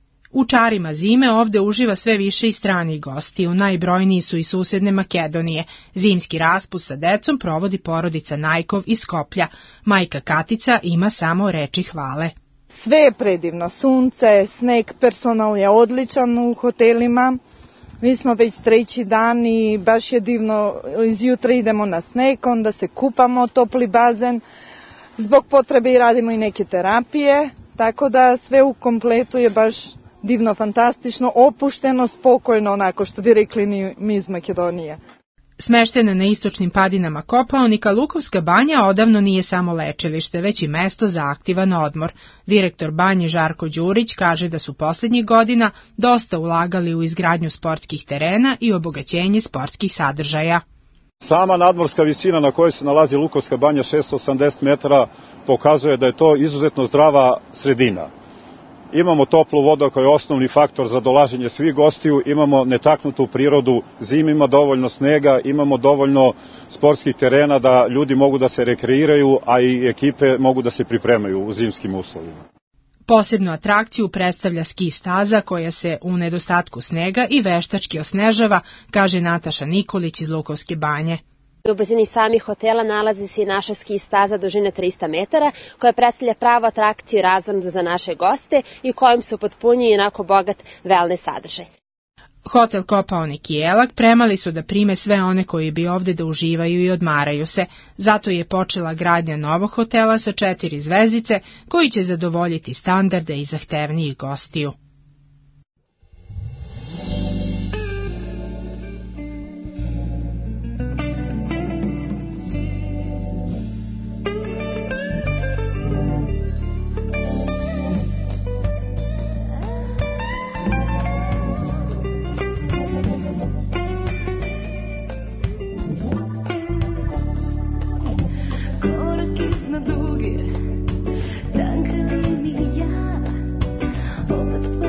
[SPEAKER 13] U čarima zime ovde uživa sve više i stranih gostiju, najbrojniji su i susedne Makedonije. Zimski raspust sa decom provodi porodica Najkov iz Skoplja. Majka Katica ima samo reči hvale.
[SPEAKER 17] Sve je predivno, sunce, sneg, personal je odličan u hotelima. Mi smo već treći dan i baš je divno, izjutra idemo na sneg, onda se kupamo, topli bazen. Zbog potrebe i radimo i neke terapije, tako da sve u kompletu je baš divno, fantastično, opušteno, spokojno, onako što bi rekli mi iz Makedonije.
[SPEAKER 13] Smeštena na istočnim padinama Kopaonika, Lukovska banja odavno nije samo lečilište, već i mesto za aktivan odmor. Direktor banje Žarko Đurić kaže da su poslednjih godina dosta ulagali u izgradnju sportskih terena i obogaćenje sportskih sadržaja.
[SPEAKER 19] Sama nadmorska visina na kojoj se nalazi Lukovska banja, šesto osamdeset metara, pokazuje da je to izuzetno zdrava sredina. Imamo toplu vodu koja je osnovni faktor za dolaženje svih gostiju, imamo netaknutu prirodu, zimi ima dovoljno snega, imamo dovoljno sportskih terena da ljudi mogu da se rekreiraju, a i ekipe mogu da se pripremaju u zimskim uslovima.
[SPEAKER 13] Posebnu atrakciju predstavlja ski staza koja se u nedostatku snega i veštački osnežava, kaže Nataša Nikolić iz Lukovske banje.
[SPEAKER 23] U blizini samih hotela nalazi se i naša ski staza dužine trista metara, koja predstavlja pravu atrakciju i razondu za naše goste i kojim se upotpunjuje inako bogat wellness sadržaj.
[SPEAKER 13] Hotel Kopaonik i Elak premali su da prime sve one koji bi ovde da uživaju i odmaraju se. Zato je počela gradnja novog hotela sa četiri zvezdice koji će zadovoljiti standarde i zahtevnijih gostiju.
[SPEAKER 24] Tanka linija, opet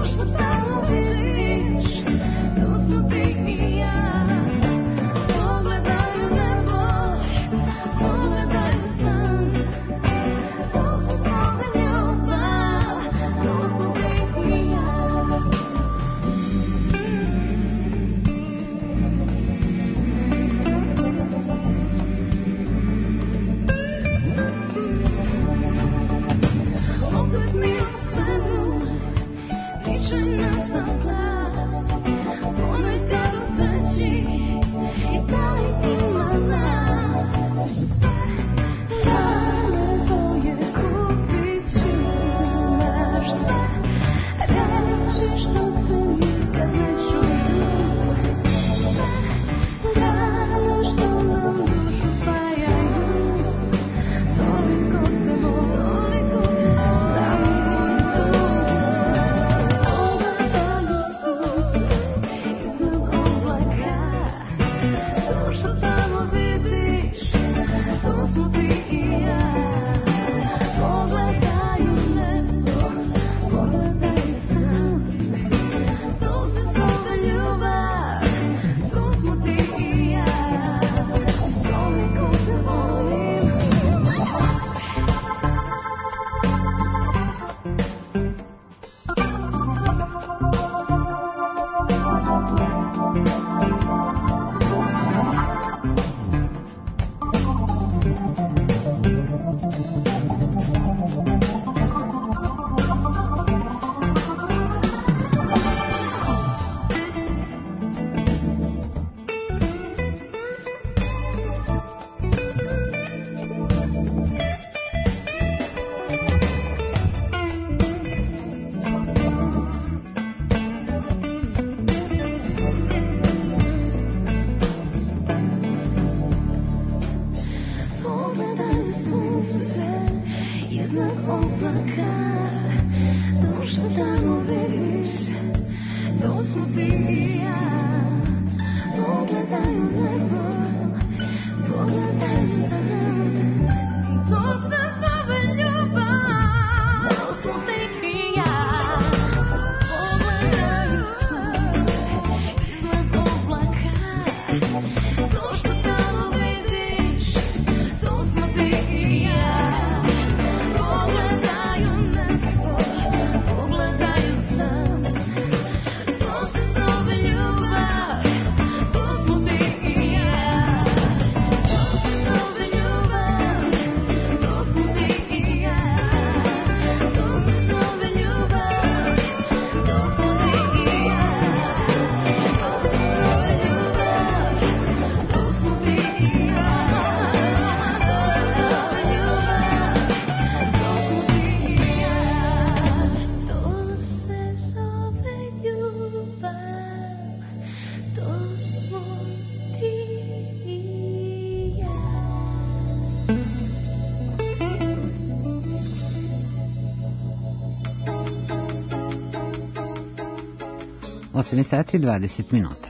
[SPEAKER 3] osam sati i dvadeset minuta.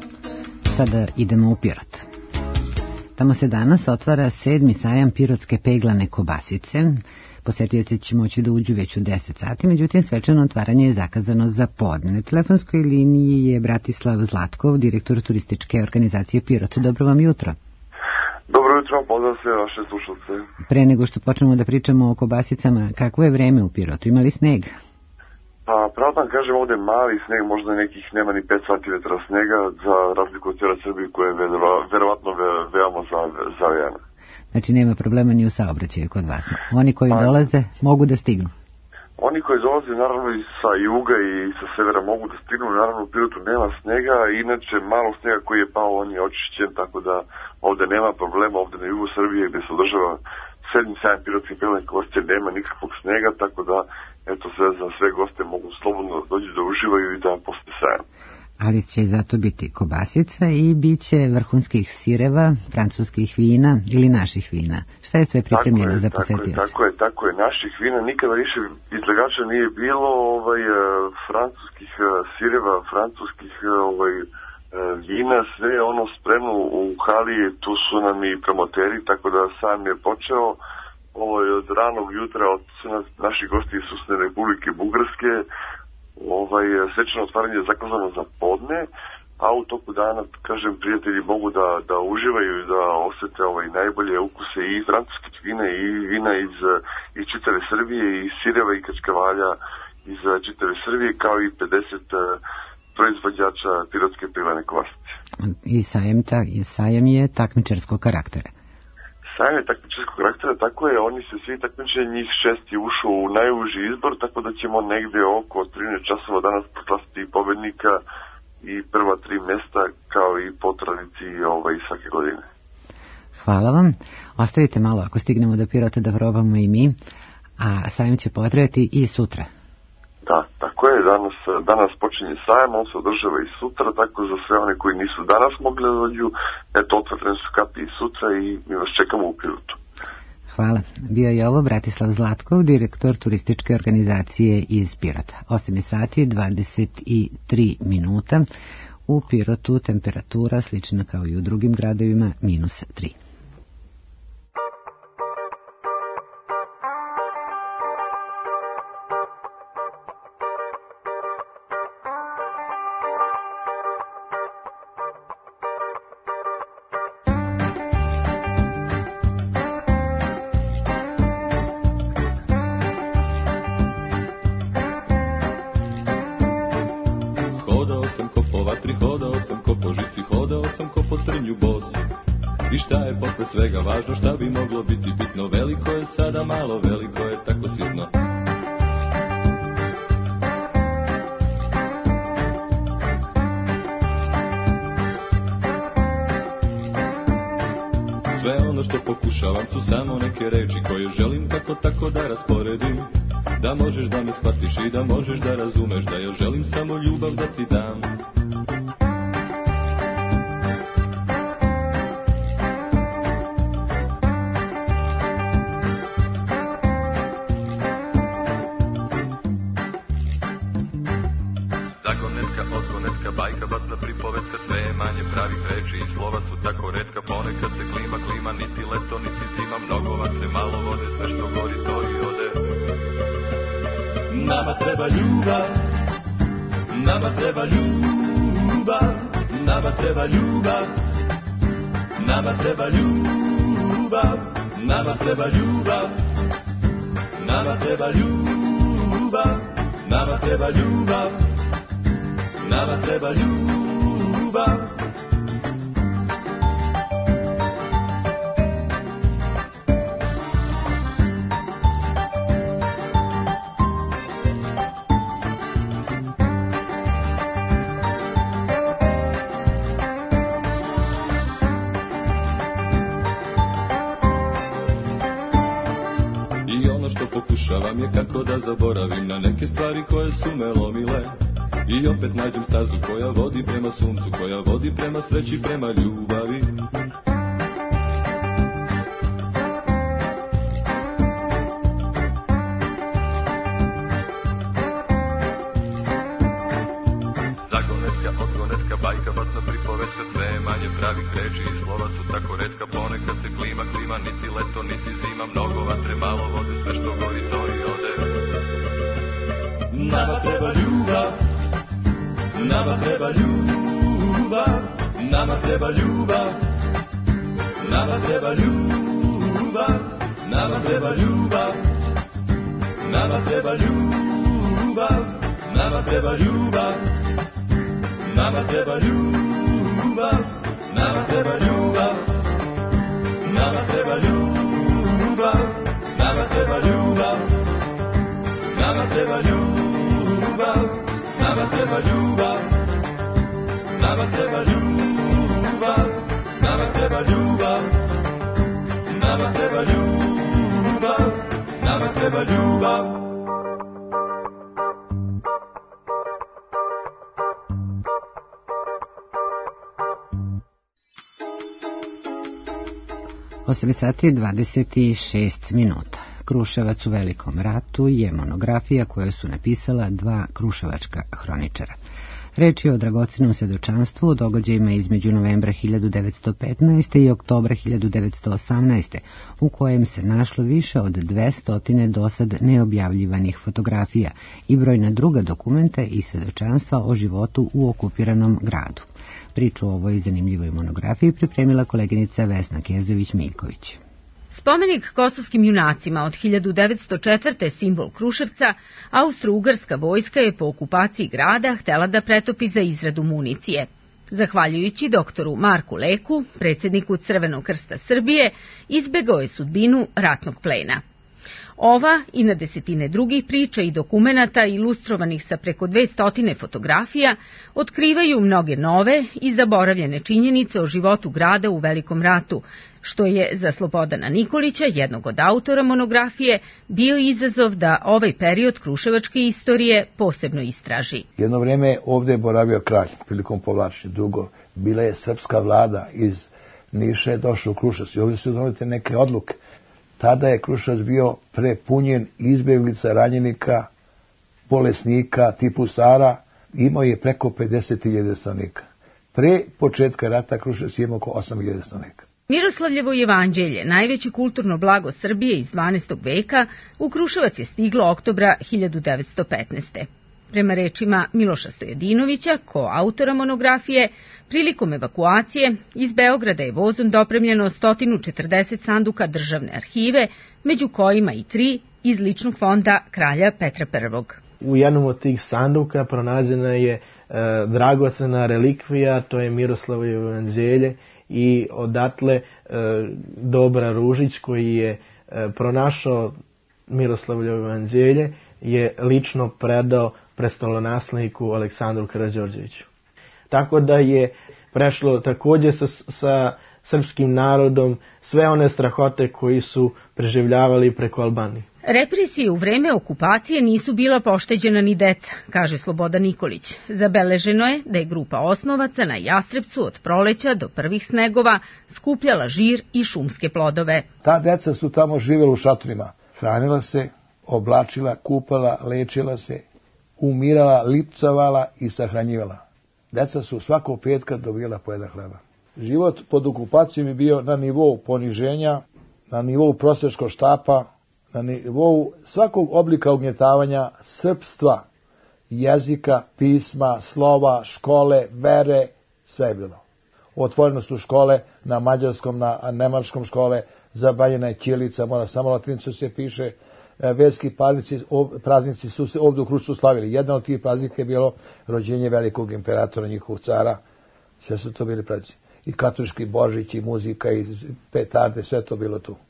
[SPEAKER 3] Sada idemo u Pirot. Tamo se danas otvara sedmi sajam pirotske peglane kobasice. Posetioci će moći da uđu već u deset sati, međutim svečano otvaranje je zakazano za podne. Na telefonskoj liniji je Bratislav Zlatkov, direktor turističke organizacije Pirot. Dobro vam jutro.
[SPEAKER 9] Dobro jutro, pozdrav sve vaše slušalce.
[SPEAKER 3] Pre nego što počnemo da pričamo o kobasicama, kakvo je vreme u Pirotu? Ima li sneg?
[SPEAKER 9] Pa, pravo da vam kažem, ovde mali sneg, možda nekih nema ni pet centimetara snega, za razliku od cijela Srbije koja je verovatno ve, veoma zavijena.
[SPEAKER 3] Znači nema problema ni u saobraćaju kod vas. Oni koji pa, dolaze mogu da stignu?
[SPEAKER 9] Oni koji dolaze naravno i sa juga i sa severa mogu da stignu, naravno u Pirotu nema snega, inače malo snega koji je pao, on je očišćen, tako da ovde nema problema, ovde na jugu Srbije gde se održava sedmi sajam pirotskih peglanih kobasica nema nikakvog snega, tako da eto sve za sve goste mogu slobodno dođu da uživaju i da posle sajam.
[SPEAKER 3] Ali će zato biti kobasica i bit će vrhunskih sireva, francuskih vina ili naših vina. Šta je sve pripremljeno za posetioce?
[SPEAKER 9] Tako je, tako je, naših vina nikada više izlagača nije bilo, ovaj, francuskih sireva, francuskih ovaj, vina, sve ono spremno u hali, tu su nam i promoteri, tako da sam je počeo ovo je od ranog jutra, od su nas, naši gosti iz Susne Republike Bugarske, ovaj, svečano otvaranje je zakazano za podne, a u toku dana, kažem, prijatelji mogu da, da uživaju i da osete ovaj, najbolje ukuse i francuskih vina i vina iz, iz čitave Srbije, i sireva i kačkavalja iz čitave Srbije, kao i pedeset proizvođača pirotske pivane kovačice.
[SPEAKER 3] I sajem, ta, sajem je takmičarskog karaktera.
[SPEAKER 9] Sajem je takmičarskog karaktera, tako je, oni se svi takmičari, njih šesti ušu u najuži izbor, tako da ćemo negde oko trinaest časova danas proglasiti pobednika i prva tri mesta, kao i po tradiciji ovaj, svake godine.
[SPEAKER 3] Hvala vam. Ostavite malo, ako stignemo do Pirota, da probamo i mi, a sajem će potrajati i sutra.
[SPEAKER 9] Da, tako je, danas, danas počinje sajem, on se održava i sutra, tako za sve one koji nisu danas mogli da dođu, eto, otvorene su kapi i sutra i mi vas čekamo u Pirotu.
[SPEAKER 3] Hvala. Bio je ovo Bratislav Zlatkov, direktor turističke organizacije iz Pirota. osam sati dvadeset tri minuta. U Pirotu temperatura slična kao i u drugim gradovima, minus tri.
[SPEAKER 14] Svega važno šta bi moglo biti bitno, veliko je sada malo, veliko je tako sitno. Sve ono što pokušavam su samo neke reči koje želim kako tako da rasporedim, da možeš da me shvatiš i da možeš da razumeš da ja želim samo ljubav da ti dam. Nama treba ljubav, nama treba ljubav, nama treba ljubav, nama treba ljubav, nama treba ljubav, nama treba ljubav, nama treba ljubav, nama treba ljubav. Kako da zaboravim na neke stvari koje su me lomile i opet nađem stazu koja vodi prema suncu, koja vodi prema sreći, prema ljubavi. Zagonetka, odgonetka, bajka, basna pripovetka, sve je manje pravih reči i slova su tako retka, ponekad se klima, klima, niti leto, niti zima, mnogo vatre, malo vode, sve što gori to i ode. Nama treba ljubav, nama treba ljubav, nama treba ljubav, nama treba ljubav, nama treba ljubav, nama treba ljubav, nama treba ljubav, nama treba ljubav, nama treba ljubav, nama treba ljubav, nama treba ljubav, nama treba ljubav. Nama treba ljubav, nama treba ljubav, nama treba ljubav, nama treba ljubav, nama treba ljubav.
[SPEAKER 3] osam sati dvadeset šest minuta. Kruševac u Velikom ratu je monografija koju su napisala dva kruševačka hroničara. Reč je o dragocenom svedočanstvu o događajima između novembra hiljadu devetsto petnaeste. i oktobra hiljadu devetsto osamnaeste. u kojem se našlo više od dvesta dosad neobjavljivanih fotografija i brojna druga dokumenta i svedočanstva o životu u okupiranom gradu. Priču o ovoj zanimljivoj monografiji pripremila koleginica Vesna Kezović-Miljković.
[SPEAKER 18] Spomenik kosovskim junacima od hiljadu devetsto četvrte. simbol Kruševca, Austro-Ugarska vojska je po okupaciji grada htela da pretopi za izradu municije. Zahvaljujući doktoru Marku Leku, predsjedniku Crvenog krsta Srbije, izbegao je sudbinu ratnog plena. Ova i na desetine drugih priča i dokumenata ilustrovanih sa preko dvestotine fotografija otkrivaju mnoge nove i zaboravljene činjenice o životu grada u Velikom ratu, što je za Slobodana Nikolića, jednog od autora monografije, bio izazov da ovaj period kruševačke istorije posebno istraži.
[SPEAKER 21] Jedno vrijeme je ovdje boravio kralj prilikom povlačenja. Drugo, bila je srpska vlada iz Niša je došla u Kruševac i ovdje su donete neke odluke. Tada je Kruševac bio prepunjen izbjeglica, ranjenika, bolesnika, tipusara. Imao je preko pedeset hiljada stanovnika. Pre početka rata Kruševac je imao oko osam hiljada stanovnika.
[SPEAKER 18] Miroslavljevo jevanđelje, najveće kulturno blago Srbije iz dvanaestog veka, u Kruševac je stiglo oktobra hiljadu devetsto petnaeste. Prema rečima Miloša Stojadinovića, koautora monografije, prilikom evakuacije iz Beograda je vozom dopremljeno sto četrdeset sanduka državne arhive, među kojima i tri iz ličnog fonda kralja Petra Prvog.
[SPEAKER 22] U jednom od tih sanduka pronađena je e, dragocena relikvija, to je Miroslavljevo jevanđelje, i odatle e, Dobra Ružić, koji je e, pronašao Miroslavljevo jevanđelje, je lično predao prestolonasledniku Aleksandru Karađorđeviću. Tako da je prešlo također sa, sa srpskim narodom sve one strahote koji su preživljavali preko Albanije.
[SPEAKER 18] Represije u vreme okupacije nisu bila pošteđena ni deca, kaže Slobodan Nikolić. Zabeleženo je da je grupa osnovaca na Jastrebcu od proleća do prvih snegova skupljala žir i šumske plodove.
[SPEAKER 21] Ta deca su tamo živjela u šatorima, hranila se, oblačila, kupala, lečila se, umirala, lipcavala i sahranjivala. Deca su svakog petka dobijala po jedan hleba. Život pod okupacijom je bio na nivou poniženja, na nivou prosjačkog štapa, na nivou svakog oblika ugnjetavanja srpstva, jezika, pisma, slova, škole, vere, sve je bilo. Otvorene su škole na mađarskom, na nemačkom škole, zabranjena je ćirilica, mora samo latinicu se piše, verski praznici, praznici su se ovdje u Kruševcu slavili. Jedan od tih praznika je bilo rođenje velikog imperatora, njihovog cara, sve su to bili praznici. I katolički Božić, i muzika, i petarde, sve to bilo tu.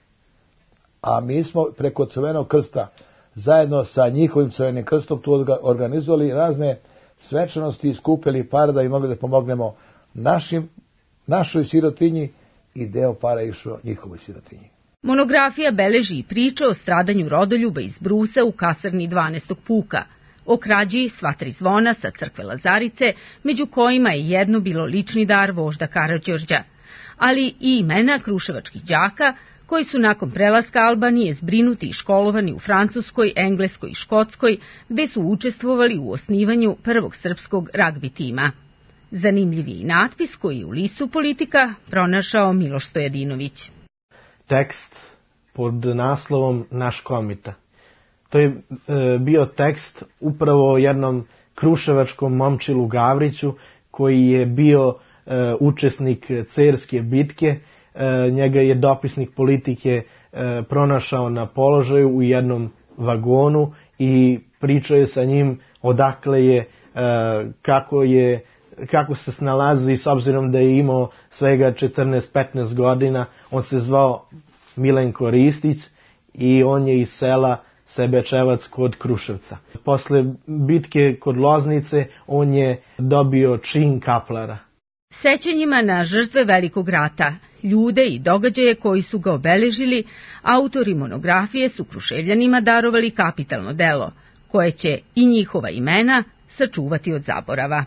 [SPEAKER 21] A mi smo preko Crvenog krsta, zajedno sa njihovim Crvenim krstom, tu organizovali razne svečanosti i skupili para da bi mogli da pomognemo našim, našoj sirotinji i deo para išao njihovoj sirotinji.
[SPEAKER 18] Monografija beleži i priča o stradanju rodoljuba iz Brusa u kasarni dvanaestog puka, o krađi sva tri zvona sa crkve Lazarice, među kojima je jedno bilo lični dar vožda Karađorđa, ali i imena kruševačkih đaka koji su nakon prelaska Albanije zbrinuti i školovani u Francuskoj, Engleskoj i Škotskoj, gde su učestvovali u osnivanju prvog srpskog ragbi tima. Zanimljiv je i natpis koji je u listu Politika pronašao Miloš Stojadinović.
[SPEAKER 22] Tekst pod naslovom Naš komita. To je e, bio tekst upravo o jednom kruševačkom momčilu Gavriću koji je bio e, učesnik Cerske bitke. E, njega je dopisnik Politike e, pronašao na položaju u jednom vagonu i pričao je sa njim odakle je, e, kako je kako se snalazi s obzirom da je imao svega četrnaest petnaest godina. On se zvao Milenko Ristić i on je iz sela Sebečevac kod Kruševca. Posle bitke kod Loznice on je dobio čin kaplara.
[SPEAKER 18] Sećanjima na žrtve Velikog rata, ljude i događaje koji su ga obeležili, autori monografije su Kruševljanima darovali kapitalno delo, koje će i njihova imena sačuvati od zaborava.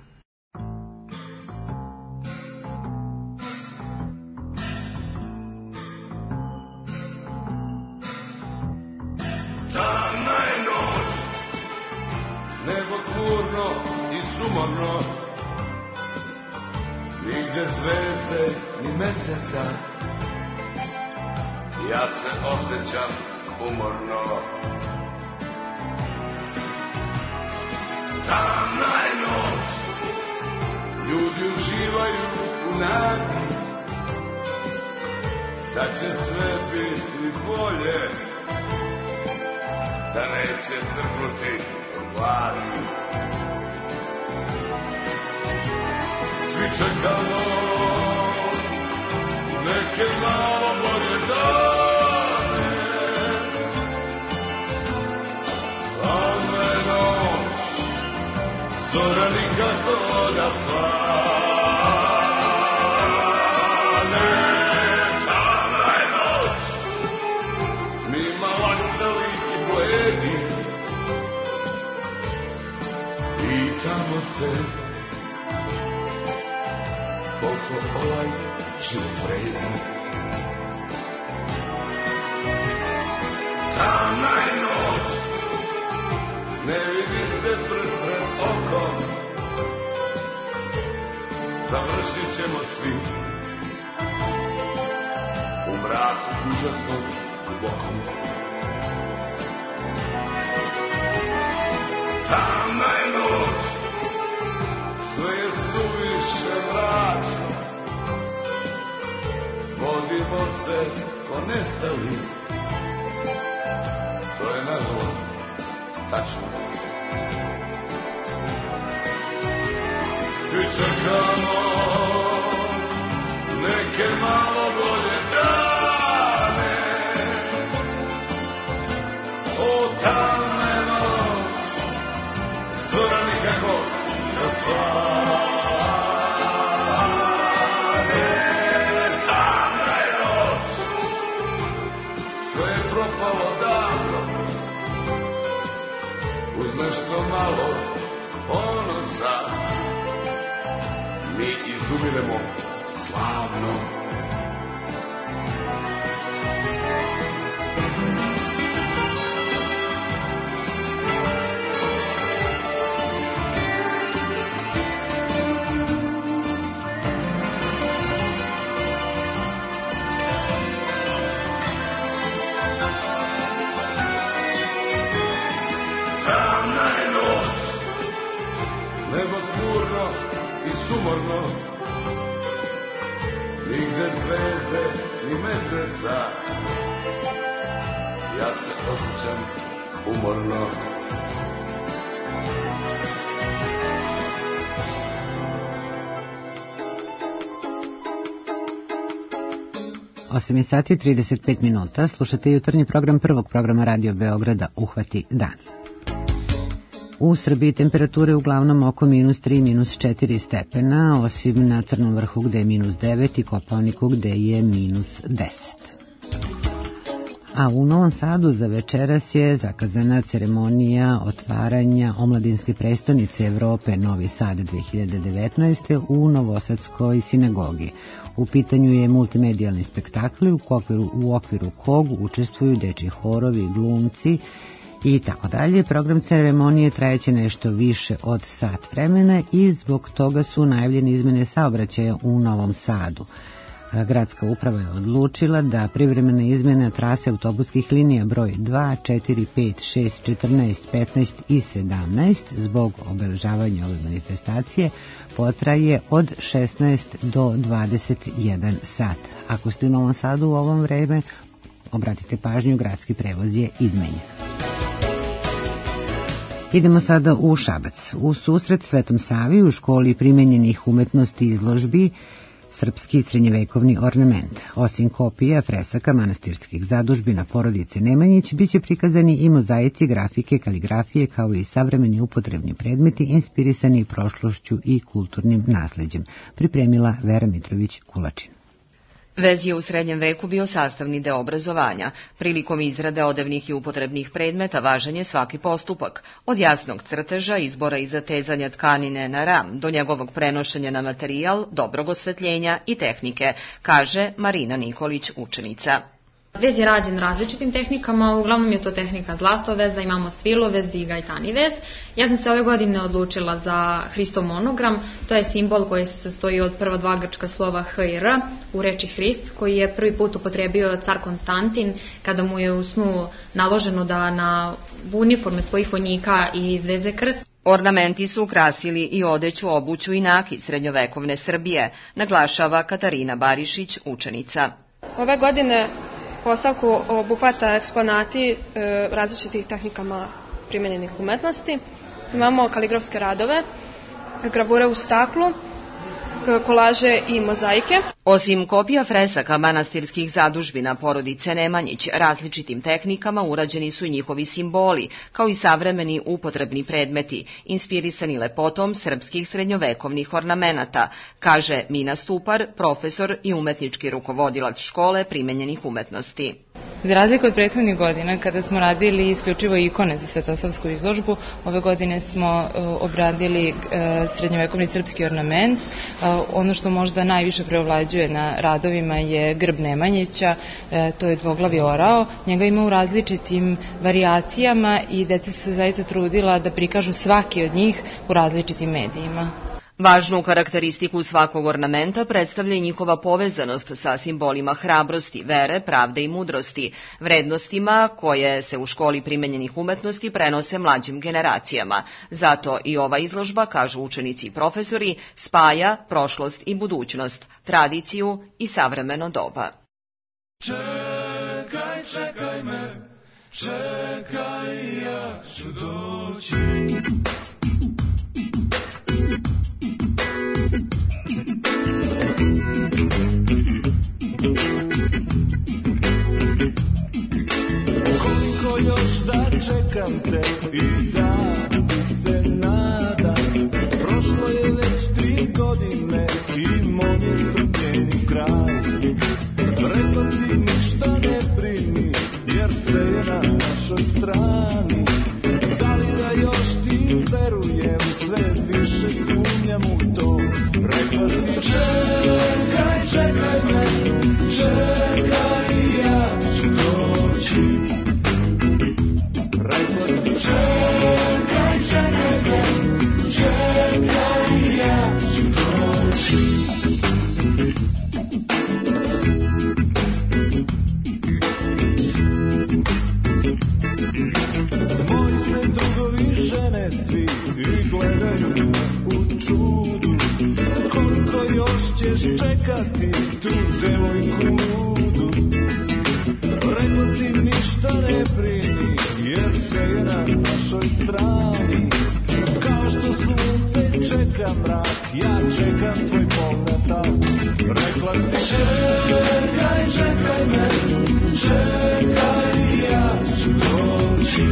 [SPEAKER 24] Nebo tmurno i sumorno
[SPEAKER 2] nigde zvezde ni meseca, ja se osjećam umorno. Tamna je noć, ljudi uživaju u nadi da će sve biti bolje, da neće crknuti od gladi. Svi čekamo neke malo bolje dane, tamna je noć, zora nikako da svane. Tamna je noć, mi malaksali i bledi, pitamo se koliko ovaj život vredi. Tamna je noć, ne vidi se prst pred okom, završit ćemo svi u mraku užasnog dubokom. Tamna je noć, sve je suviše mračno, vodimo se ko nestali, to je nažalost tačno. Svi čekamo neke malo bolje dane, o tamna je noć, zora nikako da svane. Tamna je noć, sve je propalo davno, uz nešto malo ponosa mi izumiremo slavno. Tamna je noć, nebo tmurno i sumorno, nigde zvezde ni meseca, ja se osjećam umorno.
[SPEAKER 3] osam sati i trideset pet minuta, slušate jutarnji program prvog programa Radio Beograda Uhvati dan. U Srbiji temperature uglavnom oko minus tri, minus četiri stepena, osim na Crnom vrhu gde je minus devet i Kopaoniku gde je minus deset. A u Novom Sadu za večeras je zakazana ceremonija otvaranja omladinske prestonice Evrope Novi Sad dve hiljade devetnaeste. u Novosadskoj sinagogi. U pitanju je multimedijalni spektakl u okviru, u okviru kog učestvuju dečji horovi, glumci i tako dalje. Program ceremonije trajeće nešto više od sat vremena i zbog toga su najavljene izmene saobraćaja u Novom Sadu. Gradska uprava je odlučila da privremene izmene trase autobuskih linija broj dva, četiri, pet, šest, četrnaest, petnaest i sedamnaest zbog obeležavanja ove manifestacije potraje od šesnaest do dvadeset jedan sat. Ako ste u Novom Sadu u ovom vreme, obratite pažnju, gradski prevoz je izmenjen. Idemo sada u Šabac. U susret Svetom Savi u školi primenjenih umetnosti i izložbi srpski srednjevekovni ornament. Osim kopija, fresaka, manastirskih zadužbina porodice Nemanjić, biće prikazani i mozaici, grafike, kaligrafije, kao i savremeni upotrebni predmeti inspirisani prošlošću i kulturnim nasleđem. Pripremila Vera Mitrović-Kulačin.
[SPEAKER 15] Vez je u srednjem veku bio sastavni deo obrazovanja. Prilikom izrade odevnih i upotrebnih predmeta važan je svaki postupak, od jasnog crteža, izbora i zatezanja tkanine na ram, do njegovog prenošenja na materijal, dobrog osvetljenja i tehnike, kaže Marina Nikolić, učenica.
[SPEAKER 5] Vez je rađen različitim tehnikama, uglavnom je to tehnika zlatoveza, imamo svilovez i gajtani vez. Ja sam se ove godine odlučila za Hristov monogram, to je simbol koji se sastoji od prva dva grčka slova H i R u reči Hrist, koji je prvi put upotrebio car Konstantin kada mu je u snu naloženo da na uniforme svojih vojnika izveze krst.
[SPEAKER 15] Ornamenti su ukrasili i odeću, obuću i nakit srednjovekovne Srbije, naglašava Katarina Barišić, učenica.
[SPEAKER 6] Ove godine postavku obuhvata eksponati e, različitih tehnikama primenjenih umetnosti. Imamo kaligrafske radove, gravure u staklu, kolaže i mozaike.
[SPEAKER 15] Osim kopija fresaka manastirskih zadužbina porodice Nemanjić, različitim tehnikama urađeni su i njihovi simboli, kao i savremeni upotrebni predmeti, inspirisani lepotom srpskih srednjovekovnih ornamenata, kaže Mina Stupar, profesor i umetnički rukovodilac škole primenjenih umetnosti.
[SPEAKER 20] Za razliku od prethodnih godina, kada smo radili isključivo ikone za Svetosavsku izložbu, ove godine smo obradili srednjovekovni srpski ornament. Ono što možda najviše preovlađuje na radovima je grb Nemanjića, to je dvoglavi orao. Njega ima u različitim varijacijama i deca su se zaista trudila da prikažu svaki od njih u različitim medijima.
[SPEAKER 15] Važnu karakteristiku svakog ornamenta predstavlja i njihova povezanost sa simbolima hrabrosti, vere, pravde i mudrosti, vrednostima koje se u školi primenjenih umetnosti prenose mlađim generacijama. Zato i ova izložba, kažu učenici i profesori, spaja prošlost i budućnost, tradiciju i savremeno doba.
[SPEAKER 2] Čekaj, čekaj me, čekaj, ja ću doći. Koliko još da čekam te i da se nadam, prošlo je već tri godine i moj strpljeni kraj. Rekla si ništa ne brini, jer se je na našoj strani. Da li da još ti verujem, sve više sumnjam u to. Rekla si čekaj, čekaj me, čekaj, ja ću doći. Rekla si čekaj, čekaj me, čekaj, ja ću doći. Moji se drugovi žene svi i gledaju u čudu. Koliko još ćeš čekati tu devojku ludu? Rekla si ništa ne brini, jer se je na našoj strani. Kao što sunce čeka mrak, ja čekam tvoj povratak. Rekla si čekaj, čekaj me, čekaj, ja ću doći.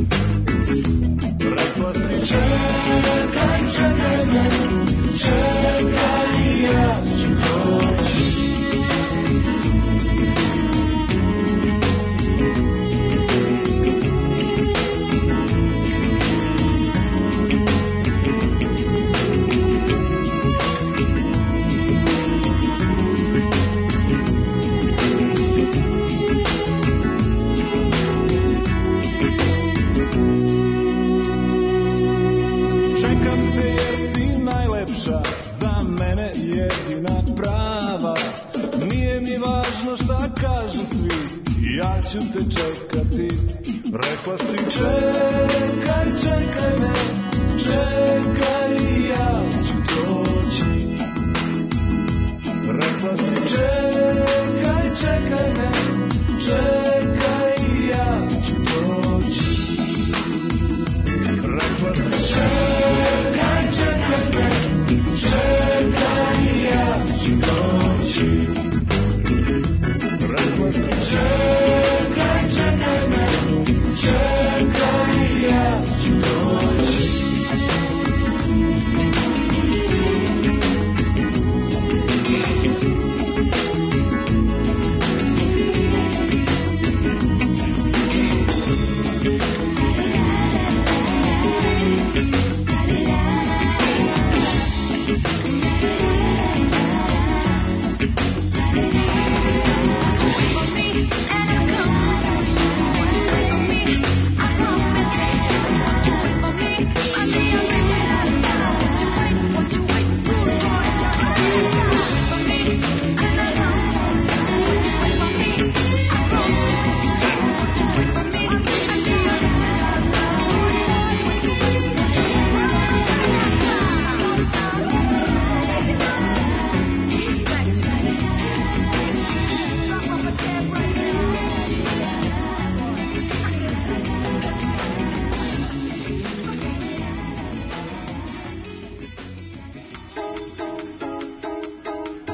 [SPEAKER 2] Rekla si čekaj, čekaj me, čekaj, ja ću doći. Čekam te jer si najlepša, za mene jedina prava. Nije mi važno šta kažu svi, ja ću te čekati. Rekla si čekaj, čekaj me, čekaj, ja ću doći. Rekla si čekaj, čekaj me, čekaj, ja ću doći. Rekla si čekaj, čekaj me, čekaj, ja ću doći. Rekla si čekaj, čekaj me, čekaj,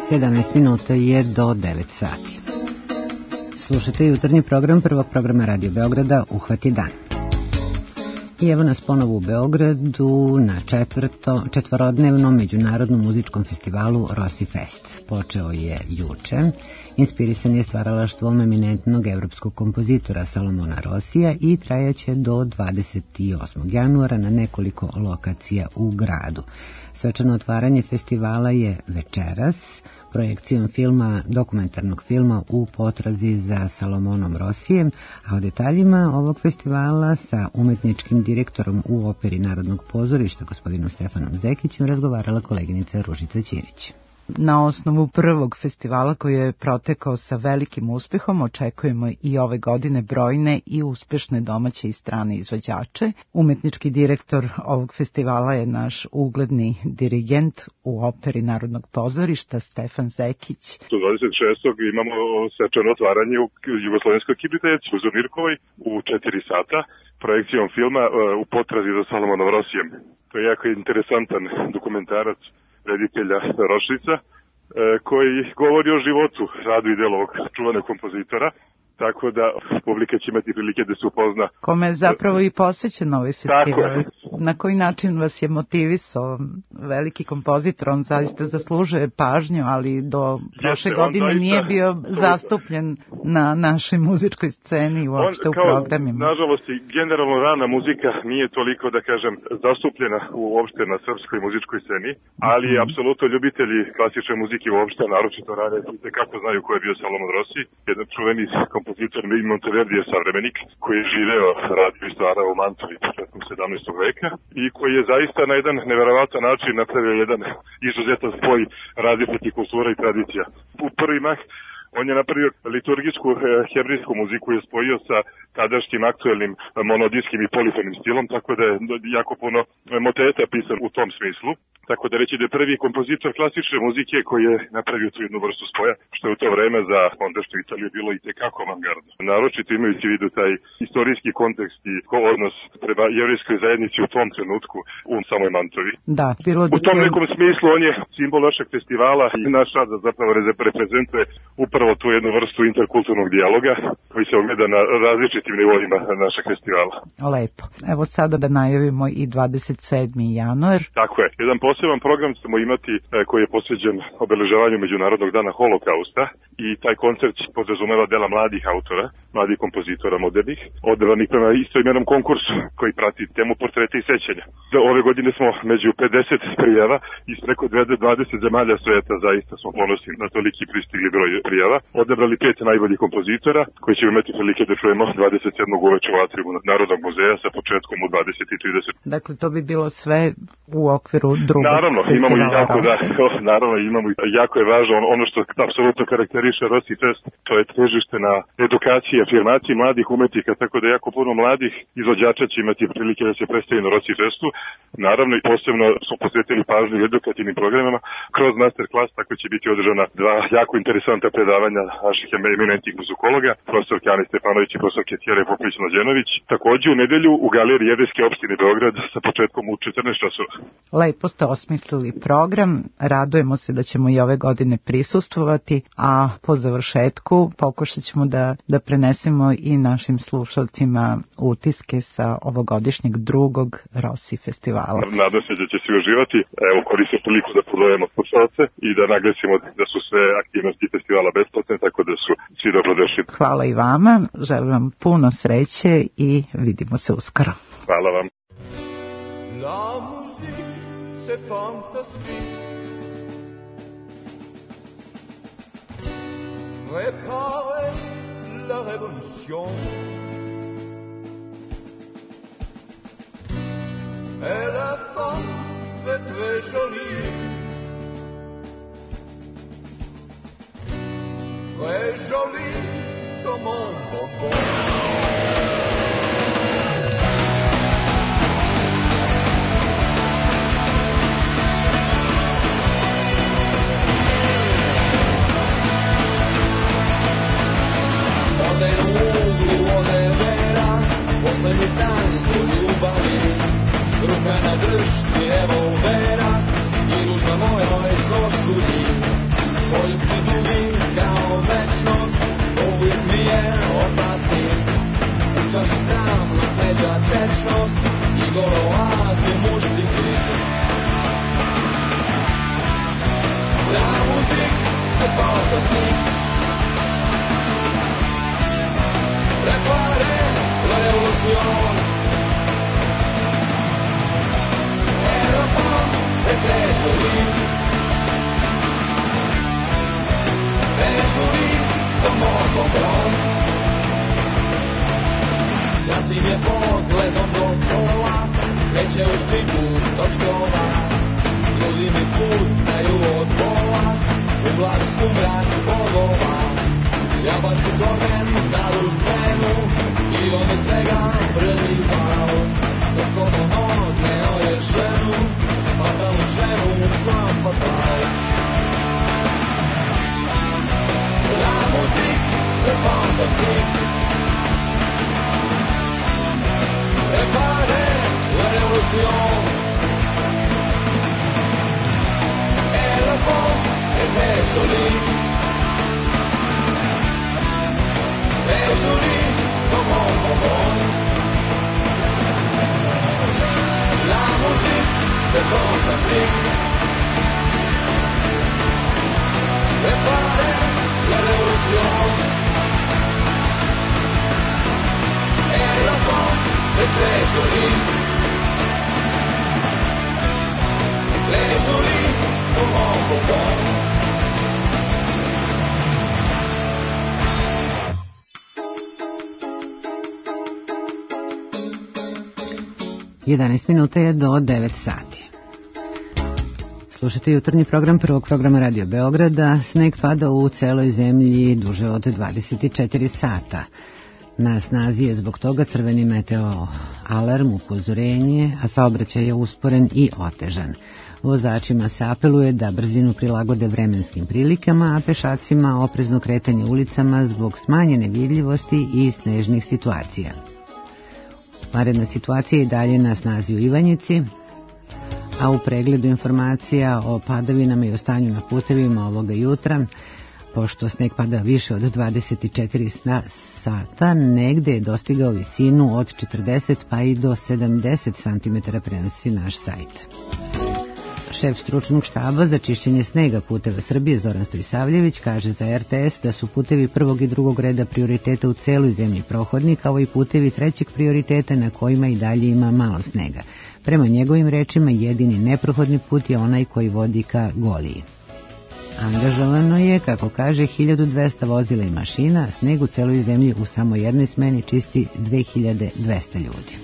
[SPEAKER 3] sedamnaest minuta je do devet sati. Slušajte jutarnji program prvog programa Radio Beograda Uhvati dan. I evo nas ponovo u Beogradu na četvrto, četvorodnevnom međunarodnom muzičkom festivalu Rossi Fest. Počeo je juče. Inspirisan je stvaralaštvom eminentnog evropskog kompozitora Salomona Rossija i trajaće do dvadeset osmog januara na nekoliko lokacija u gradu. Svečano otvaranje festivala je večeras projekcijom filma, dokumentarnog filma U potrazi za Salomonom Rossijem, a o detaljima ovog festivala sa umetničkim direktorom u Operi Narodnog pozorišta gospodinom Stefanom Zekićem razgovarala koleginica Ružica Ćirić.
[SPEAKER 4] Na osnovu prvog festivala koji je protekao sa velikim uspehom, očekujemo i ove godine brojne i uspešne domaće i strane izvođače. Umetnički direktor ovog festivala je naš ugledni dirigent u Operi Narodnog pozorišta Stefan Zekić.
[SPEAKER 7] dvadeset šestog imamo svečano otvaranje u Jugoslovenskoj kibriteci u Zunirkovoj u četiri sata projekcijom filma U potrazi za Salomonom Rossijem. To je jako interesantan dokumentarac reditelja Rošlica, koji govori o životu, radu i delu ovog čuvanog kompozitora, tako da publika će imati prilike da se upozna.
[SPEAKER 4] Kome je zapravo i posvećen ovaj festival. Na koji način vas je motivisao veliki kompozitor? On zaista zaslužuje pažnju, ali do prošle Jeste, godine zaista nije bio zastupljen na našoj muzičkoj sceni i uopšte u programima.
[SPEAKER 7] Nažalost, generalno rana muzika nije toliko, da kažem, zastupljena uopšte na srpskoj muzičkoj sceni, ali mm. apsolutno ljubitelji klasične muzike uopšte, naročito rane, kako znaju ko je bio Salomon Rossi, jedan čuveni kompozitor Monteverdi je savremenik koji je živeo, radio i stvarao u Mantovi početkom sedamnaestog veka i koji je zaista na jedan neverovatan način napravio jedan izuzetan spoj različitih kultura i tradicija. U prvi mah on je napravio liturgijsku hebrejsku muziku i je spojio sa tadašnjim aktuelnim monodijskim i polifonim stilom, tako da je jako puno moteta pisan u tom smislu. Tako da reći da je prvi kompozitor klasične muzike koji je napravio tu jednu vrstu spoja, što je u to vreme za ondašnju Italiju bilo i tekako avangardno. Naročito imajući u vidu taj istorijski kontekst i odnos prema jevrijskoj zajednici u tom trenutku u samoj Mantovi.
[SPEAKER 4] Da, bilo
[SPEAKER 7] u tom nekom smislu on je simbol našeg festivala i naš rad zapravo reprezentuje upravo tu jednu vrstu interkulturnog dijaloga koji se ogleda na različitim nivoima našeg festivala.
[SPEAKER 4] Lepo. Evo sada da najavimo i dvadeset sedmi januar.
[SPEAKER 7] Tako je. Jedan poseban program ćemo imati koji je posveđen obeležavanju Međunarodnog dana holokausta i taj koncert podrazumeva dela mladih autora, mladih kompozitora modernih, odabranih prema istoimenom konkursu koji prati temu portreta i sećanja. Ove godine smo među pedeset prijava iz preko dvadeset zemalja sveta, zaista smo ponosni na toliki pristigli broj prijava. Odabrali pet najboljih kompozitora koji ćemo imati prilike da čujemo dvadeset sedmog uveče u atriju Narodnog muzeja sa početkom u dvadeset i trideset.
[SPEAKER 4] Dakle, to bi bilo sve u okviru drugog
[SPEAKER 7] naravno, imamo i jako, da, naravno, imamo i jako je važno ono što apsolutno karakteriše Rossi Fest, to je težište na edukaciji, afirmaciji mladih umetnika, tako da jako puno mladih izvođača će imati prilike da se predstavi na Rossi Festu. Naravno, i posebno smo posvetili pažnju edukativnim programima. Kroz master klas tako će biti održana dva jako interesanta predavanja naših eminentnih muzikologa, profesor Kjani Stefanović i profesor Ketjere Popović-Mlađenović. Također u nedelju u galeriji Jevrejske opštine Beograd sa početkom u četrnaest časova.
[SPEAKER 4] Lepo ste osmislili program, radujemo se da ćemo i ove godine prisustvovati, a po završetku pokušat ćemo da, da prenesemo i našim slušalcima utiske sa ovogodišnjeg drugog Rossi festivala.
[SPEAKER 7] Nadam se da će svi uživati. Evo, koristim priliku da pozovemo slušalce i da naglasimo da su sve aktivnosti festivala besplatne, tako da su svi dobrodošli.
[SPEAKER 4] Hvala i vama, želim vam puno sreće i vidimo se uskoro.
[SPEAKER 7] Hvala vam.
[SPEAKER 1] La musique, c'est fantastique. Préparez la révolution. Et la femme est très jolie. Très jolie comme un bonbon.
[SPEAKER 8] Dans les rondes ou en
[SPEAKER 10] preso lì, preso lì, oh oh oh oh. La musique c'est fantastique, préparer la révolution, et l'enfant est preso lì, preso lì, oh oh oh oh.
[SPEAKER 3] jedanaest minuta je do devet sati. Slušate jutarnji program prvog programa Radio Beograda. Sneg pada u celoj zemlji duže od dvadeset četiri sata. Na snazi je zbog toga crveni meteo alarm, upozorenje, a saobraćaj je usporen i otežan. Vozačima se apeluje da brzinu prilagode vremenskim prilikama, a pešacima oprezno kretanje ulicama zbog smanjene vidljivosti i snežnih situacija. Vanredna situacija je i dalje na snazi u Ivanjici, a u pregledu informacija o padavinama i o stanju na putevima ovoga jutra, pošto sneg pada više od dvadeset četiri sata, negde je dostigao visinu od četrdeset pa i do sedamdeset santimetara, prenosi naš sajt. Šef stručnog štaba za čišćenje snega puteva Srbije Zoran Stojsavljević kaže za er te es da su putevi prvog i drugog reda prioriteta u celoj zemlji prohodni, kao i putevi trećeg prioriteta na kojima i dalje ima malo snega. Prema njegovim rečima, jedini neprohodni put je onaj koji vodi ka Goliji. Angažovano je, kako kaže, hiljadu dvesta vozila i mašina, sneg u celoj zemlji u samo jednoj smeni čisti dve hiljade dvesta ljudi.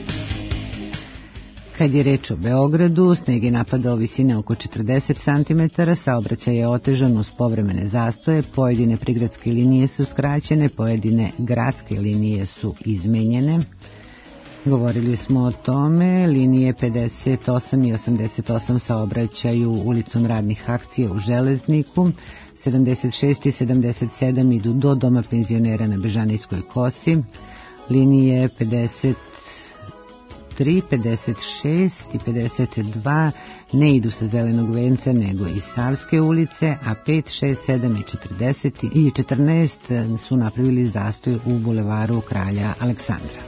[SPEAKER 3] Kad je reč o Beogradu, sneg je napadao visine oko četrdeset santimetara, saobraćaj je otežan uz povremene zastoje, pojedine prigradske linije su skraćene, pojedine gradske linije su izmenjene. Govorili smo o tome, linije pedeset osam i osamdeset osam saobraćaju ulicom Radnih akcija u Železniku, sedamdeset šest i sedamdeset sedam idu do Doma penzionera na Bežanijskoj kosi, linije pedeset tri, pedeset šest i pedeset dva ne idu sa Zelenog venca nego iz Savske ulice, a pet, šest, sedam i četrdeset i četrnaest su napravili zastoj u bulevaru Kralja Aleksandra.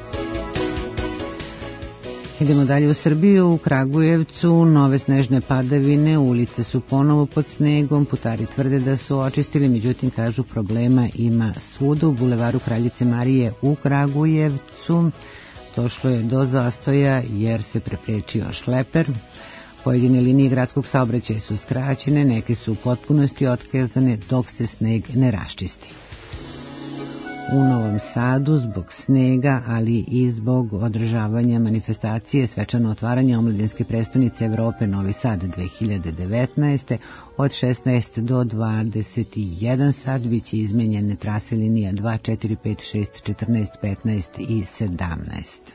[SPEAKER 3] Idemo dalje u Srbiju, u Kragujevcu, nove snežne padavine, ulice su ponovo pod snegom, putari tvrde da su očistili, međutim kažu problema ima svuda. U bulevaru Kraljice Marije u Kragujevcu došlo je do zastoja jer se preprečio šleper. Pojedine linije gradskog saobraćaja su skraćene, neke su u potpunosti otkazane dok se sneg ne raščisti. U Novom Sadu zbog snega, ali i zbog održavanja manifestacije svečano otvaranje omladinske prestonice Evrope Novi Sad dve hiljade devetnaeste od šesnaest do dvadeset jedan sat biće izmenjene trase linija dva, četiri, pet, šest, četrnaest, petnaest i sedamnaest.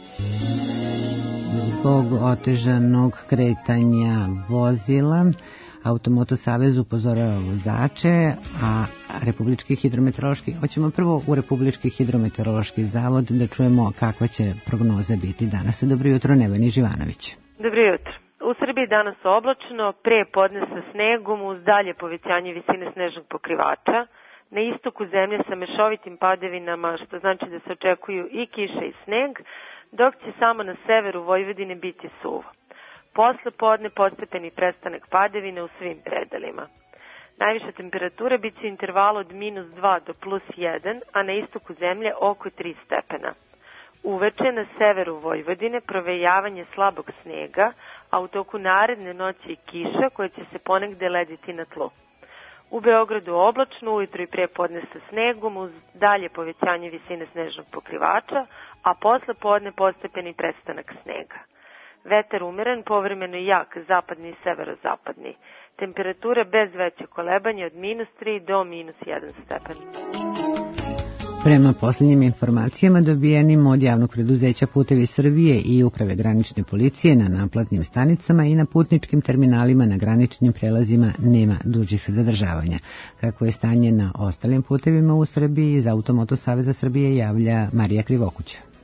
[SPEAKER 3] Zbog otežanog kretanja vozila, Automoto savez upozorava vozače, a Republički hidrometeorološki, hoćemo prvo u Republički hidrometeorološki zavod da čujemo kakva će prognoza biti danas. Dobro jutro, Neveni Živanović.
[SPEAKER 8] Dobro jutro. U Srbiji danas oblačno, pre podne sa snegom uz dalje povećanje visine snežnog pokrivača. Na istoku zemlje sa mešovitim padevinama, što znači da se očekuju i kiša i sneg, dok će samo na severu Vojvodine biti suvo. Posle podne postepeni prestanak padavine u svim predelima. Najviša temperatura biće u intervalu od minus dva do plus jedan, a na istoku zemlje oko tri stepena. Uveče na severu Vojvodine provejavanje slabog snega, a u toku naredne noći i kiša koja će se ponegde lediti na tlu. U Beogradu oblačno, ujutro i pre podne sa snegom uz dalje povećanje visine snežnog pokrivača, a posle podne postepeni prestanak snega. Vetar umeren, povremeno jak, zapadni i severozapadni. Temperatura bez veće kolebanja od minus tri do minus jedan stepen.
[SPEAKER 3] Prema posljednjim informacijama dobijenim od javnog preduzeća Putevi Srbije i Uprave granične policije na naplatnim stanicama i na putničkim terminalima na graničnim prelazima nema dužih zadržavanja. Kako je stanje na ostalim putevima u Srbiji, iz Automoto saveza Srbije javlja Marija Krivokuća.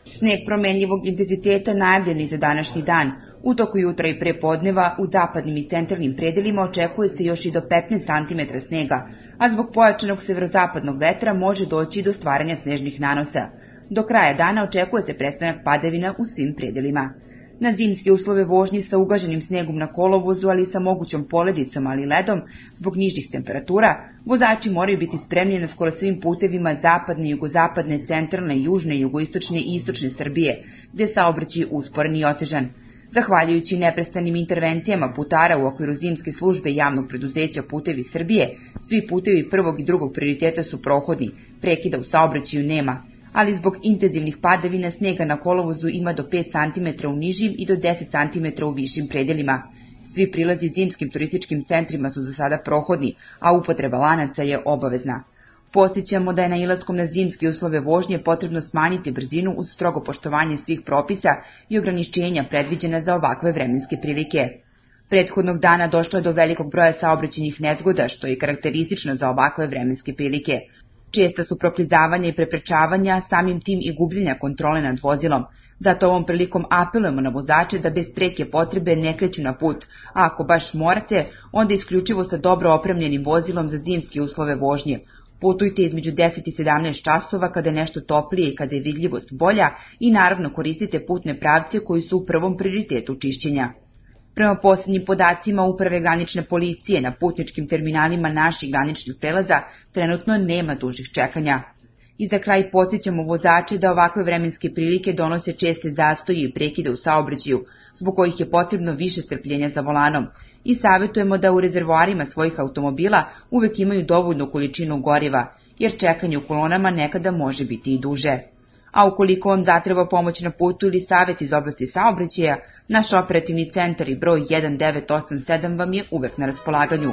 [SPEAKER 11] Sneg promenljivog intenziteta najavljen i za današnji dan. U toku jutra i pre podneva u zapadnim i centralnim predelima očekuje se još i do petnaest santimetara snega, a zbog pojačanog severozapadnog vetra može doći do stvaranja snežnih nanosa. Do kraja dana očekuje se prestanak padavina u svim predelima. Na zimske uslove vožnje sa ugaženim snegom na kolovozu, ali i sa mogućom poledicom, ali i ledom, zbog nižih temperatura, vozači moraju biti spremni na skoro svim putevima zapadne, jugozapadne, centralne, južne, jugoistočne i istočne Srbije, gde je saobraćaj usporen i otežan. Zahvaljujući neprestanim intervencijama putara u okviru zimske službe javnog preduzeća Putevi Srbije, svi putevi prvog i drugog prioriteta su prohodni, prekida u saobraćaju nema, ali zbog intenzivnih padavina snega na kolovozu ima do pet santimetara u nižim i do deset santimetara u višim predelima. Svi prilazi zimskim turističkim centrima su za sada prohodni, a upotreba lanaca je obavezna. Podsjećamo da je na ilaskom na zimske uslove vožnje potrebno smanjiti brzinu uz strogo poštovanje svih propisa i ograničenja predviđena za ovakve vremenske prilike. Prethodnog dana došlo je do velikog broja saobraćajnih nezgoda, što je karakteristično za ovakve vremenske prilike. Česta su proklizavanja i preprečavanja, samim tim i gubljenja kontrole nad vozilom. Zato ovom prilikom apelujemo na vozače da bez preke potrebe ne kreću na put, a ako baš morate, onda isključivo sa dobro opremljenim vozilom za zimske uslove vožnje. Putujte između deset i sedamnaest časova kada je nešto toplije i kada je vidljivost bolja i naravno koristite putne pravce koji su u prvom prioritetu čišćenja. Prema posljednjim podacima Uprave granične policije na putničkim terminalima naših graničnih prelaza trenutno nema dužih čekanja. I za kraj podsjećamo vozače da ovakve vremenske prilike donose česte zastoje i prekide u saobraćaju, zbog kojih je potrebno više strpljenja za volanom. I savjetujemo da u rezervoarima svojih automobila uvek imaju dovoljnu količinu goriva, jer čekanje u kolonama nekada može biti i duže. A ukoliko vam zatreba pomoć na putu ili savjet iz oblasti saobraćaja, naš operativni centar i broj jedan devet osam sedam vam je uvek na raspolaganju.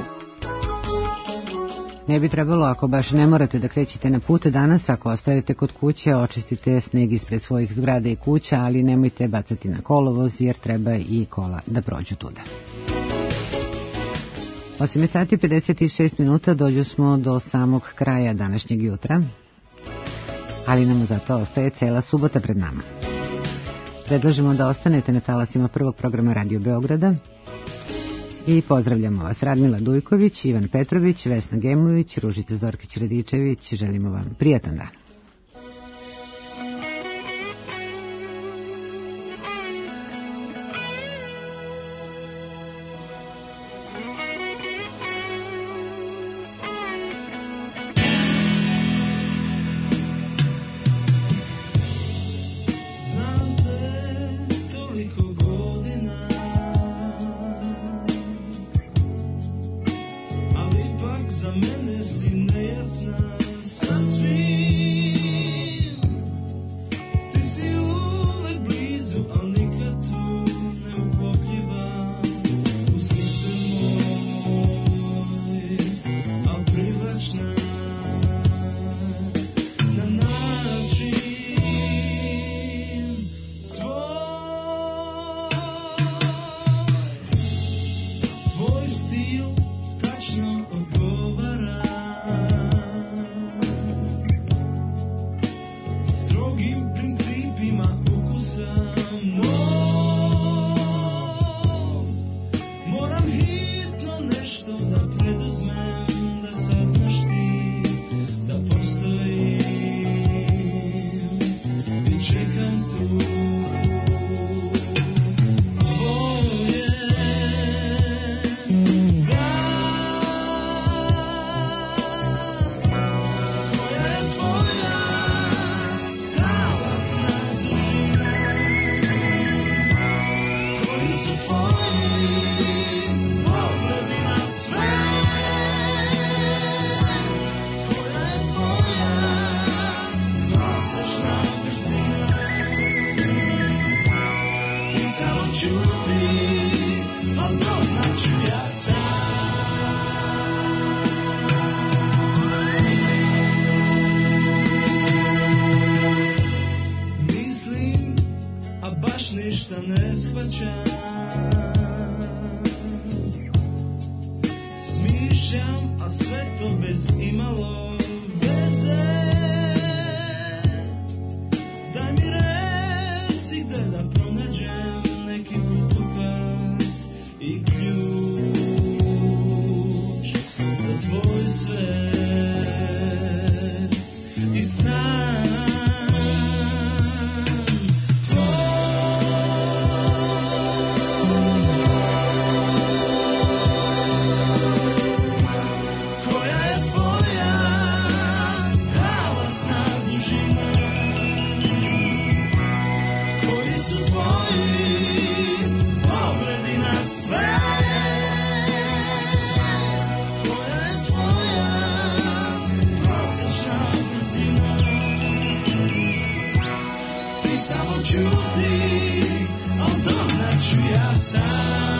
[SPEAKER 3] Ne bi trebalo ako baš ne morate da krećete na put danas, ako ostajete kod kuće, očistite sneg ispred svojih zgrada i kuća, ali nemojte bacati na kolovoz jer treba i kola da prođu tuda. osam sati pedeset šest minuta dođu smo do samog kraja današnjeg jutra, ali nam zato ostaje cela subota pred nama. Predlažemo da ostanete na talasima prvog programa Radio Beograda i pozdravljamo vas Radmila Dujković, Ivan Petrović, Vesna Gemović, Ružica Zorkić-Radičević. Želimo vam prijatan dan.
[SPEAKER 2] Za mene si nejasna, sasvim čuti, ali doznaću ja sam.